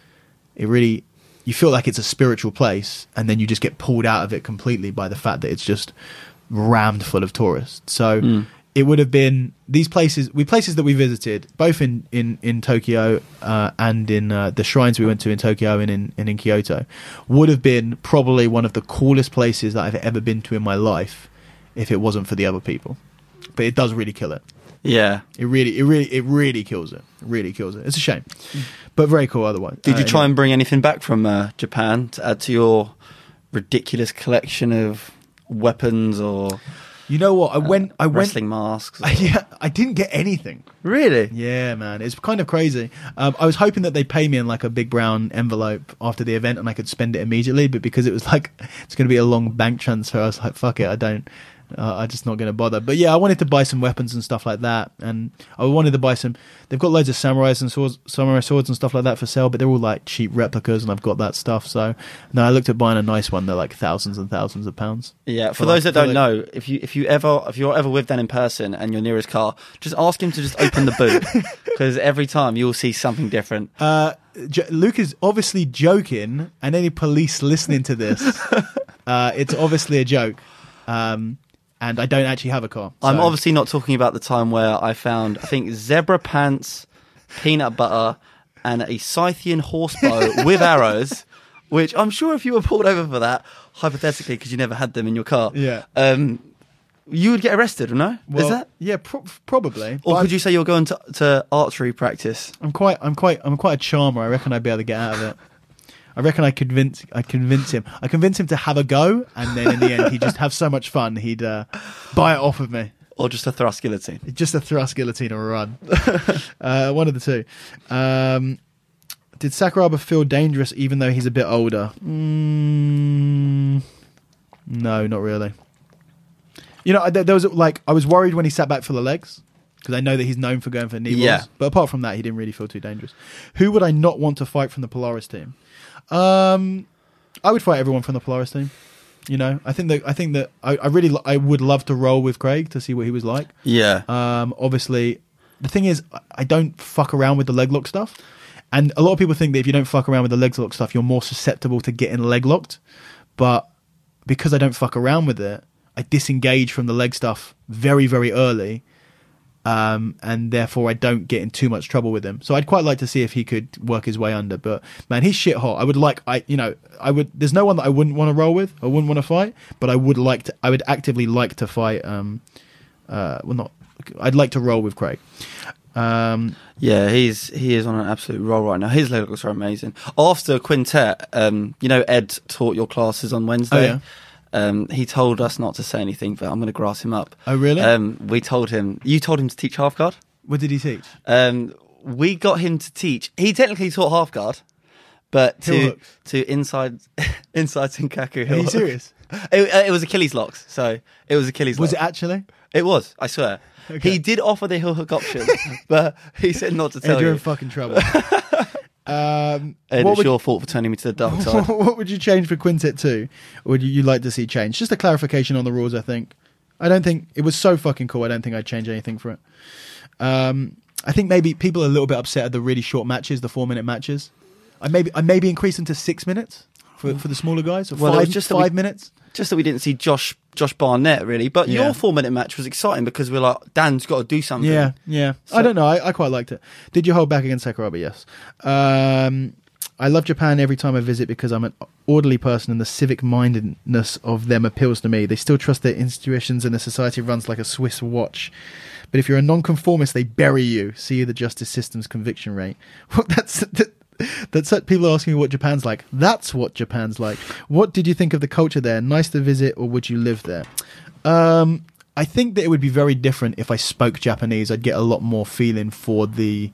You feel like it's a spiritual place, and then you just get pulled out of it completely by the fact that it's just rammed full of tourists. So it would have been these places that we visited, both in Tokyo and in the shrines we went to in Tokyo and in Kyoto, would have been probably one of the coolest places that I've ever been to in my life if it wasn't for the other people. But it does really kill it. Yeah, it really kills it. Really kills it. It's a shame, but very cool otherwise. Did you try and bring anything back from Japan to add to your ridiculous collection of weapons or? You know what? I went wrestling masks. Yeah, I didn't get anything. Really? Yeah, man, it's kind of crazy. I was hoping that they'd pay me in like a big brown envelope after the event, and I could spend it immediately. But because it was like it's going to be a long bank transfer, I was like, fuck it, I don't I'm just not going to bother. But yeah, I wanted to buy some weapons and stuff like that, and I wanted to buy some. They've got loads of samurai swords and stuff like that for sale, but they're all like cheap replicas, and I've got that stuff. So no, I looked at buying a nice one. They're like thousands and thousands of pounds. Yeah, for those that don't know, if you're ever with Dan in person and you're near his car, just ask him to just open the boot, because every time you'll see something different. Luke is obviously joking, and any police listening to this, it's obviously a joke. And I don't actually have a car. So. I'm obviously not talking about the time where I found, I think, zebra pants, peanut butter, and a Scythian horse bow with arrows, which I'm sure if you were pulled over for that, hypothetically, because you never had them in your car, you would get arrested, no? Well, is that? Yeah, probably. Or could you say you're going to archery practice? I'm quite a charmer. I reckon I'd be able to get out of it. I reckon I convince him. I convince him to have a go, and then in the end, he'd just have so much fun, he'd buy it off of me. Or just a thrust guillotine. Just a thrust guillotine or a run. One of the two. Did Sakuraba feel dangerous even though he's a bit older? No, not really. You know, there was I was worried when he sat back for the legs, because I know that he's known for going for knee rolls. Yeah. But apart from that, he didn't really feel too dangerous. Who would I not want to fight from the Polaris team? I would fight everyone from the Polaris team. You know, I think that I would love to roll with Craig to see what he was like. Yeah. Obviously, the thing is, I don't fuck around with the leg lock stuff, and a lot of people think that if you don't fuck around with the leg lock stuff, you're more susceptible to getting leg locked. But because I don't fuck around with it, I disengage from the leg stuff very, very early. And therefore I don't get in too much trouble with him. So I'd quite like to see if he could work his way under. But man, he's shit hot. There's no one that I wouldn't want to roll with. I wouldn't want to fight, but I would actively like to fight. I'd like to roll with Craig. Yeah, he is on an absolute roll right now. His leg looks are amazing. After Quintet, Ed taught your classes on Wednesday. Oh, yeah. He told us not to say anything, but I'm going to grass him up. Oh, really? We told him. You told him to teach half guard. What did he teach? We got him to teach. He technically taught half guard, but to inside Senkaku. Are you serious? It was Achilles locks. So it was Achilles. Was lock. it actually? It was. I swear. Okay. He did offer the heel hook option, but he said not to tell Ed, you're you. in fucking trouble. Ed, it's your fault for turning me to the dark side. What would you change for Quintet 2? Or would you like to see change? Just a clarification on the rules, I think. I don't think... It was so fucking cool, I don't think I'd change anything for it. I think maybe people are a little bit upset at the really short matches, the 4-minute matches. I maybe increase them to 6 minutes for the smaller guys, or just 5 minutes. Just that we didn't see Josh Barnett, really. But your 4-minute match was exciting because we're like, Dan's got to do something. Yeah. So, I don't know. I quite liked it. Did you hold back against Sakuraba? Yes. I love Japan every time I visit because I'm an orderly person and the civic mindedness of them appeals to me. They still trust their institutions and the society runs like a Swiss watch. But if you're a nonconformist, they bury you. See the justice system's conviction rate. Well, that's people are asking me what Japan's like. That's what Japan's like. What did you think of the culture there? Nice to visit, or would you live there? I think that it would be very different if I spoke Japanese. I'd get a lot more feeling for the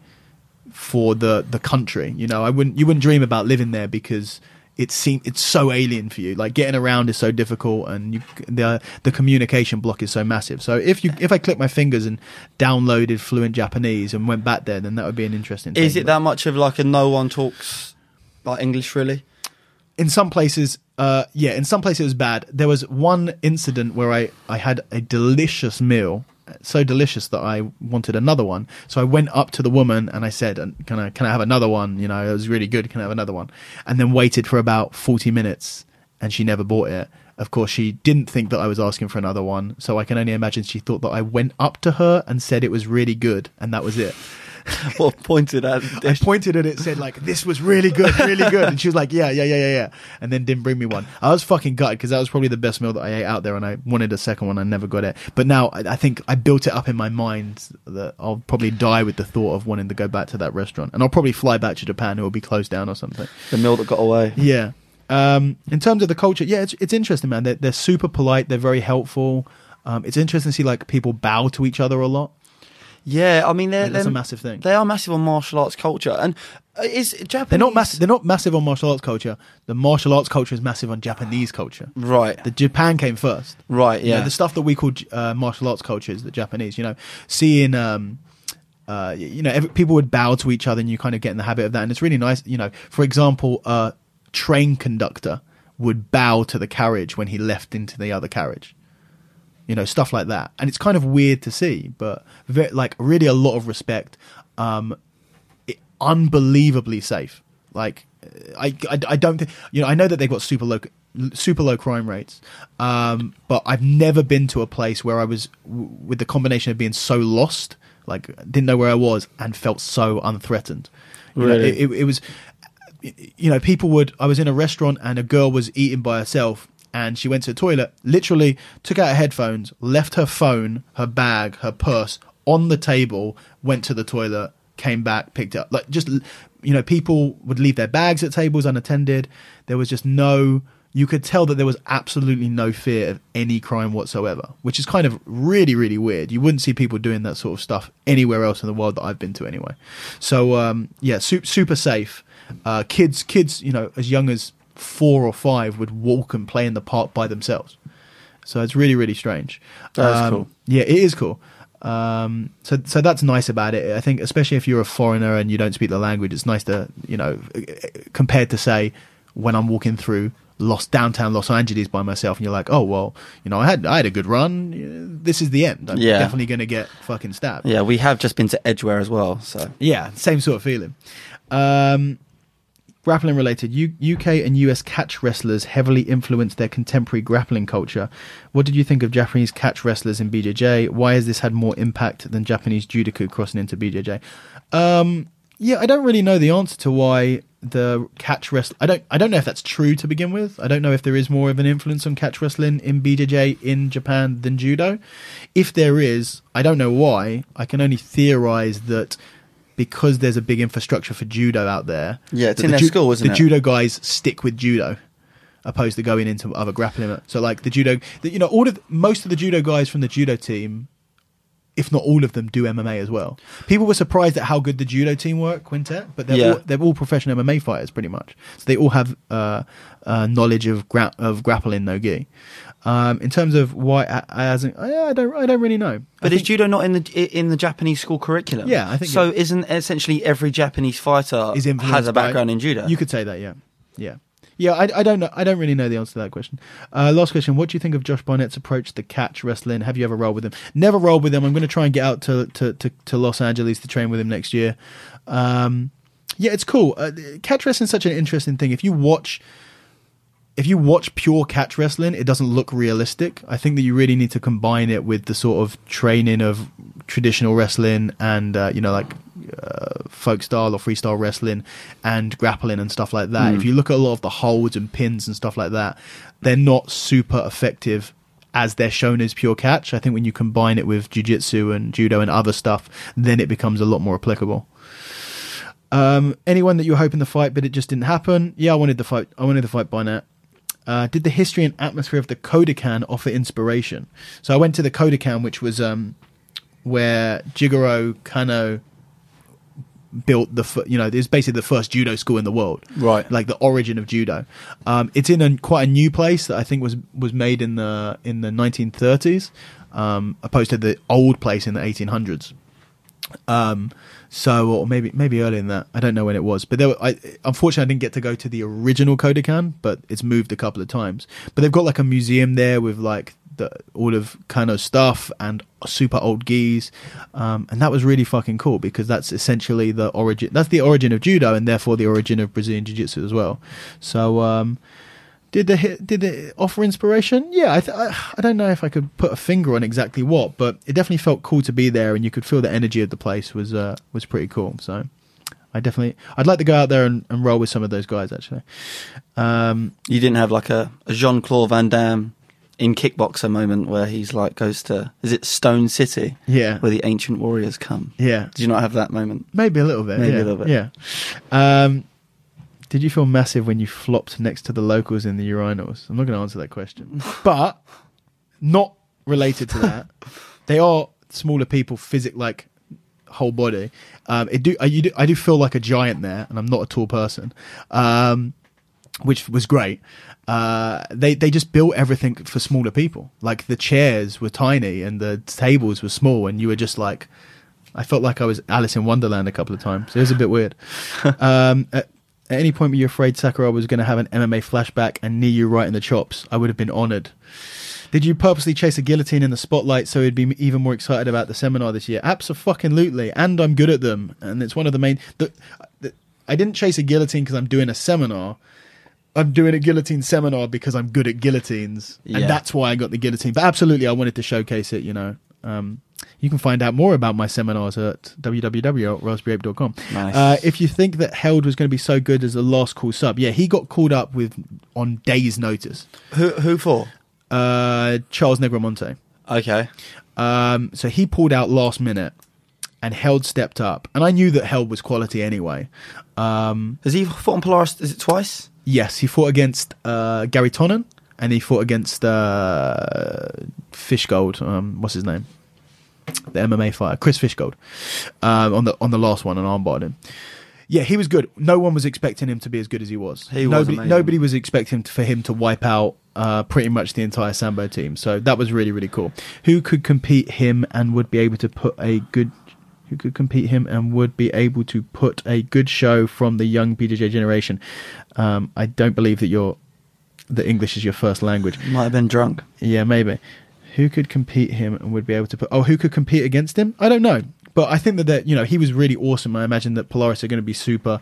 country. You know, you wouldn't dream about living there because it's so alien for you. Like getting around is so difficult, and the communication block is so massive. So if I clicked my fingers and downloaded fluent Japanese and went back there, then that would be an interesting thing. Is it that much of like a no one talks like English really? In some places, in some places it was bad. There was one incident where I had a delicious meal, so delicious that I wanted another one. So I went up to the woman and I said, can I have another one? You know, it was really good. Can I have another one? And then waited for about 40 minutes and she never bought it. Of course, she didn't think that I was asking for another one. So I can only imagine she thought that I went up to her and said it was really good. And that was it. Well, pointed at it. I pointed at it, said like, this was really good, really good. And she was like, yeah. And then didn't bring me one. I was fucking gutted because that was probably the best meal that I ate out there, and I wanted a second one. I never got it. But now I think I built it up in my mind that I'll probably die with the thought of wanting to go back to that restaurant. And I'll probably fly back to Japan. It will be closed down or something. The meal that got away. Yeah. In terms of the culture, yeah, it's interesting, man. They're super polite. They're very helpful. It's interesting to see like people bow to each other a lot. Yeah, I mean that's a massive thing. They are massive on martial arts culture, and is Japanese. They're not massive on martial arts culture. The martial arts culture is massive on Japanese culture. Right. The Japan came first. Right. Yeah. The stuff that we call martial arts culture is the Japanese. Seeing. People would bow to each other, and you kind of get in the habit of that, and it's really nice. For example, a train conductor would bow to the carriage when he left into the other carriage. Stuff like that. And it's kind of weird to see, but really a lot of respect. Unbelievably safe. Like, I don't think, I know that they've got super low crime rates. But I've never been to a place where I was with the combination of being so lost, like didn't know where I was, and felt so unthreatened. Really? It was, I was in a restaurant and a girl was eating by herself, and she went to the toilet, literally took out her headphones, left her phone, her bag, her purse on the table, went to the toilet, came back, picked it up. Like, just, people would leave their bags at tables unattended. There was just you could tell that there was absolutely no fear of any crime whatsoever, which is kind of really, really weird. You wouldn't see people doing that sort of stuff anywhere else in the world that I've been to anyway. So, super safe. Kids, as young as 4 or 5 would walk and play in the park by themselves. So it's really, really strange. That's cool. Yeah, it is cool. So that's nice about it. I think, especially if you're a foreigner and you don't speak the language, it's nice to, compared to, say, when I'm walking through downtown Los Angeles by myself, and you're like, oh well, I had a good run. This is the end. I'm definitely going to get fucking stabbed. Yeah, we have just been to Edgware as well. So yeah, same sort of feeling. Grappling related, UK and US catch wrestlers heavily influenced their contemporary grappling culture. What did you think of Japanese catch wrestlers in BJJ? Why has this had more impact than Japanese judoku crossing into BJJ? I don't really know the answer to why the catch wrestling. I don't know if that's true to begin with. I don't know if there is more of an influence on catch wrestling in BJJ in Japan than judo. If there is, I don't know why. I can only theorize that because there's a big infrastructure for judo out there. Yeah, it's in their school, isn't it? The judo guys stick with judo, opposed to going into other grappling. So, like the judo, most of the judo guys from the judo team, if not all of them, do MMA as well. People were surprised at how good the judo team were, Quintet, but they're all professional MMA fighters pretty much. So they all have knowledge of grappling no gi. In terms of why, I don't really know. But is judo not in the Japanese school curriculum? Yeah, I think so. Isn't essentially every Japanese fighter has a background in judo? You could say that, yeah. I don't know. I don't really know the answer to that question. Last question: what do you think of Josh Barnett's approach to catch wrestling? Have you ever rolled with him? Never rolled with him. I'm going to try and get out to Los Angeles to train with him next year. It's cool. Catch wrestling is such an interesting thing. If you watch pure catch wrestling, it doesn't look realistic. I think that you really need to combine it with the sort of training of traditional wrestling and folk style or freestyle wrestling and grappling and stuff like that. If you look at a lot of the holds and pins and stuff like that, they're not super effective as they're shown as pure catch. I think when you combine it with jiu-jitsu and judo and other stuff, then it becomes a lot more applicable. Anyone that you were hoping to fight but it just didn't happen? Yeah, I wanted to fight Barnett. Did the history and atmosphere of the Kodokan offer inspiration? So I went to the Kodokan, which was where Jigoro Kano built it's basically the first judo school in the world, right? Like the origin of judo. It's in quite a new place that I think was made in the 1930s, opposed to the old place in the 1800s. Or maybe earlier than that. I don't know when it was, but unfortunately I didn't get to go to the original Kodokan, but it's moved a couple of times. But they've got like a museum there with like all of Kano's stuff and super old gis, and that was really fucking cool because that's essentially the origin. That's the origin of judo and therefore the origin of Brazilian jiu-jitsu as well. So did it offer inspiration? Yeah, I don't know if I could put a finger on exactly what, but it definitely felt cool to be there, and you could feel the energy of the place was pretty cool. So I'd like to go out there and roll with some of those guys actually. You didn't have like a Jean-Claude Van Damme in Kickboxer moment where he's like goes to, is it Stone City? Yeah, where the ancient warriors come. Yeah, did you not have that moment? Maybe a little bit. Maybe a little bit. Yeah. Did you feel massive when you flopped next to the locals in the urinals? I'm not going to answer that question, but not related to that. They are smaller people, whole body. I do feel like a giant there, and I'm not a tall person, which was great. They just built everything for smaller people. Like the chairs were tiny and the tables were small, and you were just like, I felt like I was Alice in Wonderland a couple of times. It was a bit weird. At any point were you afraid Sakuraba was going to have an MMA flashback and knee you right in the chops? I would have been honoured. Did you purposely chase a guillotine in the spotlight so he'd be even more excited about the seminar this year? Abso-fucking-lutely, and I'm good at them. And it's one of the main... I didn't chase a guillotine because I'm doing a seminar. I'm doing a guillotine seminar because I'm good at guillotines. Yeah. And that's why I got the guillotine. But absolutely, I wanted to showcase it, you know. You can find out more about my seminars at www.raspberryape.com. Nice. If you think that Held was going to be so good as the last call sub, yeah, he got called up on days' notice. Who for? Charles Negromonte. Okay. So he pulled out last minute, and Held stepped up. And I knew that Held was quality anyway. Has he fought on Polaris? Is it twice? Yes, he fought against Gary Tonnen, and he fought against Fishgold. What's his name? The MMA fighter, Chris Fishgold, on the last one, and armbarred him. Yeah, he was good. No one was expecting him to be as good as he was. Nobody was expecting for him to wipe out pretty much the entire Sambo team. So that was really, really cool. Who could compete him and would be able to put a good? Who could compete him and would be able to put a good show from the young BJJ generation? I don't believe that the English is your first language. Might have been drunk. Yeah, maybe. Who could compete him and would be able to put... Oh, who could compete against him? I don't know. But I think that he was really awesome. I imagine that Polaris are going to be super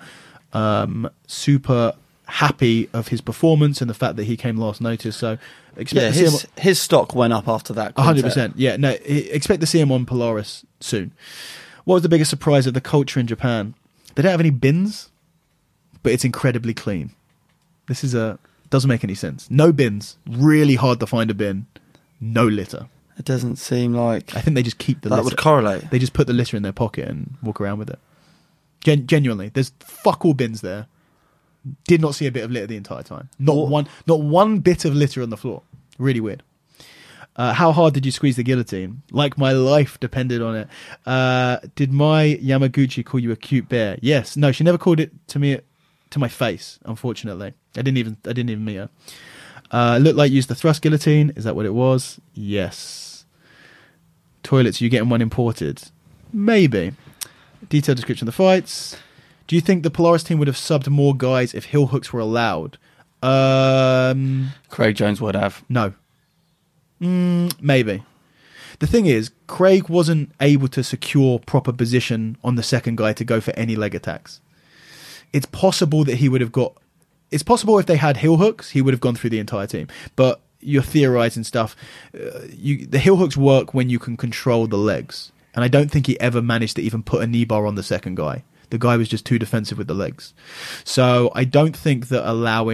happy of his performance and the fact that he came last notice. So expect to see him... his stock went up after that. 100%. Yeah, no, expect to see him on Polaris soon. What was the biggest surprise of the culture in Japan? They don't have any bins, but it's incredibly clean. Doesn't make any sense. No bins. Really hard to find a bin. No litter. It doesn't seem like... I think they just keep the litter. That would correlate. They just put the litter in their pocket and walk around with it. Genuinely. There's fuck all bins there. Did not see a bit of litter the entire time. Not one bit of litter on the floor. Really weird. How hard did you squeeze the guillotine? Like my life depended on it. Did my Yamaguchi call you a cute bear? Yes. No, she never called it to me, to my face, unfortunately. I didn't even meet her. Looked like you used the thrust guillotine. Is that what it was? Yes. Toilets, you getting one imported? Maybe. Detailed description of the fights. Do you think the Polaris team would have subbed more guys if heel hooks were allowed? Craig Jones would have. No. Maybe. The thing is, Craig wasn't able to secure proper position on the second guy to go for any leg attacks. It's possible that he would have got... It's possible if they had heel hooks, he would have gone through the entire team. But you're theorizing stuff. The heel hooks work when you can control the legs. And I don't think he ever managed to even put a knee bar on the second guy. The guy was just too defensive with the legs. So I don't think that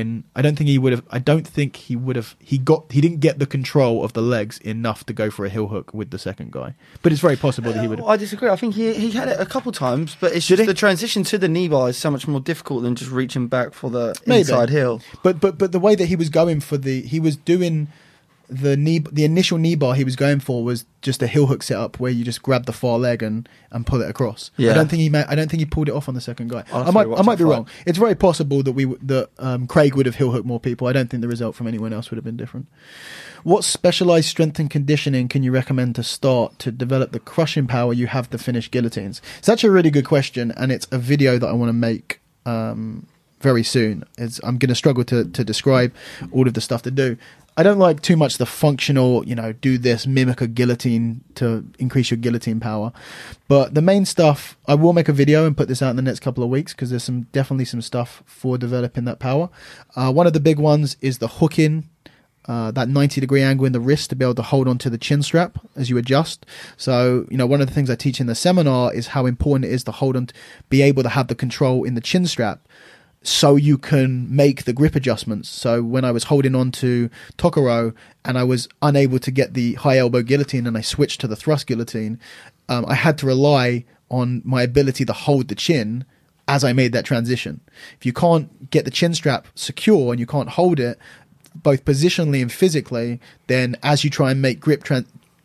he didn't get the control of the legs enough to go for a heel hook with the second guy. But it's very possible that he would have. I disagree. I think he had it a couple times, but it's just the transition to the knee bar is so much more difficult than just reaching back for the inside heel. But the way that he was going for he was doing the initial knee bar he was going for was just a heel hook setup where you just grab the far leg and pull it across. Yeah. I don't think he pulled it off on the second guy. I might be wrong. It's very possible that Craig would have heel hooked more people. I don't think the result from anyone else would have been different. What specialized strength and conditioning can you recommend to start to develop the crushing power you have to finish guillotines? It's actually a really good question, and it's a video that I want to make very soon. I'm going to struggle to describe all of the stuff to do. I don't like too much the functional, do this, mimic a guillotine to increase your guillotine power. But the main stuff, I will make a video and put this out in the next couple of weeks because there's definitely some stuff for developing that power. One of the big ones is the hooking, that 90-degree angle in the wrist to be able to hold onto the chin strap as you adjust. So, one of the things I teach in the seminar is how important it is to hold on, be able to have the control in the chin strap, so you can make the grip adjustments. So when I was holding on to Tokoro and I was unable to get the high elbow guillotine and I switched to the thrust guillotine, I had to rely on my ability to hold the chin as I made that transition. If you can't get the chin strap secure and you can't hold it, both positionally and physically, then as you try and make grip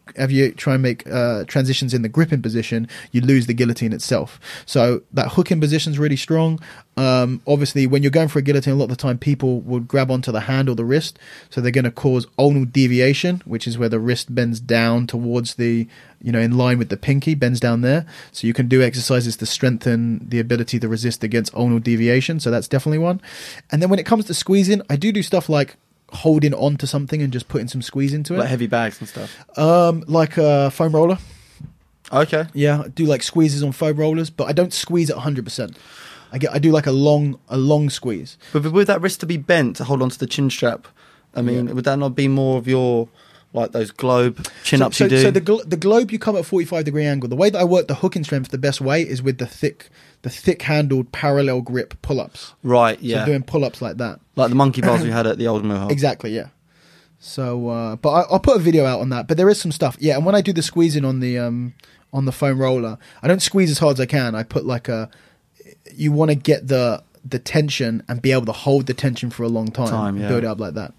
try and make transitions in the gripping position, you lose the guillotine itself. So that hooking position is really strong. Obviously, when you're going for a guillotine, a lot of the time people will grab onto the hand or the wrist, so they're going to cause ulnar deviation, which is where the wrist bends down towards the, in line with the pinky, bends down there. So you can do exercises to strengthen the ability to resist against ulnar deviation. So that's definitely one. And then when it comes to squeezing, I do stuff like holding on to something and just putting some squeeze into it, like heavy bags and stuff. Like a foam roller. Okay. Yeah, I do like squeezes on foam rollers, but I don't squeeze it 100%. I do like a long squeeze. But with that wrist to be bent to hold onto the chin strap, I mean, would that not be more of your, like those globe chin ups you do? So the globe, you come at a 45-degree angle. The way that I work the hooking strength the best way is with the thick handled parallel grip pull ups. Right. Yeah. So doing pull ups like that, like the monkey bars we had at the old mill. Exactly. Yeah. So, but I'll put a video out on that. But there is some stuff. Yeah, and when I do the squeezing on the foam roller, I don't squeeze as hard as I can. I put you want to get the tension and be able to hold the tension for a long time. Yeah. Build it up like that.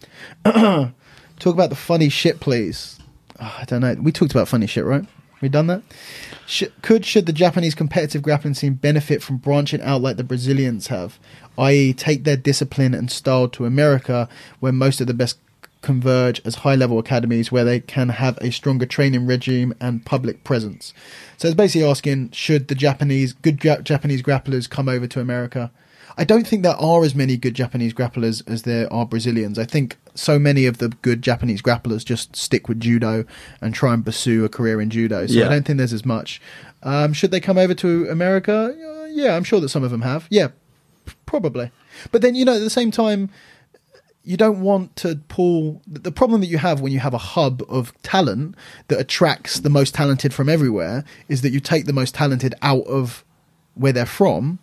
Talk about the funny shit, please. Oh, I don't know. We talked about funny shit, right? We done that? Should the Japanese competitive grappling scene benefit from branching out like the Brazilians have, i.e. take their discipline and style to America, where most of the best converge as high-level academies where they can have a stronger training regime and public presence? So it's basically asking, should the Japanese grapplers come over to America? I don't think there are as many good Japanese grapplers as there are Brazilians. I think so many of the good Japanese grapplers just stick with judo and try and pursue a career in judo. So I don't think there's as much. Should they come over to America? Yeah, I'm sure that some of them have. Yeah, probably. But then, at the same time, you don't want to pull... The problem that you have when you have a hub of talent that attracts the most talented from everywhere is that you take the most talented out of where they're from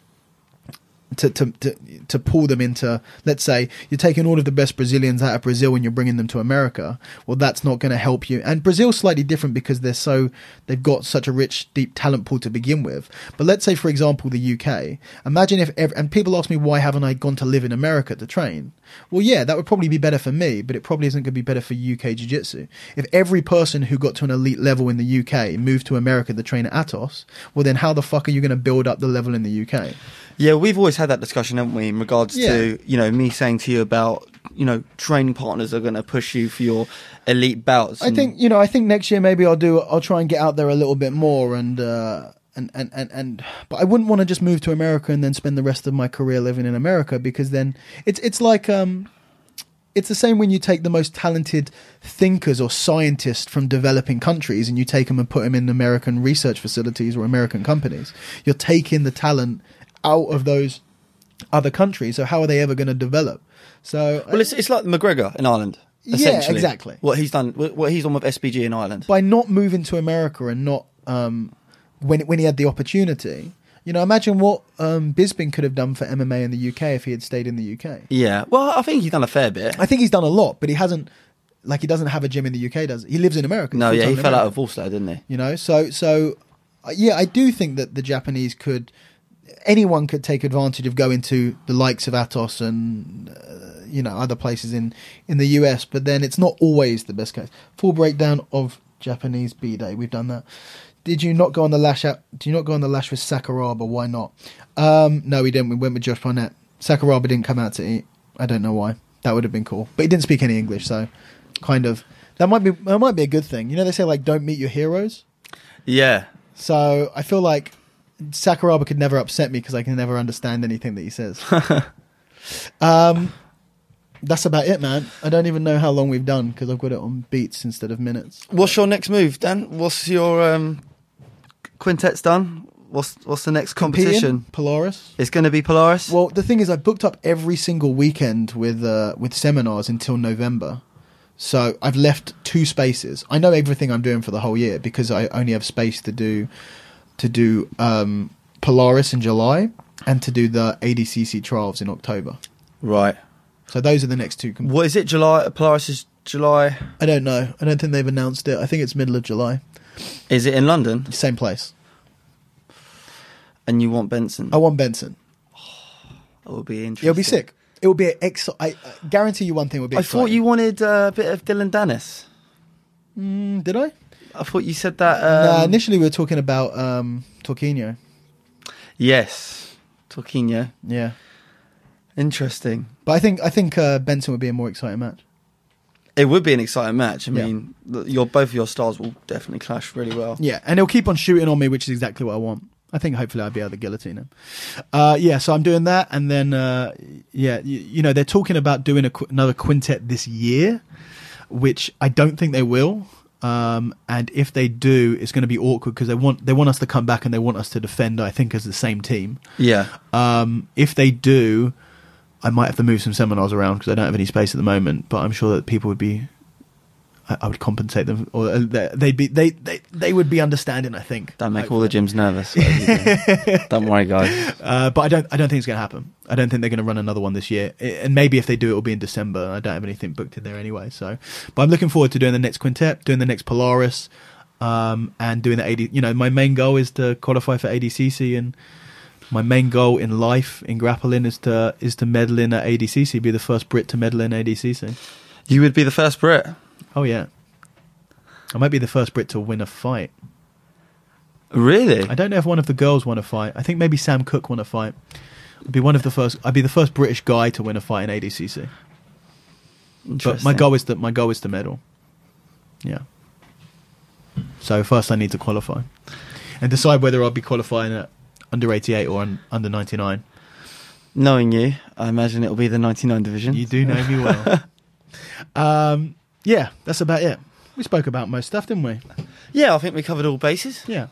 to pull them into, let's say you're taking all of the best Brazilians out of Brazil and you're bringing them to America. Well, that's not going to help you. And Brazil's slightly different because they've got such a rich, deep talent pool to begin with. But let's say, for example, the UK. Imagine and people ask me, why haven't I gone to live in America to train? Well, yeah, that would probably be better for me, but it probably isn't going to be better for UK Jiu-Jitsu. If every person who got to an elite level in the UK moved to America to train at Atos, well, then how the fuck are you going to build up the level in the UK? Yeah, we've always had that discussion, haven't we, in regards to, me saying to you about, training partners are going to push you for your elite bouts. I think next year maybe I'll try and get out there a little bit more but I wouldn't want to just move to America and then spend the rest of my career living in America, because then it's like it's the same when you take the most talented thinkers or scientists from developing countries and you take them and put them in American research facilities or American companies. You're taking the talent out of those other countries, so how are they ever going to develop? So it's like McGregor in Ireland. Yeah, exactly. What he's done, what he's on with SBG in Ireland, by not moving to America and not when he had the opportunity. Imagine what Bisping could have done for MMA in the UK if he had stayed in the UK. Yeah, well, I think he's done a fair bit. I think he's done a lot, but he hasn't. He doesn't have a gym in the UK, does he? He lives in America. No, yeah, he fell out of Ulster, didn't he? So yeah, I do think that the Japanese anyone could take advantage of going to the likes of Atos and other places in the US, but then it's not always the best case. Full breakdown of Japanese B-Day. We've done that. Did you not go on the lash with Sakuraba? Why not? No, we didn't. We went with Josh Barnett. Sakuraba didn't come out to eat. I don't know why. That would have been cool, but he didn't speak any English, so kind of that might be a good thing. They say don't meet your heroes. Yeah. So I feel like Sakuraba could never upset me because I can never understand anything that he says. That's about it, man. I don't even know how long we've done because I've got it on beats instead of minutes. What's your next move, Dan? What's your quintet's done? What's the next competition? Polaris. It's going to be Polaris? Well, the thing is, I booked up every single weekend with seminars until November. So I've left 2 spaces. I know everything I'm doing for the whole year because I only have space to do Polaris in July and to do the ADCC trials in October. Right. So those are the next 2. What is it? July? Polaris is July? I don't know. I don't think they've announced it. I think it's middle of July. Is it in London? Same place. And you want Benson? I want Benson. That would be interesting. It'll be sick. It will be I guarantee you one thing would be exciting. I thought you wanted a bit of Dylan Dennis. Did I? I thought you said that. Initially we were talking about Torquinho. Yes, Torquinho. Yeah, interesting. But I think Benson would be a more exciting match. It would be an exciting match. I mean, both of your styles will definitely clash really well. Yeah, and he'll keep on shooting on me, which is exactly what I want. I think hopefully I'll be able to guillotine him. So I'm doing that, and then they're talking about doing another quintet this year, which I don't think they will. And if they do, it's going to be awkward because they want us to come back and they want us to defend, I think, as the same team. Yeah. If they do, I might have to move some seminars around because I don't have any space at the moment. But I'm sure that people would be. I would compensate them, or they would be understanding. I think. Don't make all the gyms nervous. Don't worry, guys. But I don't think it's going to happen. I don't think they're going to run another one this year. And maybe if they do, it will be in December. I don't have anything booked in there anyway. So, but I'm looking forward to doing the next quintet, doing the next Polaris, and doing the AD. My main goal is to qualify for ADCC, and my main goal in life in grappling is to medal in at ADCC, be the first Brit to medal in ADCC. You would be the first Brit. Oh yeah, I might be the first Brit to win a fight. Really? I don't know if one of the girls won a fight. I think maybe Sam Cook won a fight. I'd be the first British guy to win a fight in ADCC. But my goal is to medal. Yeah. So first I need to qualify and decide whether I'll be qualifying at under 88 or under 99. Knowing you, I imagine it'll be the 99 division. You do know me well. Yeah, that's about it. We spoke about most stuff, didn't we? Yeah, I think we covered all bases. Yeah.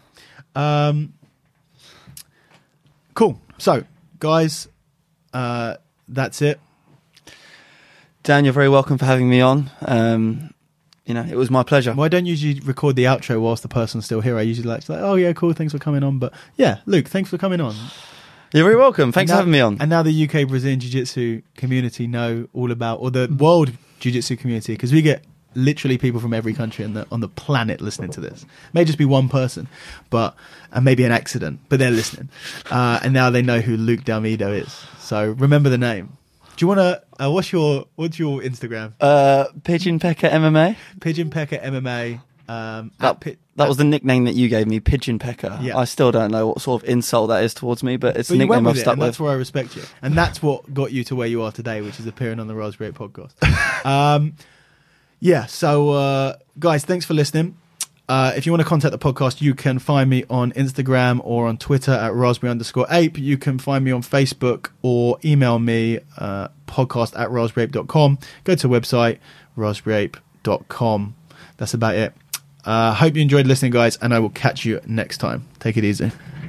Cool. So, guys, that's it. Dan, you're very welcome for having me on. It was my pleasure. Well, I don't usually record the outro whilst the person's still here. I usually like, oh yeah, cool, thanks for coming on. But yeah, Luke, thanks for coming on. You're very welcome. Thanks for having me on. And now the UK Brazilian Jiu-Jitsu community know all about, or the world Jiu-Jitsu community, because we get literally people from every country on the planet listening to this. May just be one person, and maybe an accident, but they're listening. And now they know who Luke D'Almeida is. So remember the name. Do you want to? What's your Instagram? Pigeon Pecker MMA. Pigeon Pecker MMA. That was the nickname that you gave me, Pigeon Pecker. Yeah. I still don't know what sort of insult that is towards me, but it's a nickname I've stuck with. That's where I respect you, and that's what got you to where you are today, which is appearing on the Raspberry podcast. So guys, thanks for listening. If you want to contact the podcast, you can find me on Instagram or on Twitter at raspberry_ape. You can find me on Facebook or email me podcast@raspberryape.com. Go to the website raspberryape.com. That's about it. Hope you enjoyed listening, guys, and I will catch you next time. Take it easy.